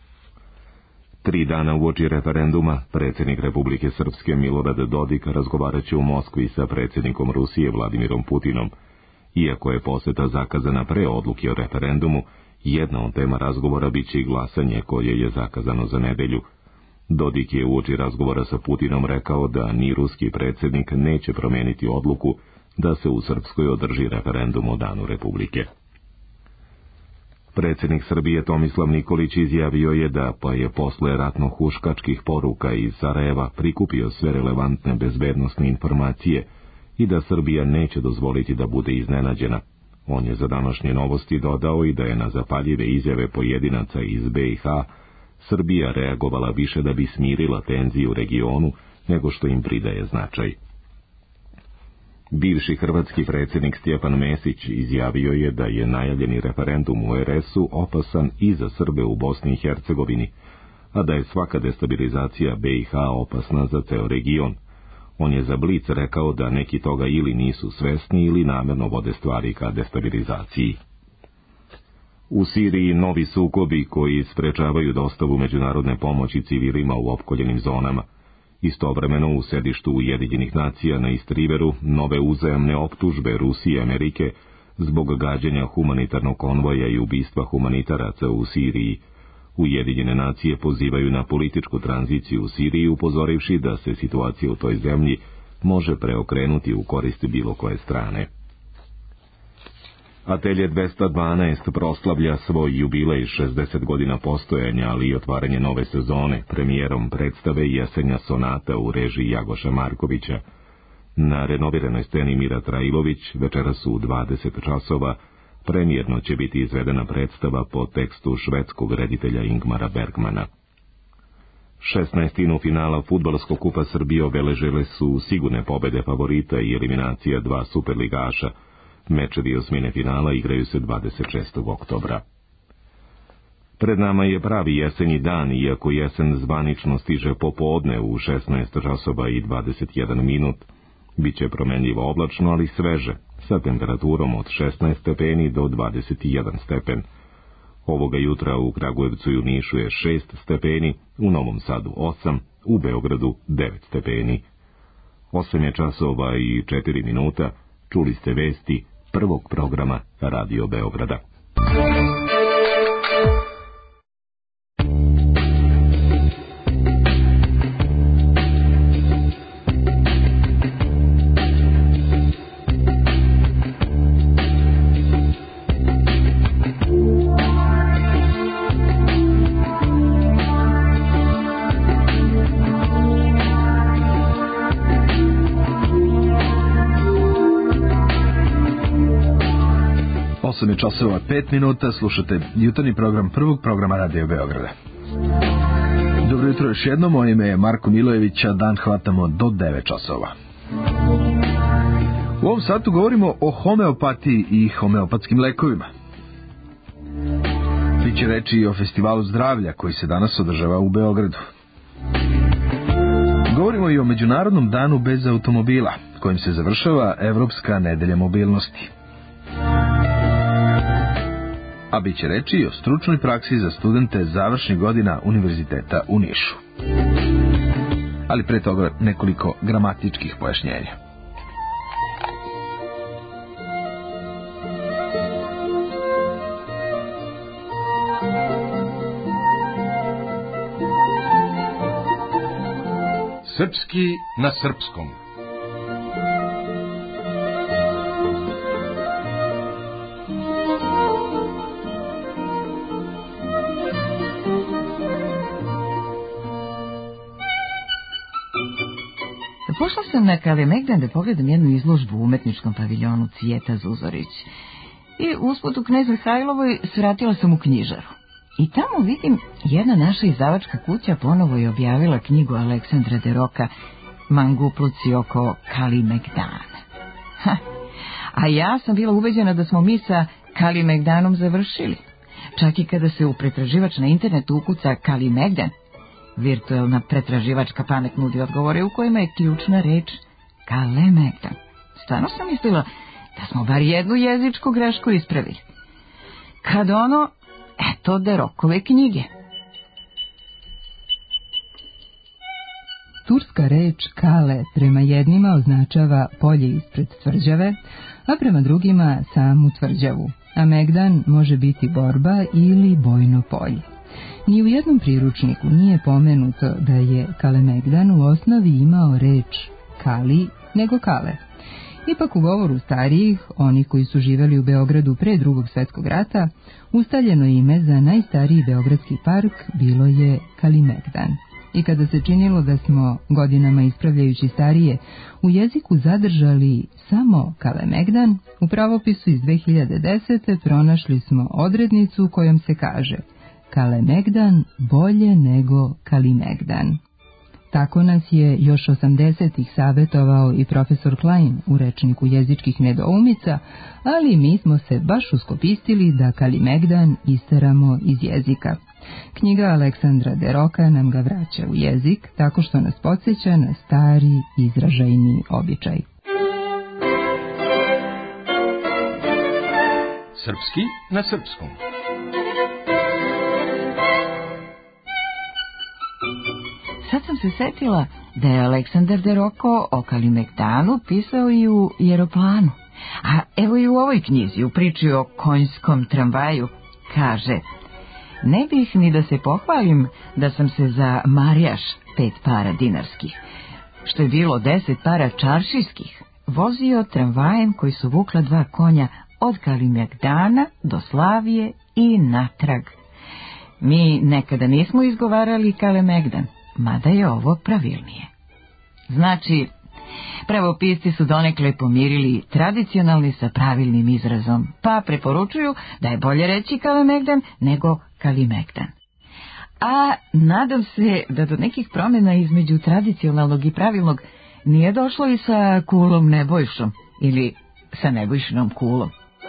Tri dana uoči referenduma, predsjednik Republike Srpske Milorad Dodik razgovarat će u Moskvi sa predsjednikom Rusije Vladimirom Putinom. Iako je poseta zakazana pre odluke o referendumu, jedna od tema razgovora bit će i glasanje koje je zakazano za nedelju. Dodik je uoči razgovora sa Putinom rekao da ni ruski predsjednik neće promeniti odluku da se u Srpskoj održi referendum o danu Republike. Predsjednik Srbije Tomislav Nikolić izjavio je da, pa je posle ratno-huškačkih poruka iz Sarajeva prikupio sve relevantne bezbednosne informacije i da Srbija neće dozvoliti da bude iznenađena. On je za današnje novosti dodao i da je na zapaljive izjave pojedinaca iz B i H Srbija reagovala više da bi smirila tenziju u regionu nego što im pridaje značaj. Bivši hrvatski predsjednik Stjepan Mesić izjavio je da je najavljeni referendum u R S-u opasan i za Srbe u Bosni i Hercegovini, a da je svaka destabilizacija B i H opasna za ceo region. On je za Blic rekao da neki toga ili nisu svesni ili namjerno vode stvari ka destabilizaciji. U Siriji novi sukobi koji sprečavaju dostavu međunarodne pomoći civilima u opkoljenim zonama. Istovremeno u sedištu Ujedinjenih nacija na East Riveru nove uzajamne optužbe Rusije i Amerike zbog gađanja humanitarnog konvoja i ubistva humanitaraca u Siriji. Ujedinjene nacije pozivaju na političku tranziciju u Siriji, upozorivši da se situacija u toj zemlji može preokrenuti u korist bilo koje strane. Atelje dvesta dvanaest proslavlja svoj jubilej šezdeset godina postojanja, ali i otvaranje nove sezone premijerom predstave Jesenja sonata u režiji Jagoša Markovića. Na renoviranoj sceni Mira Trailović večeras u dvadeset časova premijerno će biti izvedena predstava po tekstu švedskog reditelja Ingmara Bergmana. šesnaestinu finala fudbalskog kupa Srbije obeležile su sigurne pobede favorita i eliminacija dva superligaša. Mečevi osmine finala igraju se dvadeset šestog oktobra. Pred nama je pravi jesenji dan, iako jesen zvanično stiže popodne u šesnaest časova i dvadeset jedan minut. Biće promenljivo oblačno, ali sveže, sa temperaturom od šesnaest stepeni do dvadeset jedan stepen. Ovoga jutra u Kragujevcu i u Nišu je šest stepeni, u Novom Sadu osam, u Beogradu devet stepeni. osam je časova i četiri minuta, čuli ste vesti prvog programa Radio Beograda. osam je časova pet minuta, slušate jutarnji program prvog programa Radio Beograda. Dobro jutro još jednom, moje ime je Marko Milojević, a dan hvatamo do devet časova. U ovom satu govorimo o homeopatiji i homeopatskim lekovima. Biće reči i o festivalu zdravlja koji se danas održava u Beogradu. Govorimo i o Međunarodnom danu bez automobila, kojim se završava Evropska nedelja mobilnosti. A biće reči i o stručnoj praksi za studente završnih godina Univerziteta u Nišu. Ali pre toga nekoliko gramatičkih pojašnjenja. Srpski na srpskom. Pošla sam na Kalemegdan da pogledam jednu izložbu u umetničkom paviljonu Cvijeta Zuzorić. I usput u Knez Mihajlovoj svratila sam u knjižaru. I tamo vidim, jedna naša izdavačka kuća ponovo je objavila knjigu Aleksandra Deroka Mangupluci oko Kalemegdana. Ha, a ja sam bila ubeđena da smo mi sa Kalemegdanom završili. Čak i kada se u pretraživač na internetu ukuca Kalemegdan, virtuelna pretraživačka pamet nudi odgovore u kojima je ključna reč Kalemegdan. Stvarno sam mislila da smo bar jednu jezičku grešku ispravili. Kad ono, eto Derokove knjige. Turska reč kale prema jednima označava polje ispred tvrđave, a prema drugima samu tvrđavu, a megdan može biti borba ili bojno polje. Ni u jednom priručniku nije pomenuto da je Kalemegdan u osnovi imao reč kali nego kale. Ipak u govoru starijih, oni koji su živeli u Beogradu pre drugog svjetskog rata, ustaljeno ime za najstariji beogradski park bilo je Kalemegdan. I kada se činilo da smo, godinama ispravljajući starije, u jeziku zadržali samo Kalemegdan, u pravopisu iz dve hiljade desete. pronašli smo odrednicu kojom se kaže Kalemegdan bolje nego Kalimegdan. Tako nas je još osamdesetih savjetovao i profesor Klein u rečniku jezičkih nedoumica, ali mi smo se baš uskopistili da Kalemegdan isteramo iz jezika. Knjiga Aleksandra Deroka nam ga vraća u jezik, tako što nas podsjeća na stari izražajni običaj. Srpski na srpskom. Sad sam se setila da je Aleksandar Deroko o Kalemegdanu pisao i u Jeroplanu. A evo i u ovoj knjizi, u priči o konjskom tramvaju, kaže: ne bih ni da se pohvalim da sam se za marijaš pet para dinarskih, što je bilo deset para čaršijskih, vozio tramvajem koji su vukla dva konja od Kalemegdana do Slavije i natrag. Mi nekada nismo izgovarali Kalemegdan, mada je ovo pravilnije. Znači, pravopisci su donekle pomirili tradicionalni sa pravilnim izrazom, pa preporučuju da je bolje reći Kalemegdan nego Kalemegdan. A nadam se da do nekih promjena između tradicionalnog i pravilnog nije došlo i sa Kulom Nebojšom ili sa Nebojšinom Kulom.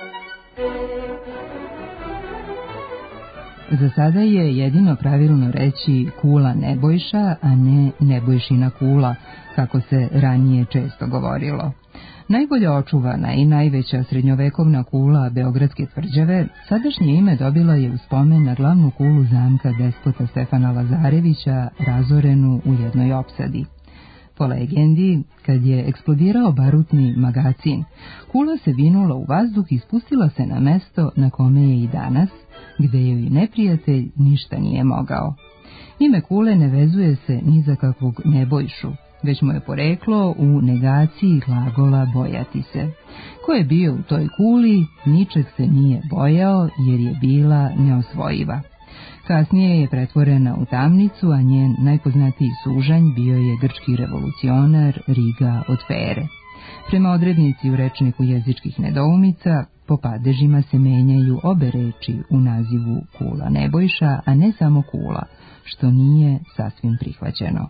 Za sada je jedino pravilno reći Kula Nebojša, a ne Nebojšina Kula, kako se ranije često govorilo. Najbolje očuvana i najveća srednjovekovna kula Beogradske tvrđave, sadašnje ime dobila je u spomen na glavnu kulu zamka despota Stefana Lazarevića, razorenu u jednoj opsadi. Po legendi, kad je eksplodirao barutni magacin, kula se vinula u vazduh i spustila se na mesto na kome je i danas, gde joj neprijatelj ništa nije mogao. Ime kule ne vezuje se ni za kakvog Nebojšu, već mu je poreklo u negaciji glagola bojati se. Ko je bio u toj kuli, ničeg se nije bojao jer je bila neosvojiva. Kasnije je pretvorena u tamnicu, a njen najpoznatiji sužanj bio je grčki revolucionar Riga od Fere. Prema odrednici u rečniku jezičkih nedoumica, po padežima se menjaju obe reči u nazivu Kula Nebojša, a ne samo Kula, što nije sasvim prihvaćeno.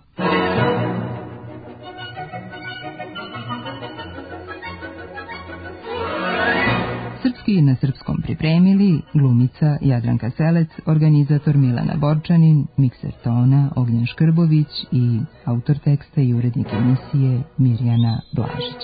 Srpski na srpskom pripremili glumica Jadranka Selec, organizator Milana Borčanin, mikser tona Ognjen Škrbović i autor teksta i urednik emisije Mirjana Blažić.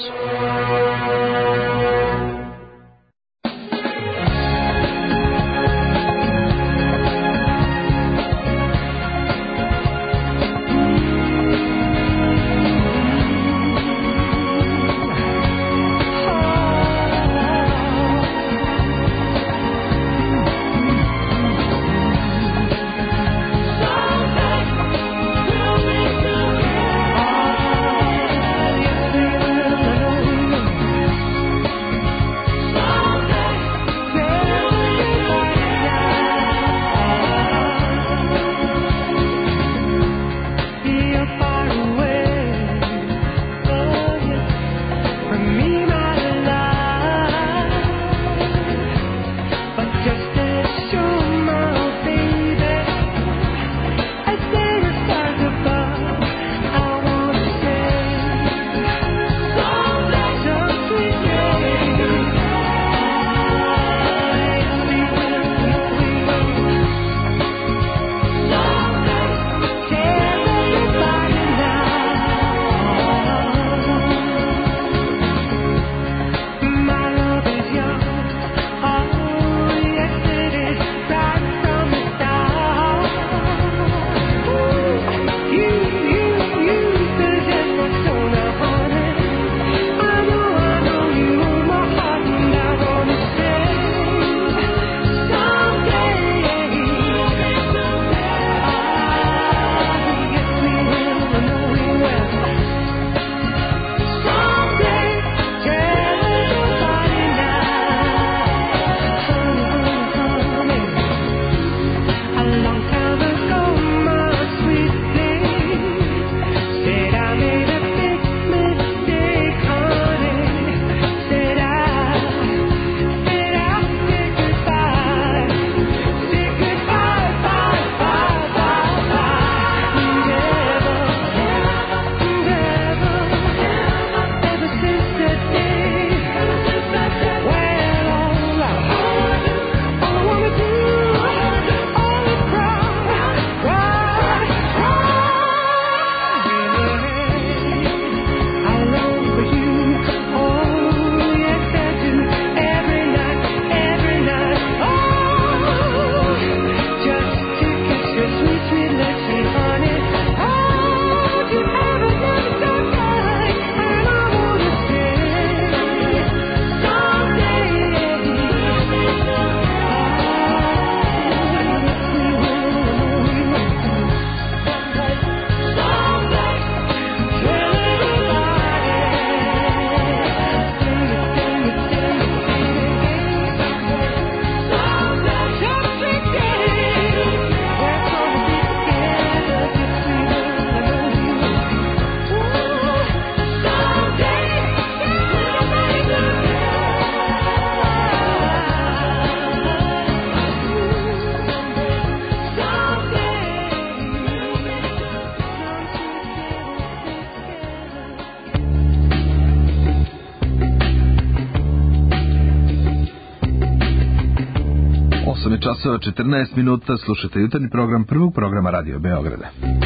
Časova četrnaest minuta, slušate jutarnji program prvog programa Radio Beograda.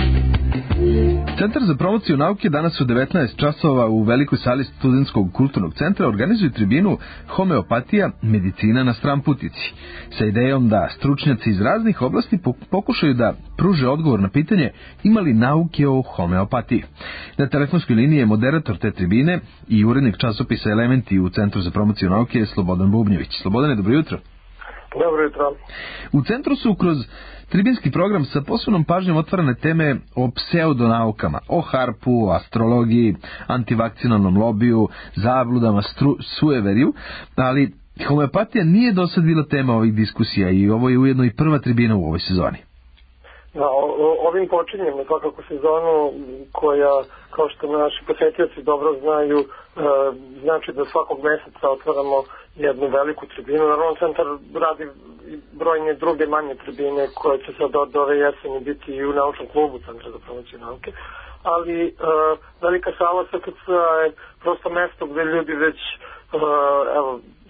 Centar za promociju nauke danas u devetnaest časova u velikoj sali Studentskog kulturnog centra organizuje tribinu Homeopatija, medicina na Stramputici, sa idejom da stručnjaci iz raznih oblasti pokušaju da pruže odgovor na pitanje ima li nauke o homeopatiji. Na telefonskoj liniji je moderator te tribine i urednik časopisa Elementi u Centru za promociju nauke Slobodan Bubnjević. Slobodane, dobro jutro. Dobro jutro. U centru su kroz tribinski program sa posebnom pažnjom otvarane teme o pseudonaukama, o harpu, o astrologiji, antivakcinalnom lobiju, zabludama, stru, sueveriju, ali homeopatija nije do sad bila tema ovih diskusija i ovo je ujedno i prva tribina u ovoj sezoni. Da, o, ovim počinjemo svakako sezonu koja, kao što naši posjetioci dobro znaju, e, znači da svakog meseca otvaramo jednu veliku tribinu. Naravno, centar radi brojne druge manje tribine koje će sad od ove jeseni biti i u naučnom klubu Centra za promociju nauke, ali e, velika sala S K C je prosto mesto gde ljudi već e, evo,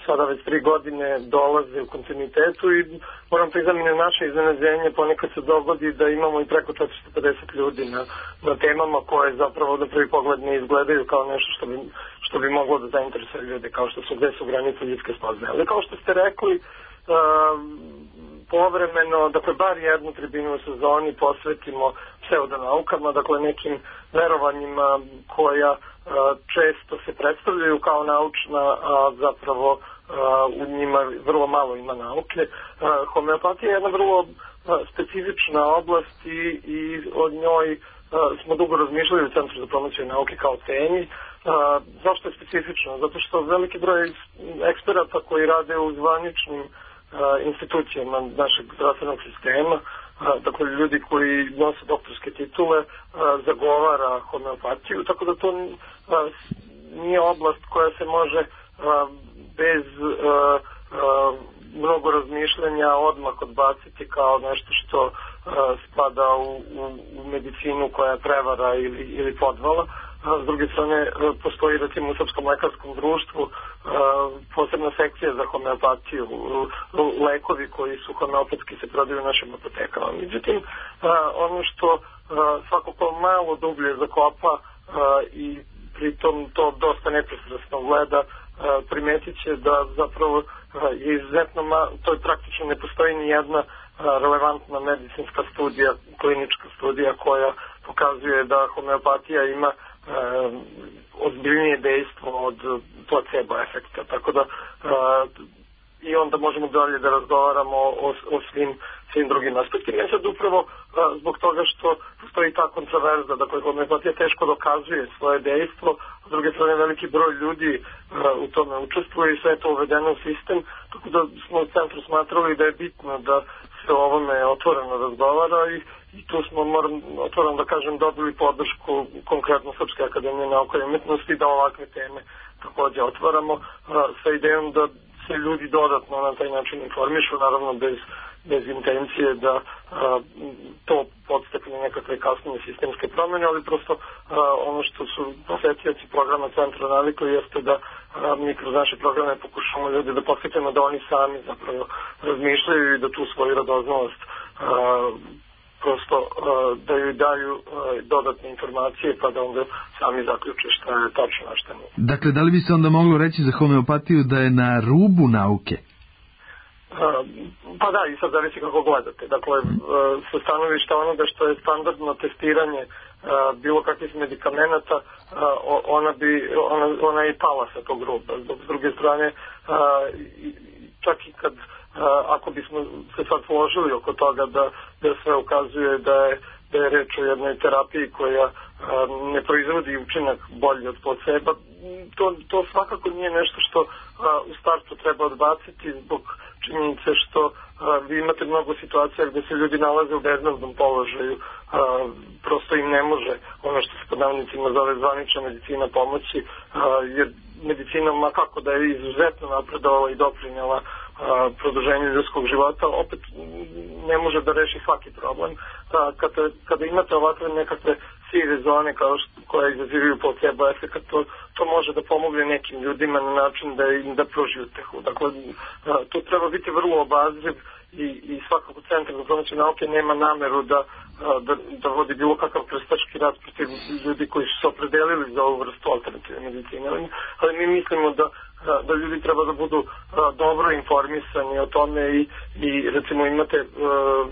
sada već tri godine dolaze u kontinuitetu i moram priznati na naše iznenađenje ponekad se dogodi da imamo i preko četiristo pedeset ljudi na, na temama koje zapravo na prvi pogled ne izgledaju kao nešto što bi, što bi moglo da zainteresuje ljude, kao što su gde su granice ljudske spoznaje. Ali kao što ste rekli, uh, povremeno, dakle, bar jednu tribinu u sezoni posvetimo pseudonaukama, dakle, nekim verovanjima koja uh, često se predstavljaju kao naučna, a zapravo uh, u njima vrlo malo ima nauke. Uh, homeopatija je jedna vrlo uh, specifična oblast i, i od njoj uh, smo dugo razmišljali u Centru za promociju nauke kao temi. Uh, zašto je specifično? Zato što veliki broj eksperata koji rade u zvaničnim institucijama našeg zdravstvenog sistema, dakle ljudi koji nose doktorske titule, zagovara homeopatiju, tako da to nije oblast koja se može bez mnogo razmišljanja odmah odbaciti kao nešto što spada u, u, u medicinu koja je prevara ili, ili podvala. S druge strane, postoji recimo u Srpskom lekarskom društvu posebna sekcija za homeopatiju, lekovi koji su homeopatski se prodaju u našim apotekama. Međutim, ono što svako ko malo dublje zakopa i pritom to dosta nepristrasno gleda, primetit će da zapravo je izuzetno, to je praktično ne postoji ni jedna relevantna medicinska studija, klinička studija koja pokazuje da homeopatija ima Uh, ozbiljnije dejstvo od placebo efekta, tako da uh, i onda možemo dalje da razgovaramo o, o svim, svim drugim aspektima. Ja sad upravo uh, zbog toga što postoji ta kontroverza, dakle homeopatija teško dokazuje svoje dejstvo, s druge strane veliki broj ljudi uh, u tome učestvuje i sve je to uvedeno u sistem, tako da smo u centru smatrali da je bitno da se o ovome otvoreno razgovara i I tu smo, moram otvoreno da kažem, dobili podršku konkretno Srpske akademije nauke i umetnosti da ovakve teme takođe otvaramo a, sa idejom da se ljudi dodatno na taj način informišu, naravno bez, bez intencije da a, to podstakne nekakve kasnije sistemske promene, ali prosto a, ono što su posetioci programa Centra navikli jeste da a, mi kroz naše programe pokušamo ljudi da podstaknemo da oni sami zapravo razmišljaju i da tu svoju radoznalost a, prosto uh, da joj daju uh, dodatne informacije pa da onda sami zaključe šta je tačno, a šta nije. Dakle, da li bi se onda moglo reći za homeopatiju da je na rubu nauke? Uh, pa da, i sad zavisi kako gledate. Dakle, uh, sa stanovišta onoga što je standardno testiranje uh, bilo kakvih medikamenata, uh, ona bi ona, ona je i pala sa tog ruba. S druge strane, uh, čak i kad Uh, ako bismo se sad složili oko toga da, da sve ukazuje da je, da je reč o jednoj terapiji koja uh, ne proizvodi učinak bolji od placeba, to, to svakako nije nešto što uh, u startu treba odbaciti zbog činjenice što uh, vi imate mnogo situacija gde se ljudi nalaze u beznadnom položaju, uh, prosto im ne može ono što se pod navodnicima zove zvanična medicina pomoći, uh, jer medicina, ma kako da je izuzetno napredovala i doprinjela a, produženju ljudskog života, opet ne može da reši svaki problem. A, kada, kada imate ovakve nekakve sive zone kao što, koje izazivaju placebo efekat, to, to može da pomogne nekim ljudima na način da im da pruži utehu. Dakle, a, tu treba biti vrlo obazriv i, i svakako Centar za promociju nauke nema nameru da, da, da vodi bilo kakav prestački rad protiv ljudi koji su se opredelili za ovu vrstu alternativne medicine. Ali, ali mi mislimo da, da ljudi treba da budu dobro informisani o tome i, i recimo imate uh,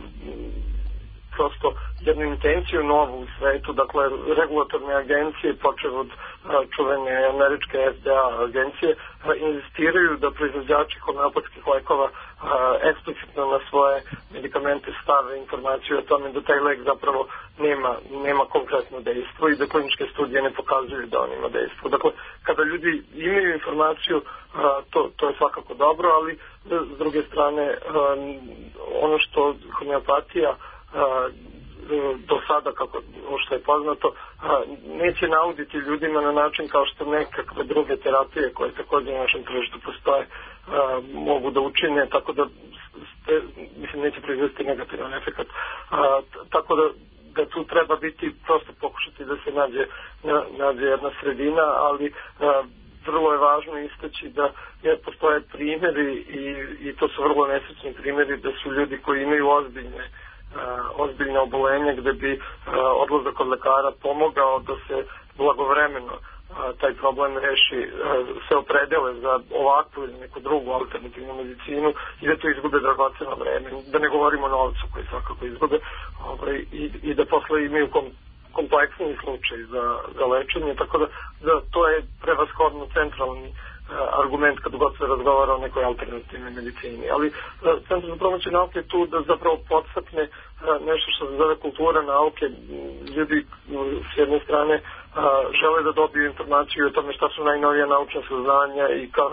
prosto jednu intenciju novu u svetu, dakle regulatorne agencije, počev od a, čuvene američke F D A agencije, a, inzistiraju da proizvođači homeopatskih lekova a, eksplicitno na svoje medikamente stave informaciju o tome da taj lek zapravo nema, nema konkretno dejstvo i da kliničke studije ne pokazuju da on ima dejstvo. Dakle, kada ljudi imaju informaciju, a, to, to je svakako dobro, ali s druge strane a, ono što homeopatija a, do sada, kako što je poznato, neće nauditi ljudima na način kao što nekakve druge terapije koje također na našem tržištu postoje mogu da učine, tako da mislim neće proizvesti negativan efekt. Tako da, da tu treba biti prosto pokušati da se nađe, nađe jedna sredina, ali vrlo je važno istaći da je postoje primjeri i, i to su vrlo nesrećni primjeri da su ljudi koji imaju ozbiljne ozbiljne obolenja gde bi odlazak kod lekara pomogao da se blagovremeno taj problem reši, se opredele za ovakvu ili neku drugu alternativnu medicinu i da to izgube dragoceno vreme, da ne govorimo o novcu koji svakako izgube, ovaj, i, i da posle imaju kom, kompleksni slučaj za, za lečenje, tako da, da to je prevashodno centralni argument kad god se razgovara o nekoj alternativnoj medicini. Ali Centar za promociju nauke je tu da zapravo podstakne nešto što se zove kultura nauke. Ljudi s jedne strane žele da dobiju informaciju o tome šta su najnovija naučna saznanja i kao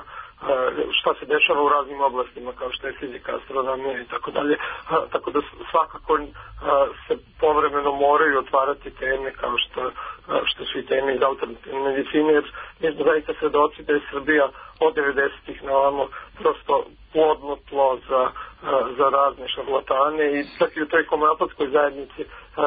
šta se dešava u raznim oblastima kao što je fizika, astronomija i tako dalje. Tako da svakako se povremeno moraju otvarati teme kao što, što su i teme iz alternativne medicine, jer mi smo zaista svedoci da je Srbija od devedesetih na ovamo prosto plodno tlo za, za razne šarlatane i čak i u toj homeopatskoj zajednici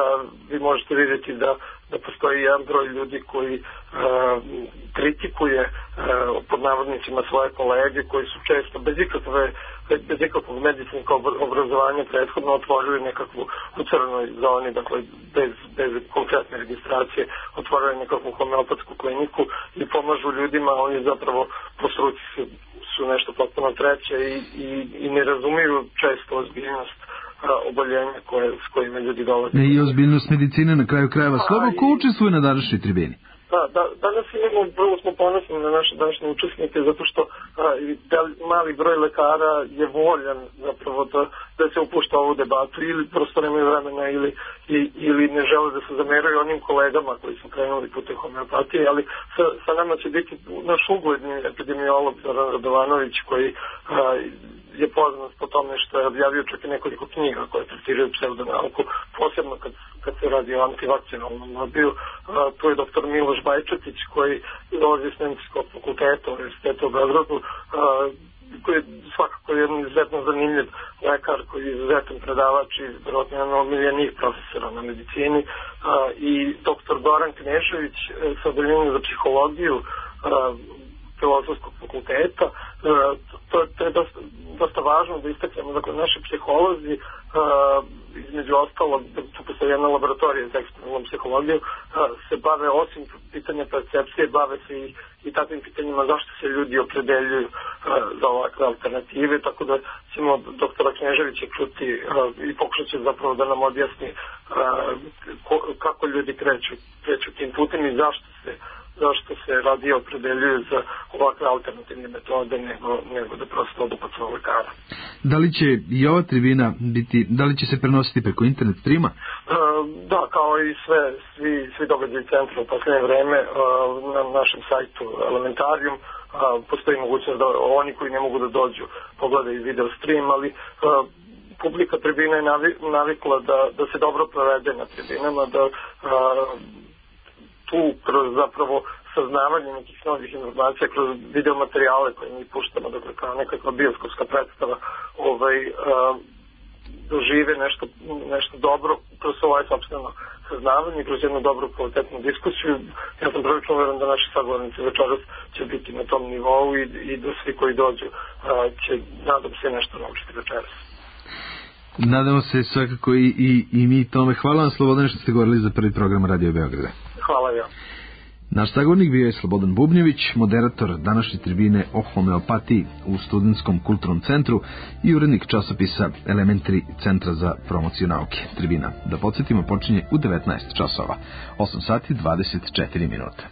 vi možete vidjeti da da postoji jedan broj ljudi koji uh, kritikuje uh, pod navodnicima svoje kolege koji su često bez ikakve bez ikakvog medicinskog obrazovanja prethodno otvorili nekakvu u crnoj zoni, dakle bez, bez konkretne registracije otvorili nekakvu homeopatsku kliniku i pomažu ljudima, oni zapravo po struci su, su nešto potpuno treće i, i, i ne razumiju često ozbiljnost oboljenja koje, s kojima ljudi dolaze. I ozbiljnost medicine na kraju krajeva. Slobo, ko učestvuje na današnjoj tribini? Da, da, danas imamo, prvo smo ponosni na naše današnje učesnike zato što a, da, mali broj lekara je voljan zapravo da, da se upušta ovu debatu ili prosto nemaju vremena ili, i, ili ne žele da se zameraju onim kolegama koji su krenuli putem homeopatije, ali sa, sa nama će biti naš ugledni epidemiolog Zoran Radovanović koji a, je poznat po tome što je objavio čak i nekoliko knjiga koje tretiraju pseudonauku, posebno kad, kad se radi o antivakcinalnom lobiju. Tu je doktor Miloš Bajčetić koji dolazi s Medicinskog fakulteta Univerziteta u Beogradu, koji je svakako jedan izuzetno zanimljiv lekar, koji je izuzetan predavač i vjerojatno jedan omiljenih profesora na medicini, i doktor Goran Knežević sa odeljenjem za psihologiju Filozofskog fakulteta. To, to je dosta, dosta važno da istaknemo, dakle, naši psiholozi, uh, između ostalog, tu postoji jedna laboratorija za eksperimentalnu psihologiju, uh, se bave, osim pitanja percepcije, bave se i, i takvim pitanjima zašto se ljudi opredeljuju uh, za ovakve alternative, tako da ćemo doktora Kneževića čuti uh, i pokušat će zapravo da nam objasni uh, ko, kako ljudi kreću, kreću tim putem i zašto se zašto se radije opredeljuju za ovakve alternativne metode nego, nego da prosto odu pod svoj lekara. Da li će i ova tribina biti, da li će se prenositi preko internet streama? Uh, da, kao i sve, svi, svi događaji centra u posljednje vreme uh, na našem sajtu Elementarium uh, postoji mogućnost da oni koji ne mogu da dođu pogledaju video stream, ali uh, publika tribina je navikla da, da se dobro provede na tribinama, da uh, tu kroz zapravo saznavanje nekih novih informacija, kroz videomaterijale koje mi puštamo, dakle kao nekakva bioskopska predstava, ovaj, uh, dožive nešto, nešto dobro kroz ovaj sopstveno saznavanje, kroz jednu dobru kvalitetnu diskusiju. Ja sam prilično uveren da naši sagovornici večeras će biti na tom nivou i, i da svi koji dođu uh, će, nadam se, nešto naučiti večeras. Nadamo se svakako i, i, i mi tome. Hvala vam, Slobodane, što ste govorili za prvi program Radio Beograda. Hvala ja. Naš sagovornik bio je Slobodan Bubnjević, moderator današnje tribine o homeopatiji u Studentskom kulturnom centru i urednik časopisa Elementari Centra za promociju nauke. Tribina, da podsjetimo, počinje u devetnaest časova, osam sati dvadeset četiri minuta.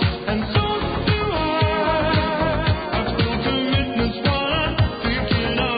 Thinking of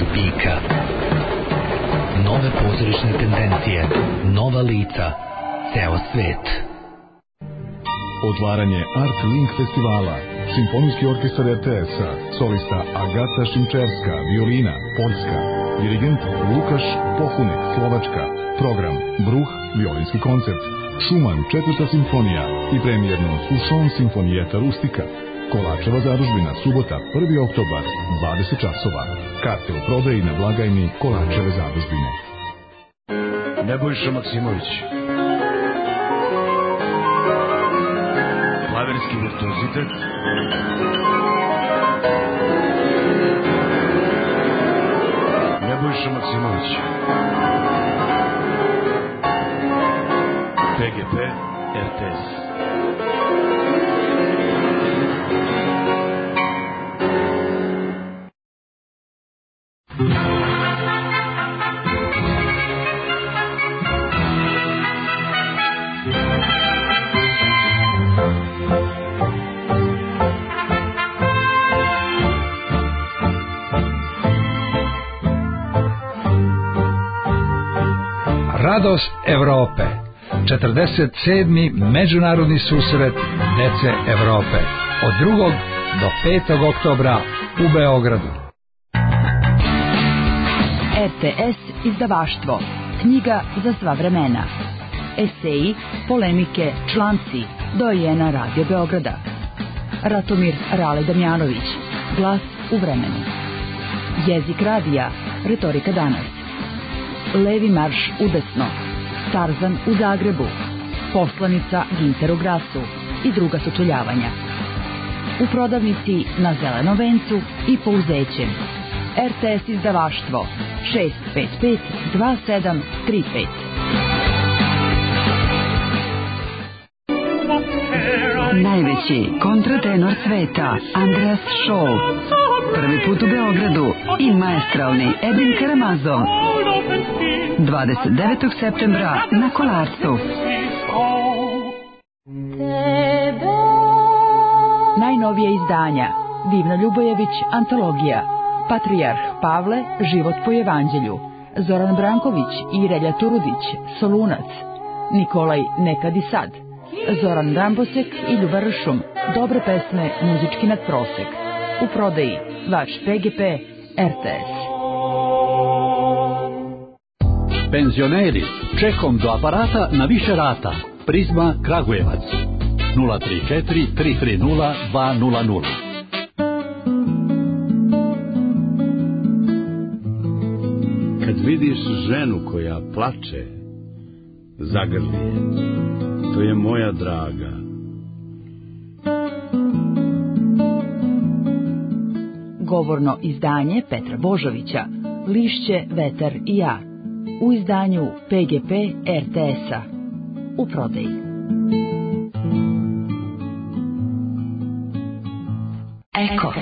pika. Nove pozorišne tendencije, nova lica, ceo svet. Otvaranje Art Link festivala. Simfonijski orkestar R T S-a, solista Agata Šimčerska, violina, Poljska, dirigent Lukaš Pohunek, Slovačka, program Bruh, violinski koncert, Šuman, četvrta simfonija i premijerno Sušon simfonijeta Rustika. Kolačeva zadužbina, subota, prvi oktobar, dvadeset časova. Karte u prodaji na blagajni Kolačeve zadužbine. Nebojša Maksimović. Klaverski virtuozitet. Nebojša Maksimović. P G P R T S. Radost Evrope. četrdeset sedmi Međunarodni susret dece Evrope. Od drugog do petog oktobra u Beogradu. R T S izdavaštvo. Knjiga za sva vremena. Eseji, polemike, članci. Dojena Radio Beograda. Ratomir Rale Damjanović. Glas u vremenu. Jezik radija. Retorika danas. Levi marš udesno. Tarzan u Zagrebu. Poslanica Ginter u Grasu i druga sučeljavanja. U prodavnici na Zelenom vencu i Pouzećem. R T S izdavaštvo šest pet pet dva sedam tri pet. Najveći kontratenor sveta Andreas Scholl. Prvi put u Beogradu i maestralni Edin Karamazov. dvadeset devetog septembra na Kolarcu. Najnovije izdanja. Divna Ljubojević, antologija. Patrijarh Pavle, život po evanđelju. Zoran Branković i Relja Turudić, Solunac. Nikolaj Nekad i sad. Zoran Rambosek i Ljuba Ršum, dobre pesme, muzički nadprosek. U prodaji vaš P G P R T S. Penzioneri, čekom do aparata na više rata. Prizma Kragujevac. nula tri četiri tri tri nula dva nula nula. Kad vidiš ženu koja plače, zagrli je. To je moja draga. Govorno izdanje Petra Božovića. Lišće, vetar i ja. U izdanju P G P R T S-a. U prodaji. Eko.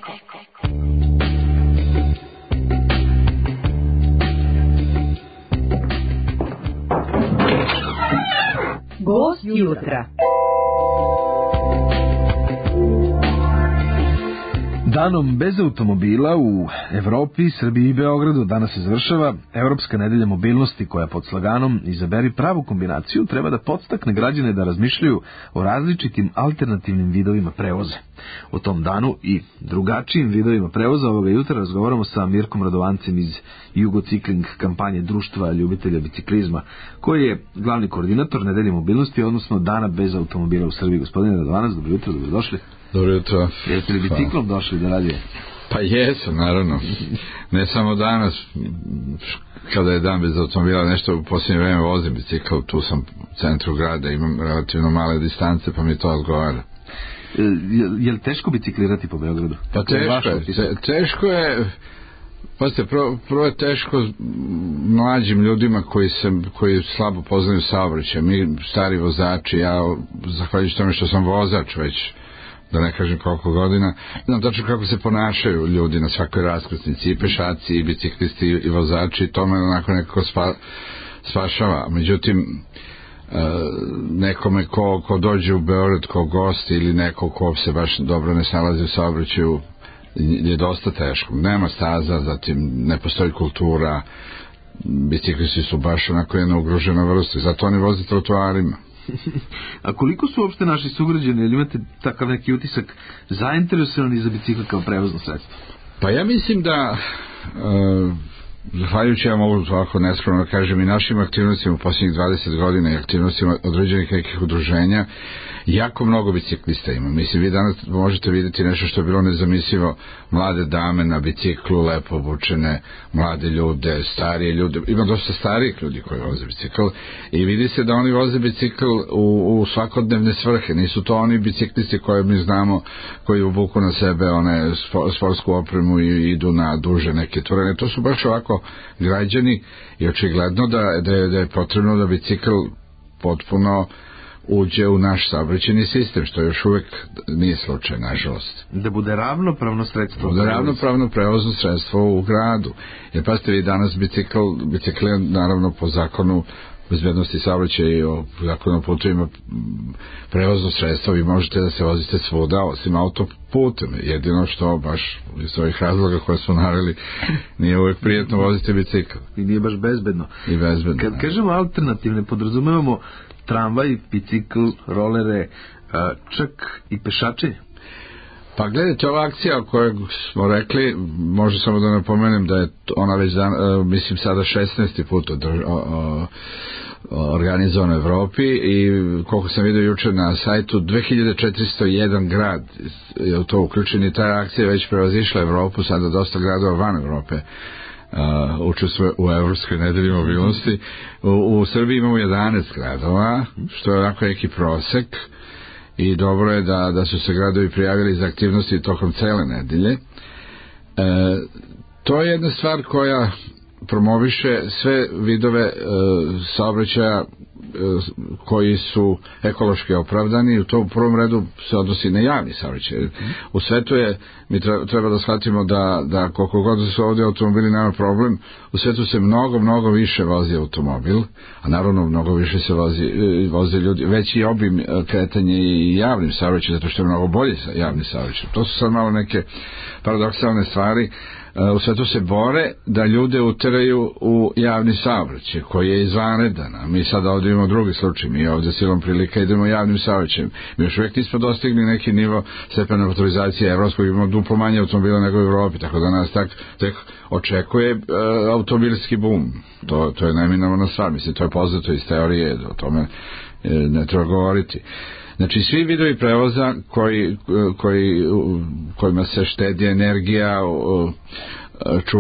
Gost jutra. Danom bez automobila u Evropi, Srbiji i Beogradu danas se završava Evropska nedelja mobilnosti koja pod slaganom Izaberi pravu kombinaciju treba da podstakne građane da razmišljaju o različitim alternativnim vidovima prevoza. O tom danu i drugačijim vidovima prevoza ovoga jutra razgovaramo sa Mirkom Radovancem iz Jugocikling kampanje Društva ljubitelja biciklizma, koji je glavni koordinator nedelje mobilnosti, odnosno dana bez automobila u Srbiji. Gospodine Radovanac, dobro jutro, dobrodošli. Dobro jutro. Jeste li biciklom došli da radije? Pa jesu, naravno. Ne samo danas, kada je dan bez automobila, nešto u posljednje vreme vozim bicikl, tu sam u centru grada, imam relativno male distance, pa mi to odgovara. Je, je li teško biciklirati po Beogradu? Pa teško je, te, teško je, pazite, prvo, prvo je teško mlađim ljudima koji, se, koji slabo poznaju saobraćaj. Mi stari vozači, ja zahvaljujući tome što sam vozač već, da ne kažem koliko godina, znam tačno kako se ponašaju ljudi na svakoj raskrsnici, i pešaci, i biciklisti, i vozači, to me onako nekako spa, spašava. Međutim, nekome ko, ko dođe u Beograd kao gost ili neko ko se baš dobro ne snalazi u saobraćaju, je dosta teško. Nema staza, zatim ne postoji kultura, biciklisti su baš onako jedna ugrožena vrsta, zato oni voze trotoarima. A koliko su uopšte naši sugrađani, ili imate takav neki utisak, zainteresovani za bicikl kao prevozno sredstvo? Pa ja mislim da uh, zahvaljujući, ja mogu ovako neskromno da kažem, i našim aktivnostima u posljednjih dvadeset godina i aktivnostima određenih nekih udruženja, jako mnogo biciklista ima. Mislim, vi danas možete vidjeti nešto što je bilo nezamislivo, mlade dame na biciklu, lepo obučene, mlade ljude, starije ljude, ima dosta starijih ljudi koji voze bicikl i vidi se da oni voze bicikl u, u svakodnevne svrhe, nisu to oni biciklisti koje mi znamo, koji obuku na sebe one sportsku opremu i idu na duže neke turene, to su baš ovako građani i očigledno da, da, je, da je potrebno da bicikl potpuno uđe u naš saobraćajni sistem, što još uvijek nije slučaj, nažalost. Da bude ravnopravno sredstvo. Da bude ravnopravno prevozno sredstvo u gradu. Jer pa ste vi danas bicikl, bicikl je naravno po zakonu bezbednosti saobraćaja i o zakonu o putovima prevozno sredstvo, vi možete da se vozite svuda osim autoputem. Jedino što baš iz ovih razloga koje smo naveli nije uvijek prijetno voziti bicikl. I nije baš bezbedno. I bezbedno. Kad kažemo alternativne, podrazumevamo tramvaj, bicikl, rolere, čak i pešačenje. Pa gledajte, ova akcija o kojoj smo rekli, može samo da napomenem da je ona već, mislim, sada šesnaesti put organizovana u Evropi i koliko sam vidio juče na sajtu, dve hiljade četiristo jedan grad je u to uključen i ta akcija već prevazišla Evropu, sada dosta gradova van Evrope Uh, učestvuje u Evropskoj nedelji mobilnosti. U, u Srbiji imamo jedanaest gradova, što je onako neki prosek i dobro je da, da su se gradovi prijavili za aktivnosti tokom cele nedelje. E, to je jedna stvar koja promoviše sve vidove e, saobraćaja koji su ekološki opravdani i u to u prvom redu se odnosi na javni saobraćaj. U svetu je, mi treba da shvatimo da, da koliko god su ovdje automobili nema problem, u svetu se mnogo, mnogo više vozi automobil, a naravno mnogo više se vozi, vozi ljudi, veći obim kretanja i javnim saobraćajem, zato što je mnogo bolje sa javnim saobraćajem. To su sad malo neke paradoksalne stvari. U svetu se bore da ljude uteraju u javni saobraćaj koji je izvanredan, a mi sada ovdje imamo drugi slučaj, mi ovdje silom prilika idemo javnim saobraćajem. Mi još uvijek nismo dostigli neki nivo stepena motorizacije evropskog, imamo duplo manje automobila nego u Evropi, tako da nas tak, tek očekuje e, automobilski bum. To, to je neminovna stvar, mislim, to je poznato iz teorije, o tome e, ne treba govoriti. Znači, svi vidovi prevoza koji, koji, kojima se štedi energija, ču,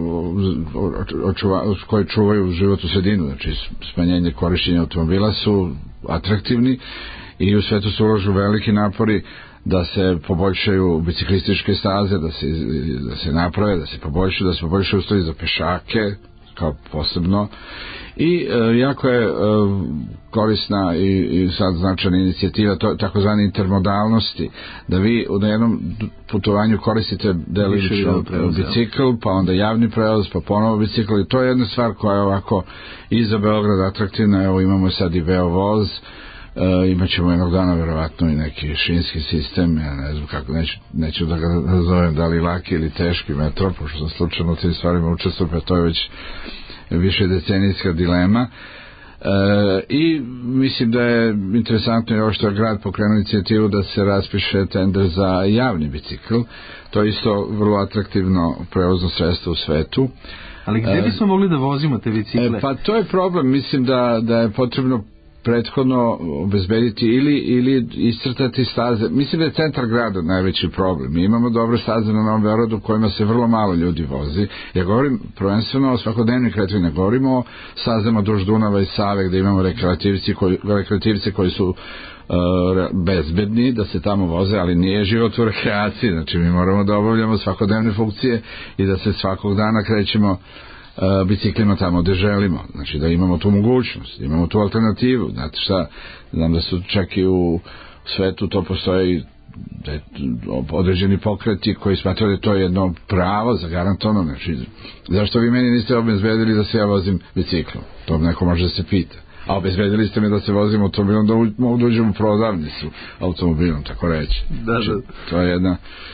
očuva, koji čuvaju životnu sredinu, znači smanjenje korištenja automobila su atraktivni i u svetu se uložu veliki napori da se poboljšaju biciklističke staze, da se, da se naprave, da se poboljšaju, da se poboljšaju uslovi za pešake, kao posebno. I e, jako je e, korisna i, i sad značajna inicijativa to, takozvane intermodalnosti, da vi na jednom putovanju koristite delimično bicikl, pa onda javni prevoz, pa ponovo bicikl, i to je jedna stvar koja je ovako i za Beograd atraktivna. Evo imamo sad i Beovoz, e, imat ćemo jednog dana verovatno i neki šinski sistem, ja ne znam kako, neću, neću da ga nazovem da li laki ili teški metro, pošto sam slučajno u tim stvarima učestvovao, pa to je već više decenijska dilema. E, i mislim da je interesantno i ovo što je grad pokrenuo inicijativu da se raspiše tender za javni bicikl. To je isto vrlo atraktivno prevozno sredstvo u svetu. Ali gdje bismo mogli da vozimo te bicikle? E, pa to je problem, mislim da, da je potrebno prethodno obezbediti ili, ili iscrtati staze. Mislim da je centar grada najveći problem. Mi imamo dobre staze na Novom Beogradu kojima se vrlo malo ljudi vozi. Ja govorim prvenstveno o svakodnevnim kretanjima, govorimo o stazama duž Dunava i Save gdje imamo rekreativci koji, rekreativci koji su uh, bezbedni da se tamo voze, ali nije život u rekreaciji. Znači mi moramo da obavljamo svakodnevne funkcije i da se svakog dana krećemo Uh, biciklima tamo gde želimo, znači da imamo tu mogućnost, imamo tu alternativu. Znate šta, znam da su čak i u svetu to postoji da je određeni pokreti koji smatraju da je to jedno pravo zagarantovano. Znači, zašto vi meni niste obezbedili da se ja vozim biciklom? To neko može da se pita. A obezbedili ste mi da se vozim automobilom, da mogu da uđem u prodavnicu automobilom, tako reći. Da, da. Znači, to je jedna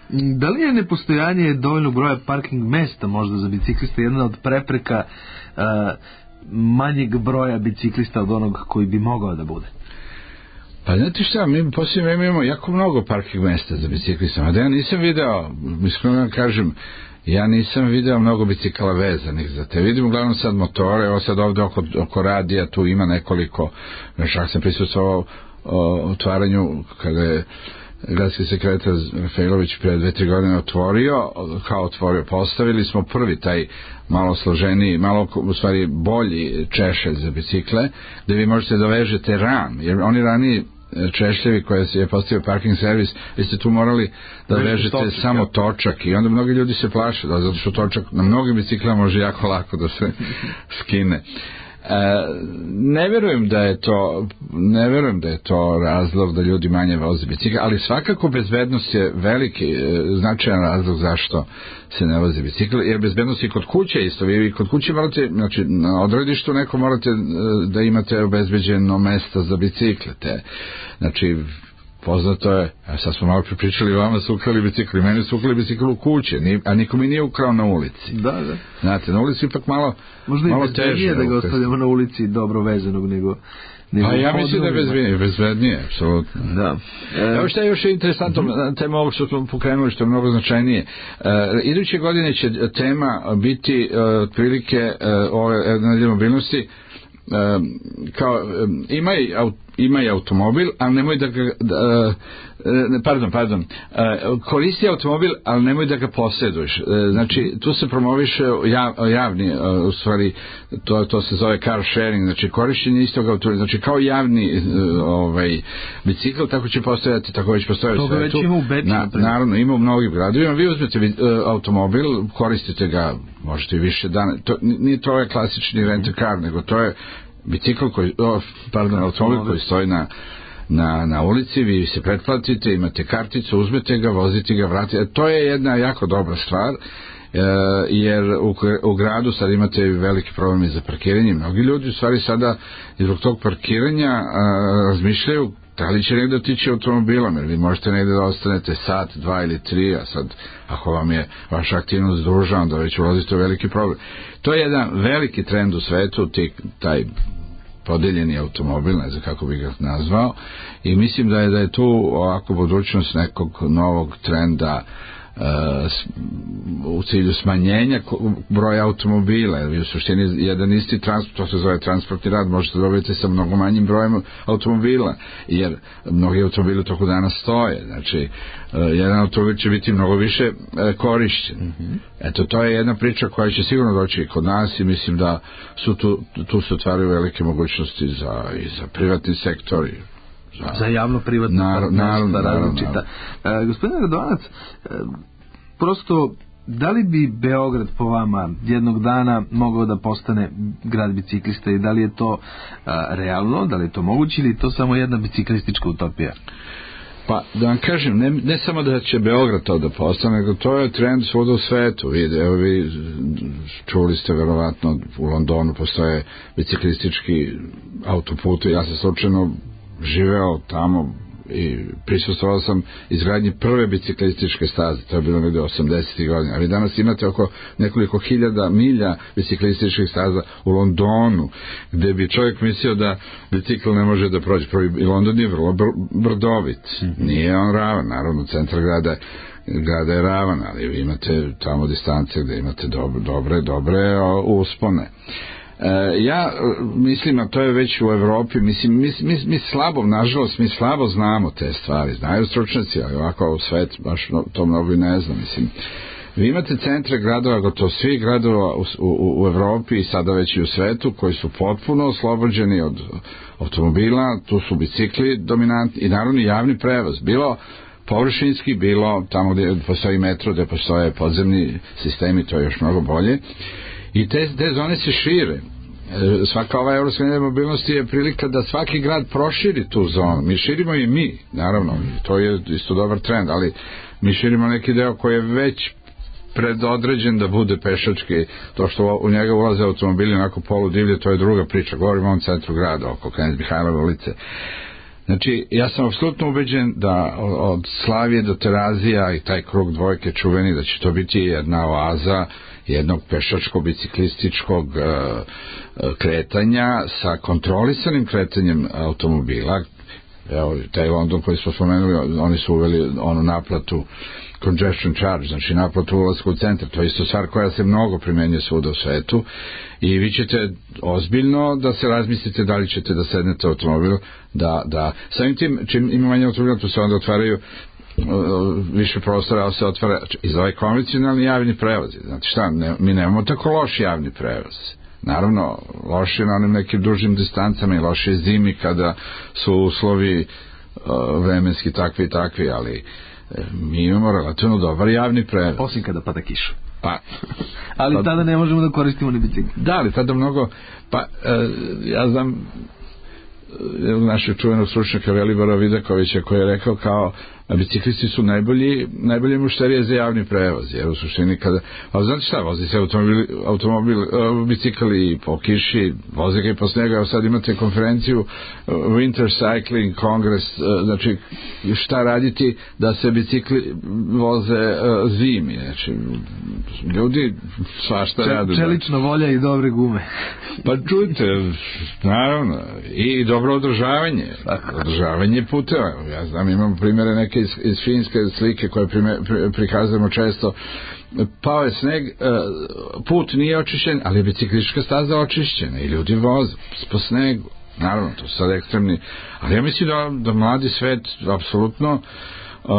Da li je nepostojanje dovoljnog broja parking mesta možda za bicikliste jedna od prepreka uh, manjeg broja biciklista od onog koji bi mogao da bude? Pa znate šta, mi poslije vreme imamo jako mnogo parking mesta za biciklistama, da ja nisam video, mislim da kažem, ja nisam video mnogo bicikala vezanih za te. Vidim uglavnom sad motore, evo sad ovdje oko, oko radija tu ima nekoliko, čak sam prisustvovao otvaranju kada je gradski sekretar Rafailović pre dve, tri godine otvorio, kao otvorio, postavili smo prvi taj malo složeniji, malo u stvari bolji češelj za bicikle, gde vi možete da vežete ram, jer oni raniji češljevi koje je postavio parking servis, vi ste tu morali da vežete točak, samo točak i onda mnogi ljudi se plaše, da, zato što točak na mnogim biciklama može jako lako da se skine. E, ne verujem da je to ne verujem da je to razlog da ljudi manje voze bicikle, ali svakako bezbednost je veliki značajan razlog zašto se ne voze bicikle, jer bezbednost i kod kuće isto, vi kod kuće morate, znači na odredištu neko morate da imate obezbeđeno mesto za bicikle, te, znači poznato je, a sad smo malo pripričali, vama su ukrali bicikli, meni su ukrali bicikl u kuće, a niko mi nije ukrao na ulici. Da, da. Znate, na ulici ipak malo, možda malo teže. Možda i bezbednije da ga ostavljamo na ulici dobro vezanog nego... Pa ja mislim da je bezbednije, bezbednije, apsolutno. Da. E, Evo što je još interesantno, mm-hmm. tema ovog što smo pokrenuli, što je mnogo značajnije. E, iduće godine će tema biti otprilike e, ove nedelje mobilnosti, e, kao e, ima i ima i automobil, ali nemoj da ga da, pardon, pardon koristi automobil, ali nemoj da ga posjeduješ. Znači, tu se promoviše jav, javni, u stvari to, to se zove car sharing, znači korišćenje istog automobila, znači kao javni ovaj, bicikl, tako će postojati, tako već postoje u svetu. Već ima u Beču, Na, naravno, ima u mnogim gradovima. Vi uzmete automobil, koristite ga možete i više dana, to, nije to je klasični rent car, nego to je bicikl koji, oh, pardon, automobil koji stoji na, na, na ulici, vi se pretplatite, imate karticu, uzmete ga, vozite ga, vratite. To je jedna jako dobra stvar, e, jer u, u gradu sad imate veliki problemi za parkiranje. Mnogi ljudi u stvari sada zbog tog parkiranja a, razmišljaju da li će negdje otići automobilom, jer vi možete negdje da ostanete sat, dva ili tri, a sad ako vam je vaša aktivnost duža, onda već ulazite u veliki problem. To je jedan veliki trend u svetu, ti, taj podeljeni automobil, ne znam kako bih ga nazvao, i mislim da je da je tu ovako budućnost nekog novog trenda u cilju smanjenja broja automobila, jer vi u suštini jedan isti transport, to se zove transportni rad, možete dobiti sa mnogo manjim brojem automobila, jer mnogi automobili toko dana stoje, znači jedan automobil će biti mnogo više korišćen. Mm-hmm. Eto, to je jedna priča koja će sigurno doći kod nas i mislim da su tu, tu se otvaraju velike mogućnosti za, i za privatni sektor i Za, za javno-privatno partnerstva različita. E, gospodine Radovanac, e, prosto, da li bi Beograd po vama jednog dana mogao da postane grad biciklista i da li je to a, realno, da li je to moguće ili je to samo jedna biciklistička utopija? Pa, da vam kažem, ne, ne samo da će Beograd to da postane, nego to je trend svuda u svetu. Vi, evo vi čuli ste verovatno u Londonu postoje biciklistički autoputi, ja sam slučajno živeo tamo i prisustvovao sam izgradnji prve biciklističke staze, to je bilo negdje osamdesetih godina, ali danas imate oko nekoliko hiljada milja biciklističkih staza u Londonu, gdje bi čovjek mislio da bicikl ne može da prođe. Prvi, i London je vrlo br- brdovit, mm-hmm. nije on ravan, naravno centar grada grada je ravan, ali vi imate tamo distance gdje imate dobre, dobre, dobre uspone. E, ja mislim, a to je već u Evropi, mislim, mi, mi, mi slabo, nažalost, mi slabo znamo te stvari, znaju stručnjaci, ali ovako u svet baš no, to mnogo i ne znam, mislim. Vi imate centre gradova, gotovo svih gradova u, u, u Evropi i sada već i u svetu, koji su potpuno oslobođeni od automobila, tu su bicikli dominantni i naravno javni prevoz, bilo površinski, bilo tamo gdje postoji metro, gdje postoje podzemni sistemi, to je još mnogo bolje. I te, te zone se šire. Svaka ova evropska nedelja mobilnosti je prilika da svaki grad proširi tu zonu. Mi širimo i mi, naravno, to je isto dobar trend, ali mi širimo neki deo koji je već predodređen da bude pešački. To što u njega ulaze automobili onako poludivlje, to je druga priča. Govorimo o ovom centru grada, oko Knez Mihajlove ulice. Znači, ja sam apsolutno ubeđen da od Slavije do Terazija i taj krug dvojke čuveni, da će to biti jedna oaza jednog pešačko-biciklističkog uh, kretanja sa kontrolisanim kretanjem automobila. Evo, taj London koji smo spomenuli, oni su uveli onu naplatu congestion charge, znači naplatu ulazka u centar. To je isto stvar koja se mnogo primenjuje svuda u svetu i vi ćete ozbiljno da se razmislite da li ćete da sednete u automobil, da, da samim tim, čim ima manje automobila, tu se onda otvaraju više prostora, ali se otvara i za ovaj konvencionalni javni prevoz. Znači šta, ne, mi nemamo tako loš javni prevoz. Naravno, loši na onim nekim dužim distancama i loši zimi kada su uslovi uh, vremenski takvi i takvi, ali e, mi imamo relativno dobar javni prevoz. Osim kada pada kiša. Pa, ali pa, tada ne možemo da koristimo ni bicikl. Da, ali tada mnogo, pa e, ja znam našeg čuvenog stručnjaka Velibora Vidakovića koji je rekao kao biciklisti su najbolji, najbolji mušterije za javni prevoz, jer u suštini kada, ali znate šta, vozi se automobil, automobil bicikl i po kiši, vozi ga i po snegu, evo sad imate konferenciju Winter Cycling Congress, znači šta raditi da se bicikli voze zimi, znači ljudi svašta Če, radu. Čelična volja i dobre gume. Pa čujte, naravno, i dobro održavanje, održavanje puteva, ja znam, imamo primjere neke iz, iz finske slike koje prime, pri, prikazujemo često. Pao je sneg, put nije očišćen, ali je biciklistička staza očišćena i ljudi voze po snegu. Naravno, to su sad ekstremni, ali ja mislim da, da mladi svet apsolutno uh,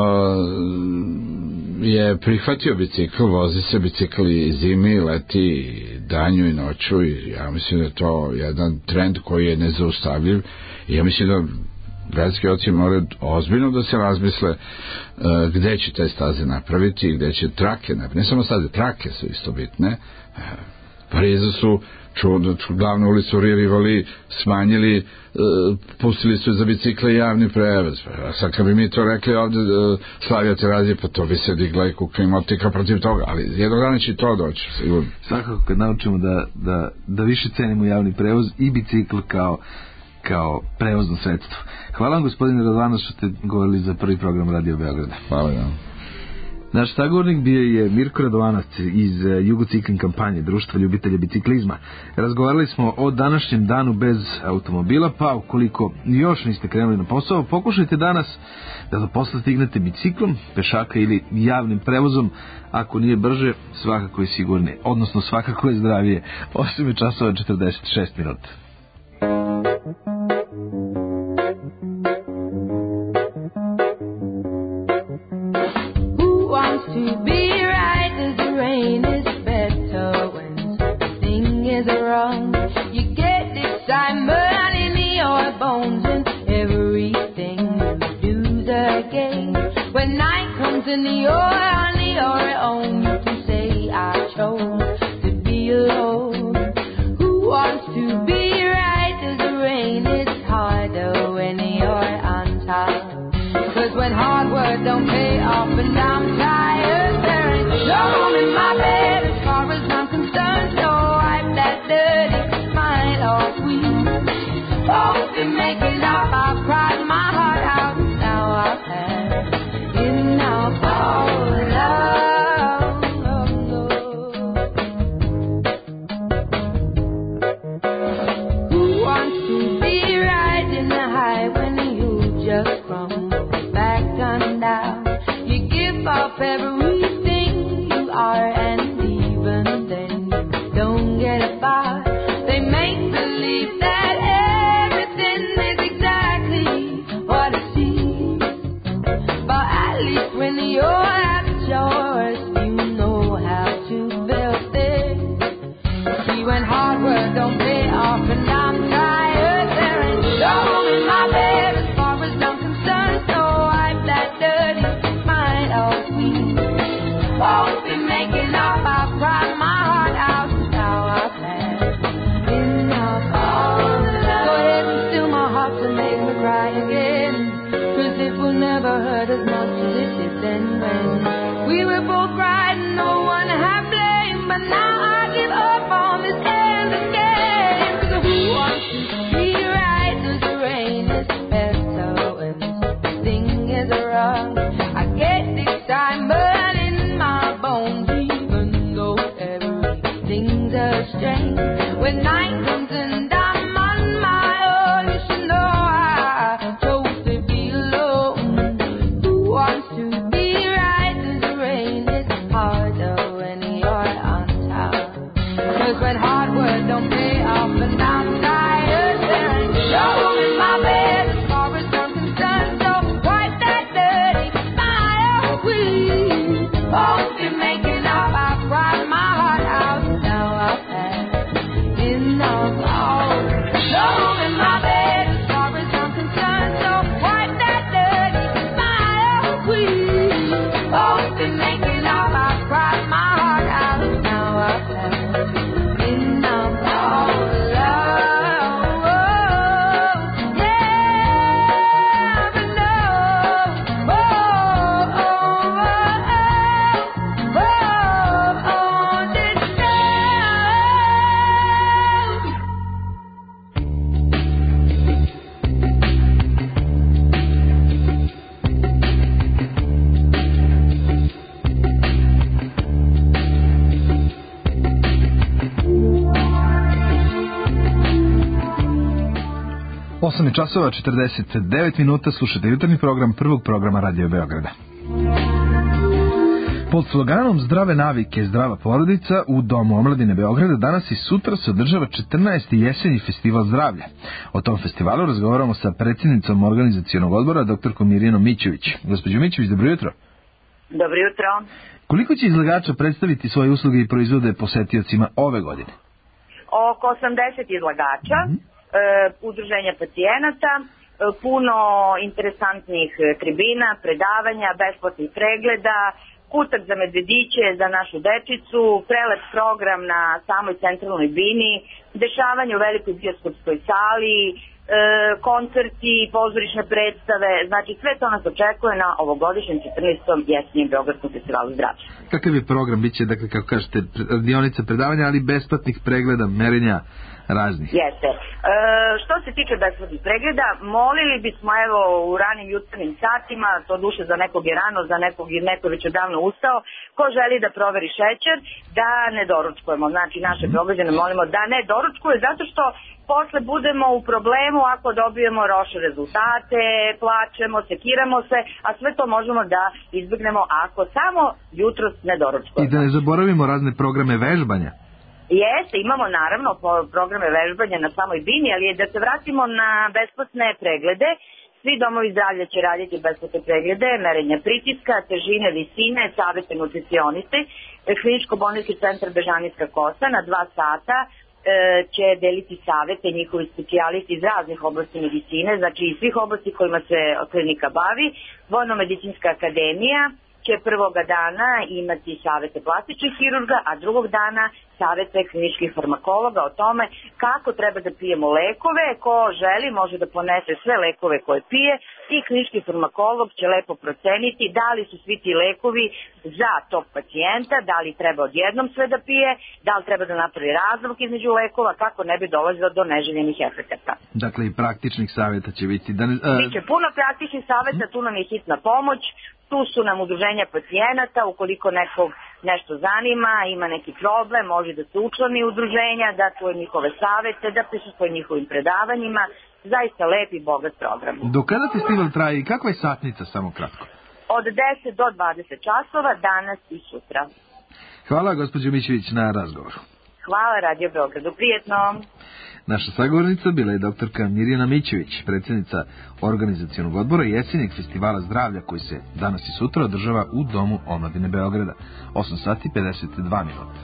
je prihvatio bicikl, vozi se bicikl i zimi, i leti, danju i noću i ja mislim da je to jedan trend koji je nezaustavljiv i ja mislim da gradski oci moraju ozbiljno da se razmisle uh, gde će te staze napraviti i gde će trake napraviti. Ne samo staze, trake su isto bitne. Uh, Parizu su ču, ču, glavnu ulicu Ri Rivoli smanjili, uh, pustili su za bicikle javni prevoz. A sad kad bi mi to rekli ovde uh, Slavija Terazija, pa to bi se digla i kuka i motika protiv toga, ali jednog dana će to doći, sigurno. Svakako kad naučimo da, da, da više cenimo javni prevoz i bicikl kao kao prevozno sredstvo. Hvala vam gospodine Radovanović što ste govorili za prvi program Radio Beograda. Hvala vam. Naš sagovornik bio je Mirko Radovanović iz Jugocikling kampanje Društva ljubitelja biciklizma. Razgovarali smo o današnjem danu bez automobila, pa ukoliko još niste krenuli na posao, pokušajte danas da do posla stignete biciklom, pešaka ili javnim prevozom. Ako nije brže, svakako je sigurnije, odnosno svakako je zdravije. osam časova četrdeset šest minuta. In the oil, on the own, you can say I chose to be alone. Who wants to be right as the rain? It's harder when you're on top. Cause when hard work don't pay off and I'm tired, there ain't no room in my bed as far as I'm concerned. So wipe that dirty smile off, we both been making up. I've cried my heart out, now I've had enough of love. Who wants to be riding the high when you just crumble back and down? You give up everything you are, and even then you don't get a bar. They make believe that everything is exactly what it seems, but at least when you're at yours, you know how to build it. See, when hard work don't pay off and I'm tired, there ain't no room in my bed as far as I'm concerned. So wipe that dirty smile off, we both been making up. I've cried my heart out, now I've had enough of love. Go ahead and still my heart to make me cry again, cause it will never hurt as much as it did then when we were both right and no one had blame. But now I give up on this endless game, cause who wants to be right as the rain is better wrong. I get this time burning my bones, even though everything's a strain. When night comes and I'm on my own, you should know I chose to be alone. Who wants to be right as the rain? It's harder when you're on top. 'Cause when hard work don't pay off and I'm tired, there's no room in my bed as far as I'm concerned. So wipe that dirty smile, please. Won't be making up, I cried my heart out. Now I've had enough. Oh, no room in my bed as far as I'm concerned. So wipe that dirty smile, please. Won't be making up, I cried my heart out. Now I've had enough. Oh, love, oh, yeah, but no, oh, oh, oh, oh, oh, this love. osam je časova četrdeset devet minuta, slušate jutarnji program prvog programa Radio Beograda. Pod sloganom Zdrave navike, zdrava porodica u Domu omladine Beograda danas i sutra se održava četrnaesti jesenji festival zdravlja. O tom festivalu razgovaramo sa predsjednicom organizacionog odbora, doktorkom Mirjanom Mićević. Gospođo Mićević, dobro jutro. Dobro jutro. Koliko će izlagača predstaviti svoje usluge i proizvode posetiocima ove godine? Oko osamdeset izlagača, mm-hmm. e, udruženja pacijenata, e, puno interesantnih tribina, predavanja, besplatnih pregleda, kutak za medvediće, za našu dečicu, prelep program na samoj centralnoj bini, dešavanje u velikoj bioskopskoj sali, e, koncerti, pozorišne predstave, znači sve to nas očekuje na ovogodišnjem četrnaestom jesenjem Beogradskom festivalu zdravlja. Kakav je program? Biće, dakle, kako kažete, radionica, predavanja, ali besplatnih pregleda, merenja raznih. Jeste. E, što se tiče besplatnih pregleda, molili bismo evo u ranim jutarnjim satima, to duše za nekog je rano, za nekog je neko već odavno ustao, ko želi da proveri šećer, da ne doručkujemo. Znači naše mm. Beograđane molimo da ne doručkuje, zato što posle budemo u problemu ako dobijemo loše rezultate, plačemo, sekiramo se, a sve to možemo da izbjegnemo ako samo jutros ne doručkujemo. I da ne zaboravimo razne programe vežbanja. Jeste, imamo naravno programe vežbanja na samoj bini, ali je da se vratimo na besplatne preglede. Svi domovi zdravlja će raditi besplatne preglede, merenja pritiska, težine, visine, savete nutricioniste. Kliničko-bolnički centar Bežanijska kosa na dva sata e, će deliti savete njihovi specijalisti iz raznih oblasti medicine, znači iz svih oblasti kojima se klinika bavi. Vojno-medicinska akademija će prvoga dana imati savete plastičnih hirurga, a drugog dana savete kliničkih farmakologa o tome kako treba da pijemo lekove. Ko želi može da ponese sve lekove koje pije i klinički farmakolog će lepo proceniti da li su svi ti lekovi za tog pacijenta, da li treba odjednom sve da pije, da li treba da napravi razlog između lekova, kako ne bi dolazilo do neželjenih efekata. Dakle, i praktičnih savjeta će biti. Da ne, uh... Biće puno praktičnih savjeta, tu nam je hitna pomoć, tu su nam udruženja pacijenata, ukoliko nekog nešto zanima, ima neki problem, može da se učlani udruženja, da čuje njihove savete, da prisustvuje njihovim predavanjima. Zaista lep i bogat program. Do kada festival traje i kakva je satnica, samo kratko? Od deset do dvadeset časova, danas i sutra. Hvala, gospođo Mićević, na razgovoru. Hvala, Radio Beogradu. Prijetno. Naša sagovornica bila je doktorka Mirjana Mićević, predsjednica organizacionog odbora jesenjeg festivala zdravlja koji se danas i sutra održava u Domu omladine Beograda. osam sati i pedeset dva minuta.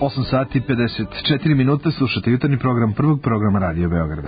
osam sati pedeset četiri minuta, slušate jutarnji program prvog programa Radio Beograda.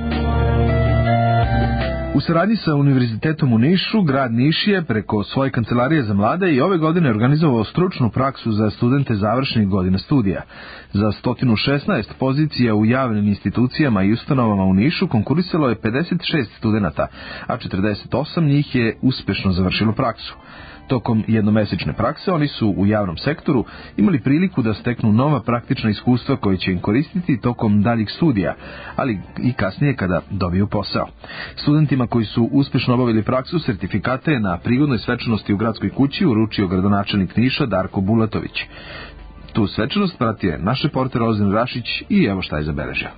U saradnji sa Univerzitetom u Nišu, grad Niš je preko svoje kancelarije za mlade i ove godine organizovao stručnu praksu za studente završnih godina studija. Za sto šesnaest pozicija u javnim institucijama i ustanovama u Nišu konkurisalo je pedeset šest studenata, a četrdeset osam njih je uspešno završilo praksu. Tokom jednomesečne prakse oni su u javnom sektoru imali priliku da steknu nova praktična iskustva koje će im koristiti tokom daljih studija, ali i kasnije kada dobiju posao. Studentima koji su uspešno obavili praksu sertifikate na prigodnoj svečanosti u gradskoj kući uručio gradonačelnik Niša Darko Bulatović. Tu svečanost pratio je naš reporter Ozren Rašić i evo šta je zabeležio.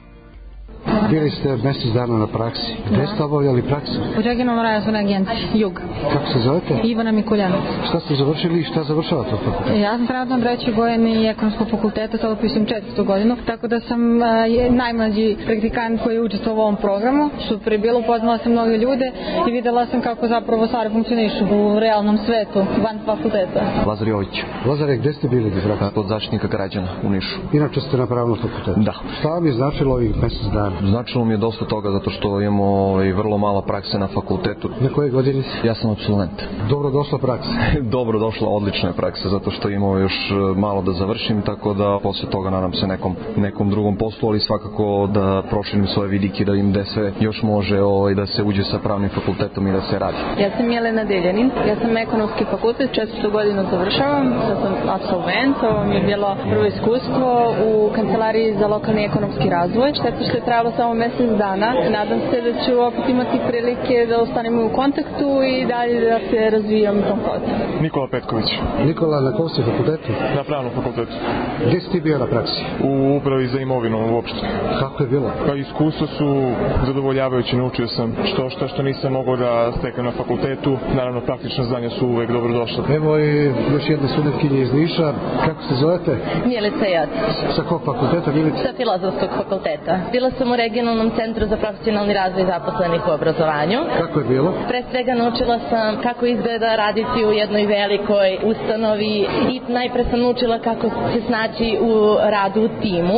Bili ste mjesec dana na praksi. Gde ste obavljali praksu? U regionalnoj razvojnoj agenciji Jug. Kako se zovete? Ivana Mikuljanović. Šta ste završili i šta završavate od fakulteta? Ja sam trenutno na trećoj godini ekonomskog fakulteta, sad upisujem četvrtu godinu, tako da sam a, je, najmlađi praktikant koji je učestvovao u ovom programu. Super je bilo, upoznala sam mnoge ljude i videla sam kako zapravo stvari funkcionišu u realnom svetu, van fakulteta. Lazar Jović. Lazare, gde ste bili? Pod zaštitnika građana u Nišu. Inače ste na pravnom fakultetu? Da. Šta vam je značilo ovih mjesec dana? Značilo mi je dosta toga zato što imamo ovaj, vrlo malo prakse na fakultetu. Na koje godine? Ja sam apsolvent. Dobro došla praksa? Dobro došla, odlična je praksa zato što imamo još malo da završim, tako da posle toga nadam se nekom, nekom drugom poslu, ali svakako da proširim svoje vidike, da im gde sve još može ovaj, da se uđe sa pravnim fakultetom i da se radi. Ja sam Jelena Deljanin, ja sam ekonomski fakultet, četvrtu godinu završavam, ja sam apsolvent, ovo mi je bilo prvo iskustvo u kancelariji za lokalni ekonomski razvoj, šteta što je trajalo samo mjesec dana. Nadam se da ću opet imati prilike da ostanemo u kontaktu i dalje da se razvijam u tom poslu. Nikola Petković. Nikola, na kom si fakultetu? Na pravnom fakultetu. Gdje si ti bio na praksi? U upravi za imovinu uopšte. Kako je bilo? Pa iskustvo su zadovoljavajući, naučio sam što što što nisam mogao da steknem na fakultetu. Naravno, praktična znanja su uvek dobro došla. Evo i još jedna studentkinja iz Niša. Kako se zovete? Milica Jocić. Sa kog fakulteta, Milica? Sa filozofskog fakulteta. Bila sam u regionalnom centru za profesionalni razvoj zaposlenih u obrazovanju. Kako je bilo? Pre svega naučila sam kako izgleda raditi u jednoj velikoj ustanovi i najpre sam naučila kako se snaći u radu u timu,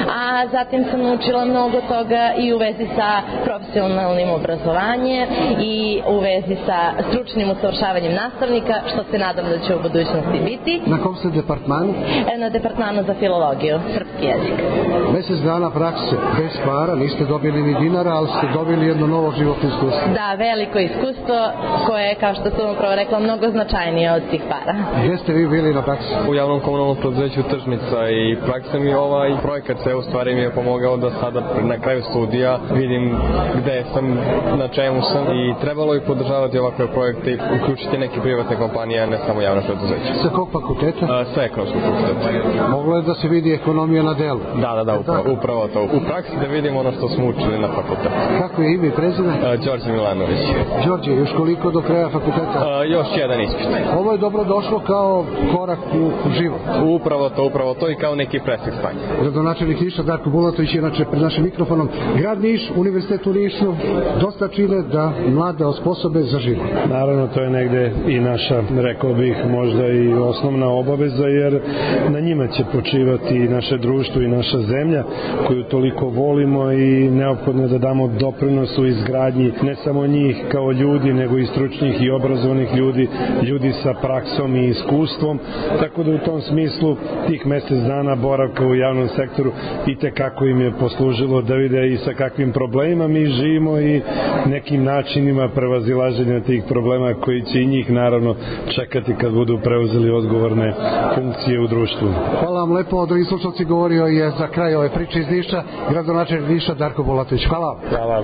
a zatim sam naučila mnogo toga i u vezi sa profesionalnim obrazovanjem i u vezi sa stručnim usavršavanjem nastavnika, što se nadam da će u budućnosti biti. Na kom ste departmanu? Na departmanu za filologiju, srpski jezik. Mjesec dana prakse, bez para, niste dobili ni dinara, ali ste dobili jedno novo životno iskustvo. Da, veliko iskustvo koje je, kao što sam upravo rekla, mnogo značajnije od tih para. Gdje ste vi bili na praksi? U javnom komunalnom preduzeću Tržnica i praksa mi ovaj projekat se u stvari mi je pomogao da sada na kraju studija vidim gde sam, na čemu sam i trebalo je podržavati ovakve projekte i uključiti neke privatne kompanije, a ne samo javne preduzeće. Sa kog fakulteta? A, sa ekonomskog fakulteta. Moglo je da se vidi ekonomija na delu? Da, da, da, upravo, upravo to. U praksi da vidimo ono što smo učili na fakultetu. Kako je ime i prezime? Đorđe Milanović. Đorđe, još koliko do kraja fakulteta? A, još jedan ispit. Ovo je dobro došlo kao korak u život. Upravo to, upravo to i kao neki presek stanja. Gradonačelnik Niša Darko Bulatović je inače pred našim mikrofonom. Grad Niš, Univerzitet u Nišu dosta čine da mlade osposobe za život. Naravno, to je negde i naša, rekao bih, možda i osnovna obaveza, jer na njima će počivati i naše društvo i naša zemlja koju toliko volimo i neophodno je da damo doprinos u izgradnji ne samo njih kao ljudi, nego i stručnih i obrazovanih ljudi, ljudi sa praksom i iskustvom, tako da u tom smislu tih mjesec dana boravka u javnom sektoru i te kako im je poslužilo da vide i sa kakvim problemima mi živimo i nekim načinima prevazilaženja tih problema koji će i njih naravno čekati kad budu preuzeli odgovorne funkcije u društvu. Hvala vam lepo, dragi slušalci, govorio je za kraj ove priče iz Niša gradonačelnik Niša Darko Bulatović. Hvala. Hvala.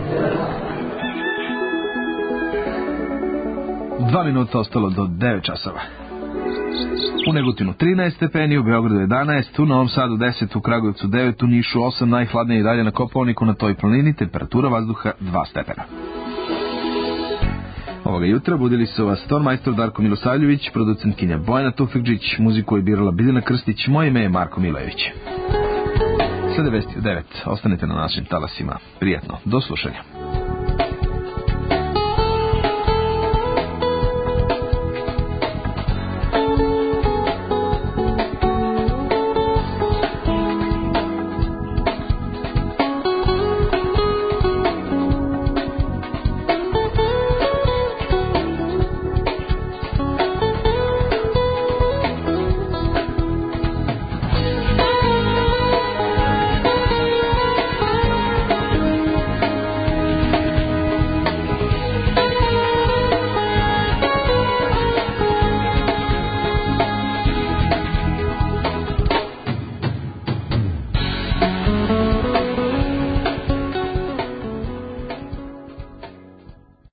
Dva minuta ostalo do devet časova. U Negotinu trinaest stepeni, u Beogradu jedanaest, u Novom Sadu deset, u Kragujevcu devet, u Nišu osam, najhladnije i dalje na Kopaoniku, na toj planini, temperatura vazduha dva stepena. Ovoga jutra budili su vas tonmajstor Darko Milosavljević, producentkinja Bojana Tufikđić, muziku je birala Biljana Krstić, moje ime je Marko Milojević. Sada vesti u devet, ostanite na našim talasima. Prijatno, do slušanja.